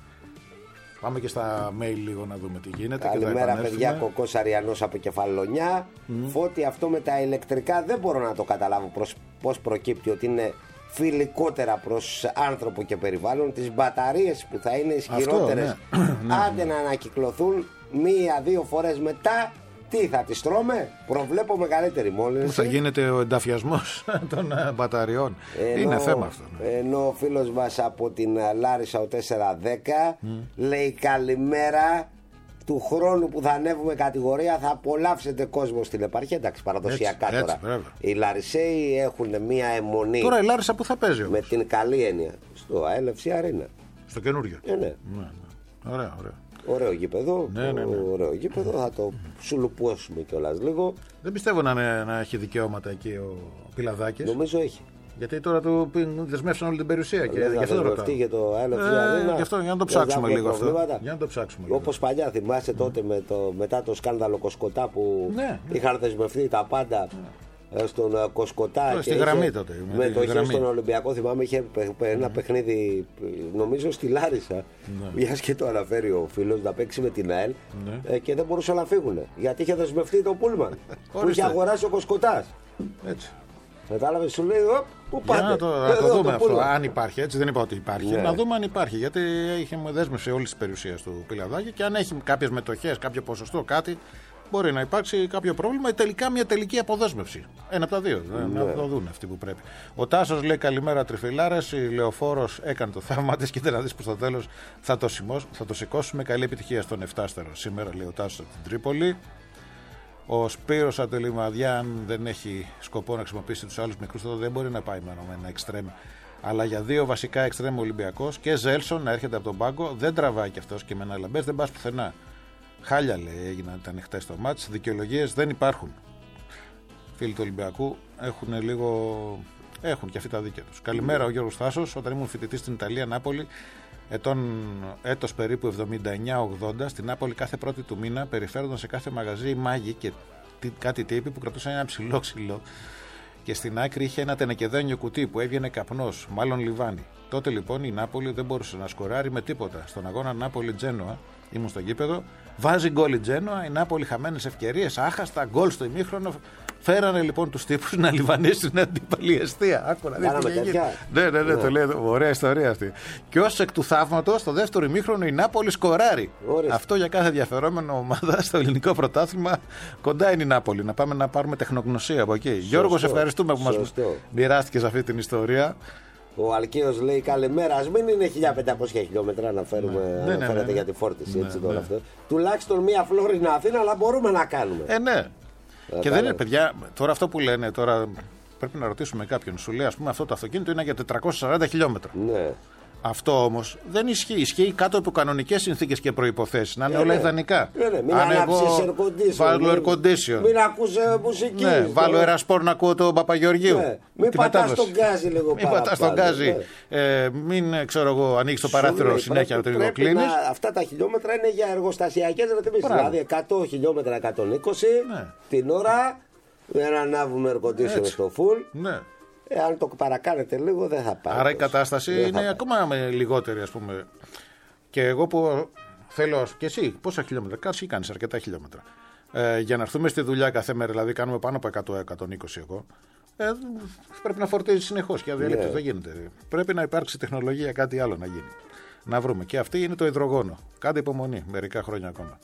Πάμε και στα mail λίγο να δούμε τι γίνεται. Καλημέρα, παιδιά. Κοκός Αριανός από Κεφαλονιά. Mm. Φώτη, αυτό με τα ηλεκτρικά δεν μπορώ να το καταλάβω πώς προκύπτει ότι είναι φιλικότερα προς άνθρωπο και περιβάλλον. Τις μπαταρίες που θα είναι ισχυρότερες, ναι. Άντε να ανακυκλωθούν μία-δύο φορές μετά. Τι θα τις τρώμε, προβλέπω μεγαλύτερη μόλυνση. Πού θα γίνεται ο ενταφιασμός των μπαταριών. Ενώ, είναι θέμα αυτό. Ναι. Ενώ ο φίλος μας από την Λάρισα ο τέσσερα δέκα mm. λέει καλημέρα. Του χρόνου που θα ανέβουμε κατηγορία θα απολαύσετε κόσμο στην επαρχία. Εντάξει, παραδοσιακά έτσι, τώρα. Έτσι, οι Λαρισαίοι έχουν μία αιμονή. Τώρα η Λάρισα που θα παίζει όμως? Με την καλή έννοια. Στο Αέλευση Αρίνα. Στο καινούριο. Ε, ναι. Ναι, ναι. Ωραία, ωραία. Ωραίο γήπεδο. Ναι, ναι, ναι. Ωραίο γήπεδο. Θα το σουλουπώσουμε κιόλας λίγο. Δεν πιστεύω να, είναι, να έχει δικαιώματα εκεί ο Πιλαδάκης. Νομίζω έχει. Γιατί τώρα του δεσμεύσαν όλη την περιουσία και γι' αυτό ρωτάω. Για το Αέλευση Αρίνα. Γι' αυτό για να το ψάξουμε λίγο αυτό. Για να το ψάξουμε λίγο. Όπως παλιά, θυμάσαι mm. τότε με το, μετά το σκάνδαλο Κοσκοτά που ναι, είχαν δεσμευτεί τα πάντα. Ναι. Στον Κοσκοτά και στη γραμμή τότε, με το είχε στον Ολυμπιακό, θυμάμαι, είχε ένα mm. παιχνίδι νομίζω στη Λάρισα, μια mm. και το αναφέρει ο φίλος, να παίξει με την ΑΕΛ mm. και δεν μπορούσαν να φύγουν γιατί είχε δεσμευτεί το πούλμαν που είχε αγοράσει ο Κοσκοτάς. Έτσι. Κατάλαβε, σου λέει, πού πάτε. Για να το, να το δούμε αυτό, αν υπάρχει, έτσι δεν είπα ότι υπάρχει. Ναι. Να δούμε αν υπάρχει, γιατί είχε δέσμευση όλη τη περιουσία του Πιλαδάκη και αν έχει κάποιες μετοχές, κάποιο ποσοστό, κάτι, μπορεί να υπάρξει κάποιο πρόβλημα ή τελικά μια τελική αποδέσμευση. Ένα από τα δύο. Ναι. Να το δουν αυτοί που πρέπει. Ο Τάσος λέει καλημέρα τριφυλάρες. Η Λεωφόρος έκανε το θαύμα της. Κοίτα να δεις που στο τέλος θα το, σημώς, θα το σηκώσουμε. Καλή επιτυχία στον εφτάστερο σήμερα, λέει ο Τάσος από την Τρίπολη. Ο Σπύρος από τη Λιμαδιά, αν δεν έχει σκοπό να χρησιμοποιήσει τους άλλους μικρούς, τότε δεν μπορεί να πάει με ένα εξτρέμ. Αλλά για δύο βασικά εξτρέμ Ολυμπιακός και Ζέλσον να έρχεται από τον πάγκο, δεν τραβάει κι αυτός και με ένα Λαμπές δεν πας πουθενά. Χάλια, λέει, έγιναν, ήταν χτες το μάτς. Δικαιολογίες δεν υπάρχουν. Φίλοι του Ολυμπιακού έχουν λίγο. Έχουν και αυτοί τα δίκαια τους. Καλημέρα, ο Γιώργος Θάσος. Όταν ήμουν φοιτητής στην Ιταλία, Νάπολη, ετών, έτος περίπου εβδομήντα εννιά ογδόντα, στην Νάπολη κάθε πρώτη του μήνα περιφέρονταν σε κάθε μαγαζί οι μάγοι και κάτι τύποι που κρατούσαν ένα ψηλό ξυλό και στην άκρη είχε ένα τενεκεδένιο κουτί που έβγαινε καπνός, μάλλον λιβάνι. Τότε λοιπόν η Νάπολη δεν μπορούσε να σκοράρει με τίποτα. Στον αγώνα Νάπολη-Τζένοα, ήμουν στο γήπεδο, βάζει γκολ η Τζένοα, η Νάπολη χαμένες ευκαιρίες, άχαστα γκολ στο ημίχρονο. Φέρανε λοιπόν τους τύπους να λιβανίσουν την αντίπαλη εστία. Άκου να δεις τι έγινε. Ναι, ναι, ναι, ναι, το λέει. Ωραία ιστορία αυτή. Και ως εκ του θαύματος, στο δεύτερο ημίχρονο η Νάπολη σκοράρει. Ωραία. Αυτό για κάθε ενδιαφερόμενο ομάδα στο ελληνικό πρωτάθλημα. Κοντά είναι η Νάπολη. Να πάμε να πάρουμε τεχνογνωσία από εκεί. Σωστό. Γιώργο, σε ευχαριστούμε που μας μοιράστηκες αυτή την ιστορία. Ο Αλκαίος λέει καλημέρα. Ας μην είναι χίλια πεντακόσια χιλιόμετρα να φέρουμε ναι, ναι, ναι, ναι. για τη φόρτιση. Ναι, έτσι, ναι. αυτό. Τουλάχιστον μία Φλόρινα Αθήνα, αλλά μπορούμε να κάνουμε. Ε, ναι. Και δεν είναι, παιδιά, τώρα αυτό που λένε, τώρα πρέπει να ρωτήσουμε κάποιον. Σου λέει, ας πούμε, αυτό το αυτοκίνητο είναι για τετρακόσια σαράντα χιλιόμετρα. Ναι. Αυτό όμως δεν ισχύει. Ισχύει κάτω από κανονικές συνθήκες και προϋποθέσεις. Να είναι ε, όλα ναι. ιδανικά. Ε, ναι. Μην αν ανάψεις εγώ air condition. βάλω air condition. Μην, μην ακούς ε, μουσική. Ναι, βάλω ερασπόρ να ακούω τον Παπαγεωργίου. Ναι. Μην πατάς τον γκάζι λίγο μην πατάς τον γκάζι. Ναι. Ε, μην ξέρω εγώ, ανοίξεις το παράθυρο λέει, συνέχεια το λίγο κλείνεις. Αυτά τα χιλιόμετρα είναι για εργοστασιακές ρυθμίσεις. Δηλαδή εκατό χιλιόμετρα, εκατόν είκοσι ναι. την ώρα. Δεν ανάβουμε air condition στο full. Ναι. Ε, αν το παρακάνετε λίγο δεν θα πάει. Άρα η κατάσταση δεν είναι ακόμα με λιγότερη, ας πούμε. Και εγώ που θέλω. Και εσύ, πόσα χιλιόμετρα κάνεις ή κάνεις αρκετά χιλιόμετρα. Ε, για να έρθουμε στη δουλειά κάθε μέρα, δηλαδή κάνουμε πάνω από εκατό με εκατόν είκοσι εγώ. Ε, πρέπει να φορτίζει συνεχώς και αδιαλείπτως. Yeah. Δεν γίνεται. Πρέπει να υπάρξει τεχνολογία, κάτι άλλο να γίνει. Να βρούμε. Και αυτή είναι το υδρογόνο. Κάντε υπομονή, μερικά χρόνια ακόμα.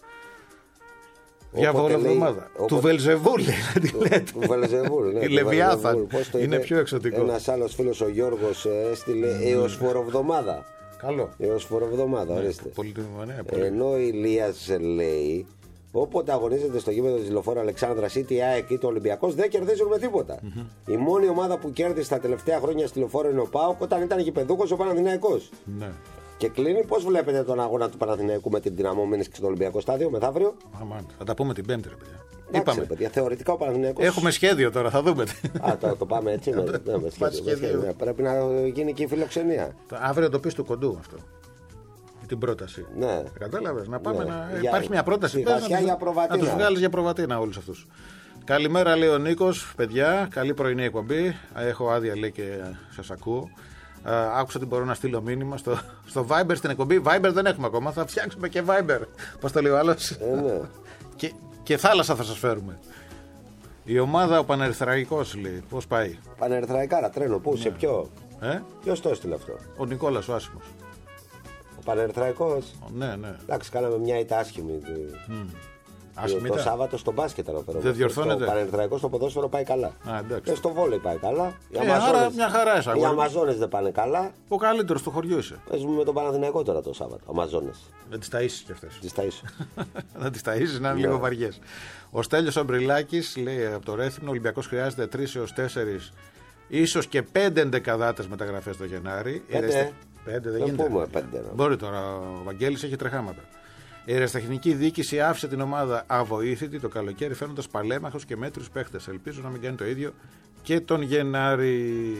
Διαβόλο εβδομάδα. Του Βελζεβούλ, λέει. Του Βελζεβούλ, ναι. Η Λεβιάθαν. Είναι πιο εξωτικό. Ένας άλλος φίλος, ο Γιώργος, έστειλε έως φοροβδομάδα. Καλό. Έως φοροβδομάδα, ορίστε. Ενώ η Ηλίας λέει, όποτε αγωνίζεται στο γήπεδο της Λεωφόρου Αλεξάνδρας ή τη ΑΕΚ ή το Ολυμπιακός, δεν κερδίζουν με τίποτα. Η μόνη ομάδα που κέρδισε τα τελευταία χρόνια στη Λεωφόρο είναι ο ΠΑΟΚ, όταν ήταν γηπεδούχος ο Παναθηναϊκός. Και κλείνει, πώς βλέπετε τον αγώνα του Παναθηναϊκού με την Δυναμό Μίνσκ στο Ολυμπιακό Στάδιο μεθαύριο? Αμάν, θα τα πούμε την Πέμπτη, ρε παιδιά. Είπαμε. Ρε, παιδιά, θεωρητικά ο Παναθηναϊκός. Έχουμε σχέδιο τώρα, θα δούμε. Α, το, το πάμε έτσι. ναι, ναι, με σχέδιο, σχέδιο. Με σχέδιο. Πρέπει να γίνει και η φιλοξενία. Το, αύριο το πει του κοντού αυτό. Την πρόταση. Ναι. Κατάλαβες, να πάμε ναι. να. Για, υπάρχει μια πρόταση. Πες, να, για να τους βγάλεις για προβατίνα όλους αυτούς. Καλημέρα, λέει ο Νίκος. Παιδιά, καλή πρωινή εκπομπή. Έχω άδεια, λέει, και σας ακούω. Uh, άκουσα ότι μπορώ να στείλω μήνυμα στο, στο Viber στην εκπομπή. Viber δεν έχουμε ακόμα, θα φτιάξουμε και Viber. Πώς το λέει ο άλλος. Ε, ναι. και, και θάλασσα θα σας φέρουμε. Η ομάδα ο Πανερθραϊκός, λέει, πώς πάει? Πανερθραϊκάρα, τρένο, πού, ναι. σε ποιο? Ε? Ποιος το έστειλε αυτό? Ο Νικόλας ο άσχημος. Ο Πανερθραϊκός. Ναι, ναι. Εντάξει, κάναμε μια ήττα άσχημη. Mm. Άσχημη το ήταν. Σάββατο στο μπάσκετ αναφέρομαι. Δεν διορθώνεται. Το Πανερθραϊκό στο ποδόσφαιρο πάει καλά. Α, και στο βόλεϊ πάει καλά. Οι ε, Αμαζόνες, άρα μια χαρά είσαι, οι Αμαζόνες δεν πάνε καλά. Ο καλύτερος του χωριού είσαι. Παίζουμε με τον Παναθηναϊκό τώρα το Σάββατο. Αμαζόνες. Να τις ταΐσεις κι αυτές. Τις ταΐσεις. Να τις ταΐσεις, να είναι λίγο βαριές. Ο Στέλιος Αμπριλάκης λέει από το Ρέθυμνο: ο Ολυμπιακός χρειάζεται τρεις έως τέσσερις, ίσως και πέντε εντεκαδάτες μεταγραφές το Γενάρη. Πέντε. Πέντε δεν γίνεται. Πούμε, πέντε, μπορεί τώρα, ο Βαγγέλης έχει τρεχάματα. Η αεραστεχνική διοίκηση άφησε την ομάδα αβοήθητη το καλοκαίρι, φαίνοντας παλέμαχος και μέτριους παίχτες. Ελπίζω να μην κάνει το ίδιο και τον Γενάρη.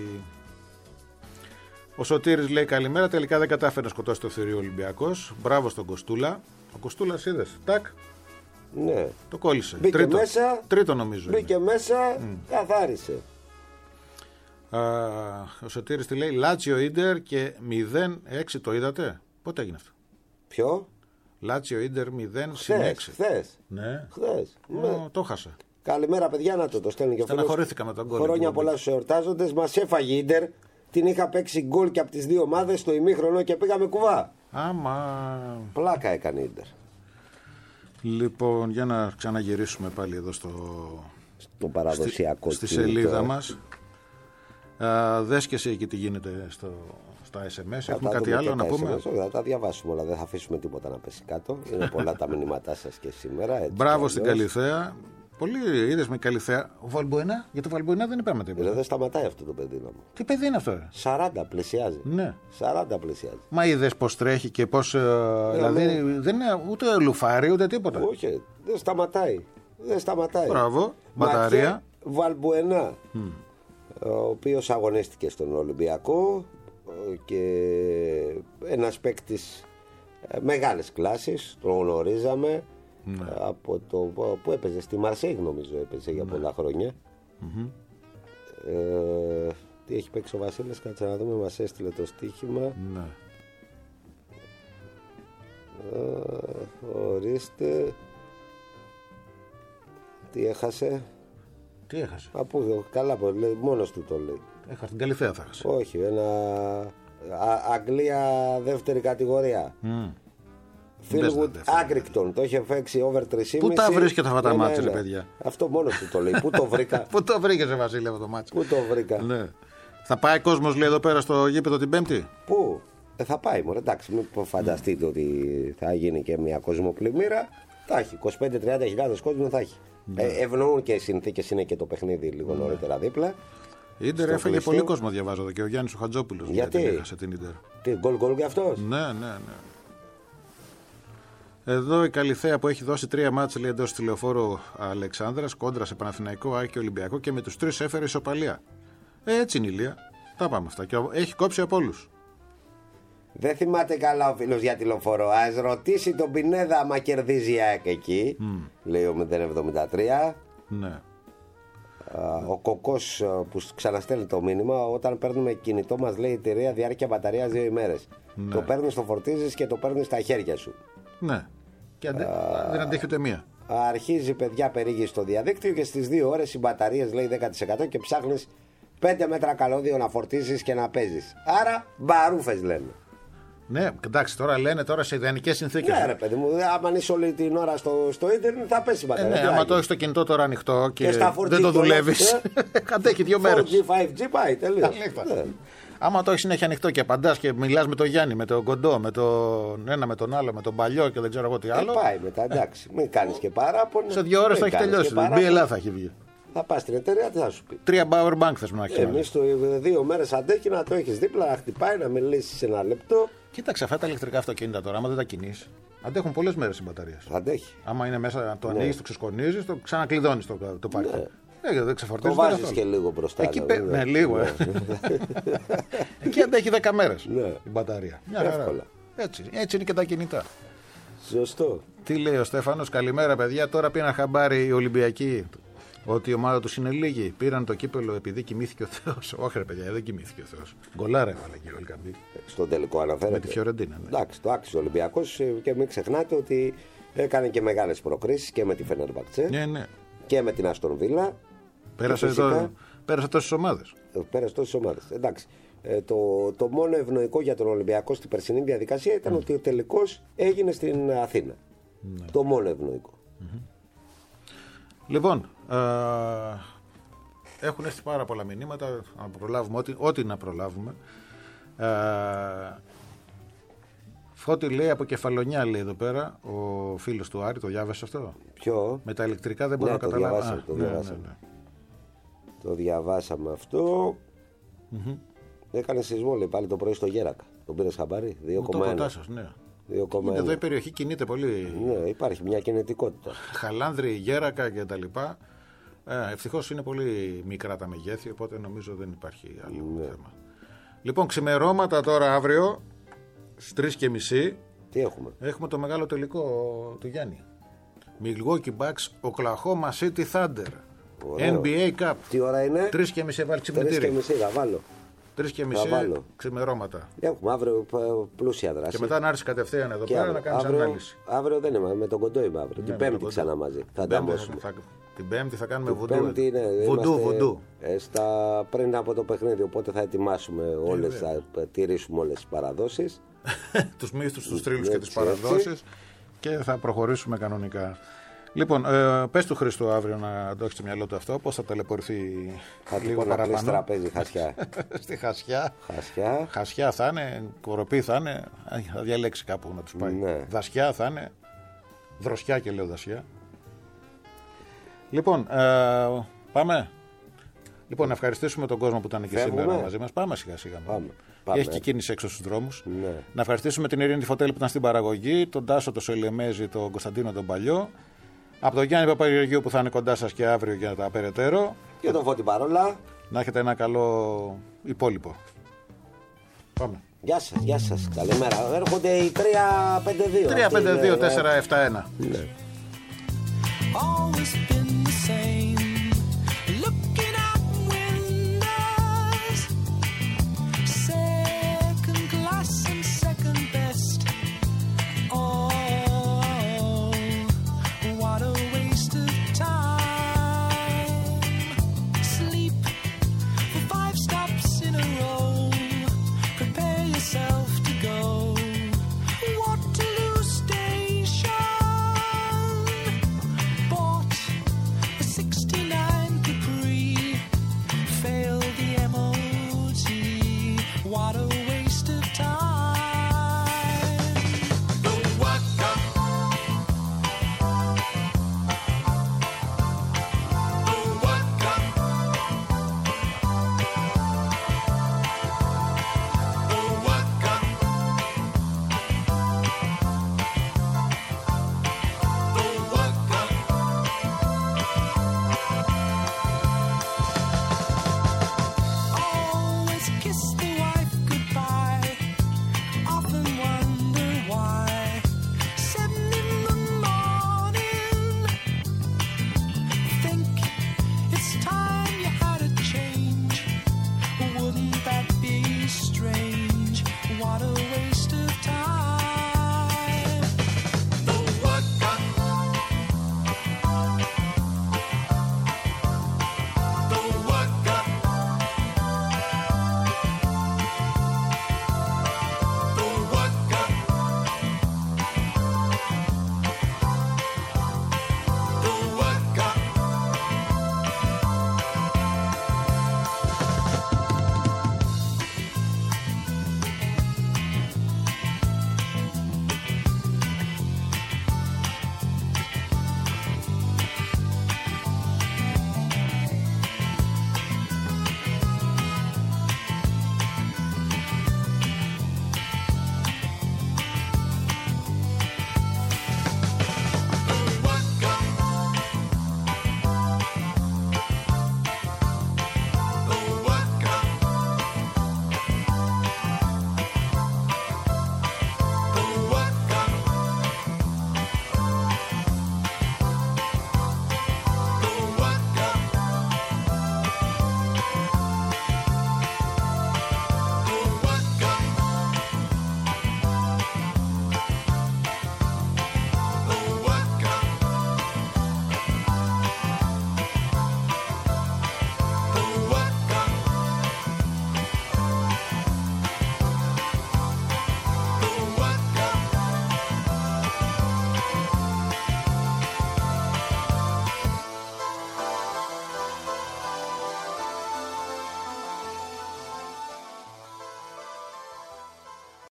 Ο Σωτήρης λέει καλημέρα. Τελικά δεν κατάφερε να σκοτώσει το θηρίο Ολυμπιακός. Μπράβο στον Κοστούλα. Ο Κοστούλας είδες, τάκ. Ναι. Το κόλλησε. Μπήκε Τρίτο, μέσα. Τρίτο νομίζω. Μπήκε είναι. μέσα, mm. καθάρισε. Α, ο Σωτήρης τη λέει Λάτσιο Ίντερ και μηδέν έξι, το είδατε? Πότε έγινε αυτό? Ποιο? Λάτσιο Ίντερ μηδέν συν έξι. Χθες. Ναι. Χθες. Ναι. Το χάσα. Καλημέρα, παιδιά, να το, το στέλνει και ο φίλος. Στεναχωρήθηκα με τον γκολ. Χρόνια πολλά στους εορτάζοντες. Μας έφαγε η Ίντερ. Την είχα παίξει γκολ και από τις δύο ομάδες στο ημίχρονο και πήγαμε κουβά. Άμα. Πλάκα έκανε η Ίντερ. Λοιπόν, για να ξαναγυρίσουμε πάλι εδώ στο, στο παραδοσιακό στη, στη σελίδα μας. Uh, δες και εσύ εκεί τι γίνεται στο, στα ες εμ ες. Έχουμε κάτι άλλο να πούμε? ες εμ ες, θα τα διαβάσουμε όλα, δεν θα αφήσουμε τίποτα να πέσει κάτω. Είναι πολλά τα μηνύματά σας και σήμερα. Έτσι. Μπράβο στην Καλιθέα. Πολύ είδες με Καλιθέα. Ο Βαλμποενά, για το Βαλμποενά δεν είπαμε τίποτα. Δεν σταματάει αυτό το παιδί να μου. Τι παιδί είναι αυτό? σαράντα πλησιάζει. Ναι. σαράντα πλησιάζει. Μα είδες πως τρέχει και πως. Ναι, δηλαδή ναι. Δεν είναι ούτε λουφάρι ούτε τίποτα. Όχι, δεν σταματάει. Δεν σταματάει. Μπράβο, μπαταρία. Βαλμποενά. Mm. Ο οποίος αγωνίστηκε στον Ολυμπιακό και ένας παίκτης μεγάλης κλάσης, τον γνωρίζαμε. Ναι. Από το που έπαιζε στη Μαρσέιγ, νομίζω έπαιζε για ναι. πολλά χρόνια. Mm-hmm. Ε, τι έχει παίξει ο Βασίλης, κάτσε να δούμε, μας έστειλε το στοίχημα. Ναι. Ε, ορίστε. Τι έχασε. Τι έχασε. Από, καλά, λέει, μόνος του το λέει. Έχασε την Καλυθέα, θα έχασε. Όχι, ένα. Α, Αγγλία δεύτερη κατηγορία. Mm. Φίλγουτ Άγκρικτον. Το είχε παίξει over τρία κόμμα πέντε. Πού τα βρίσκεται αυτά τα μάτια, ρε παιδιά. Αυτό μόνος του το λέει. Πού το βρήκα. Πού το βρήκε, Βασίλη, αυτό το μάτσο. Πού το βρήκα. Ναι. Θα πάει κόσμος, λέει, εδώ πέρα στο γήπεδο την Πέμπτη. Πού. Ε, θα πάει, μωρέ. Εντάξει, μην φανταστείτε mm. ότι θα γίνει και μια κοσμοπλημμύρα. Θα έχει. είκοσι πέντε με τριάντα χιλιάδες κόσμο θα έχει. Mm. Ε, ευνοούν και οι συνθήκες, είναι και το παιχνίδι λίγο mm. νωρίτερα δίπλα. Η Ίντερ έφαγε πολύ κόσμο, διαβάζω εδώ, και ο Γιάννης ο Χατζόπουλος. Γιατί, γιατί έχασε την Ίντερ. Τι, γκολ γκολ και αυτός. Ναι, ναι, ναι. Εδώ η Καλυθέα που έχει δώσει τρία μάτς, λέει, εντός τηλεοφόρου Αλεξάνδρας, κόντρα σε Παναθηναϊκό, Άκη και Ολυμπιακό, και με τους τρεις έφερε ισοπαλία. Ε, έτσι είναι η Ηλία. Τα πάμε αυτά. Και έχει κόψει από όλους. Δεν θυμάται καλά ο φίλος για τηλεοφόρο. Ας ρωτήσει τον Πινέδα άμα κερδίζει η ΑΕΚ εκεί. Mm. Λέει ο μηδέν εβδομήντα τρία. Ναι. Ο Κοκός που ξαναστέλνει το μήνυμα, όταν παίρνουμε κινητό μας λέει η εταιρεία διάρκεια μπαταρίας δύο ημέρες. Ναι. Το παίρνεις, το φορτίζεις και το παίρνεις στα χέρια σου. Ναι. Και αντε... Α... δεν αντέχει ούτε μία. Αρχίζει, παιδιά, περίγει στο διαδίκτυο και στις δύο ώρες οι μπαταρίες λέει δέκα τοις εκατό και ψάχνεις πέντε μέτρα καλώδιο να φορτίζεις και να παίζεις. Άρα μπαρούφες λένε. Ναι, εντάξει, τώρα λένε τώρα σε ιδανικές συνθήκες. Ναι, ρε παιδί μου, άμα είσαι όλη την ώρα στο, στο ίντερνετ θα πέσει η μπαταρία. Ε, ναι, άμα το έχεις το κινητό τώρα ανοιχτό και, και δεν το δουλεύεις, ε? Αντέχει δύο μέρες. φορ τζι, φάιβ τζι πάει, τελείως. Ναι. Άμα το έχεις συνέχεια ανοιχτό και απαντάς και μιλάς με τον Γιάννη, με τον Κοντό, με τον ένα με τον άλλο, με τον παλιό και δεν ξέρω εγώ τι άλλο. Ε, πάει μετά, εντάξει, μην κάνεις και παράπονο. Σε δύο ώρες θα έχει τελειώσει. Μπι Ελ Α θα έχει βγει. Θα πας στην εταιρεία, τι θα σου πει. Τρία power bank θες να έχεις. Εμείς το δύο μέρες αντέχει να το έχεις δίπλα, να χτυπάει, να μιλήσεις ένα λεπτό. Κοίταξε, αυτά τα ηλεκτρικά αυτοκίνητα τώρα, άμα δεν τα κινείς, αντέχουν πολλές μέρες οι μπαταρίες. Αντέχει. Άμα είναι μέσα, το ανοίγεις, ναι. το ξεσκονίζεις, το ξανακλειδώνεις το, το πάρκο. Ναι. Ε, δεν ξεφορτίζεις. Το βάζεις και λίγο μπροστά. Εκεί πέ... Ναι, λίγο. Ε. Εκεί αντέχει δέκα μέρες ναι. η μπαταρία. Μια εύκολα. Έτσι, έτσι είναι και τα κινητά. Σωστό. Τι λέει ο Στέφανος, καλημέρα παιδιά. Τώρα πήραν χαμπάρι οι Ολυμπιακοί ότι η ομάδα τους είναι λίγη. Πήραν το κύπελο επειδή κοιμήθηκε ο Θεός. Όχι, ρε παιδιά, δεν κοιμήθηκε ο Θεός. Γκολάρα έβαλε και ο Ελκαμπή. Στον τελικό αναφέρεται. Με τη Φιωρεντίνα. Ναι. Εντάξει, το άξιζε ο Ολυμπιακός και μην ξεχνάτε ότι έκανε και μεγάλες προκρίσεις και με τη Φενέρμπαχτσε ναι, ναι. και με την Αστον Βίλα. Πέρασε, φυσικά, το, πέρασε τόσες ομάδες. Πέρασε τόσες ομάδες. Εντάξει. Ε, το, το μόνο ευνοϊκό για τον Ολυμπιακό στην περσινή διαδικασία ήταν mm. ότι ο τελικός έγινε στην Αθήνα. Mm. Το μόνο ευνοϊκό. Mm-hmm. Λοιπόν, ε, έχουν έρθει πάρα πολλά μηνύματα. Να προλάβουμε ό,τι, ό,τι να προλάβουμε. Ε, Φώτη λέει από Κεφαλονιά, λέει εδώ πέρα ο φίλος του Άρη, το διάβασε αυτό. Ποιο? Με τα ηλεκτρικά δεν μπορώ ναι, να καταλάβω. Διαβάσαμε, το, ναι, διαβάσαμε. Ναι, ναι. το διαβάσαμε αυτό. Mm-hmm. Έκανε σεισμό, λέει, πάλι το πρωί στο Γέρακα. Τον πήρες χαμπάρι, δύο κόμμα ένα. Ναι. δύο κόμμα ένα. Εδώ η περιοχή κινείται πολύ. Ναι, υπάρχει μια κινητικότητα. Χαλάνδρη, Γέρακα κτλ. Ε, ευτυχώς είναι πολύ μικρά τα μεγέθη, οπότε νομίζω δεν υπάρχει άλλο ναι. θέμα. Λοιπόν, ξημερώματα τώρα αύριο στις τρεις και μισή. Τι έχουμε? Έχουμε το μεγάλο τελικό του Γιάννη. Milwaukee Bucks, Oklahoma City Thunder. Ωραίο. Εν μπι έι Cup. Τι ώρα είναι? Τρεις και μισή, βάλει ξυπνητήρι. Τρεις και μισή, θα βάλω. Τρεις και μισή ξημερώματα. Έχουμε αύριο πλούσια δράση. Και μετά να έρθει κατευθείαν εδώ και πέρα αύριο, να κάνεις αύριο, ανάλυση. Αύριο δεν είμαι, με τον Κοντό είμαι αύριο. Ναι, την Πέμπτη ξανά μαζί. Θα ανταμώσουμε. Θα, την Πέμπτη θα κάνουμε βουντού. Πέμπτη είναι, βουντού, βουντού. Στα, πριν από το παιχνίδι, οπότε θα ετοιμάσουμε όλες, θα τηρήσουμε όλες τις παραδόσεις. Τους μύθους, τους θρύλους και τις παραδόσεις. Και θα προχωρήσουμε κανονικά. Λοιπόν, ε, πες του Χρήστο αύριο να το έχει στο μυαλό του αυτό, πώς θα ταλαιπωρηθεί θα λίγο παραπάνω. Θα τραπέζι χασιά. Στη χασιά. Χασιά. Χασιά θα είναι, κοροπή θα είναι, θα διαλέξει κάπου να τους πάει. Ναι. Δασιά θα είναι, δροσιά και λέω δασιά. Λοιπόν, ε, πάμε. Λοιπόν, να ευχαριστήσουμε τον κόσμο που ήταν εκεί Φεύγουμε. σήμερα μαζί μας. Πάμε σιγά σιγά. Πάμε. Πάμε. Έχει και κίνηση έξω στους δρόμους. Ναι. Να ευχαριστήσουμε την Ειρήνη Φωτέλη που ήταν στην παραγωγή, τον Τάσο, τον Σελεμέζη, τον Κωνσταντίνο τον Παλιό. Από τον Γιάννη Παπαγεωργίου που θα είναι κοντά σας και αύριο για τα περαιτέρω. Και τον Φώτη Παρόλα. Να έχετε ένα καλό υπόλοιπο. Πάμε. Γεια σας, γεια σας. Καλημέρα. Έρχονται οι τρία πέντε δύο. τρία πέντε δύο τέσσερα επτά ένα. Ναι.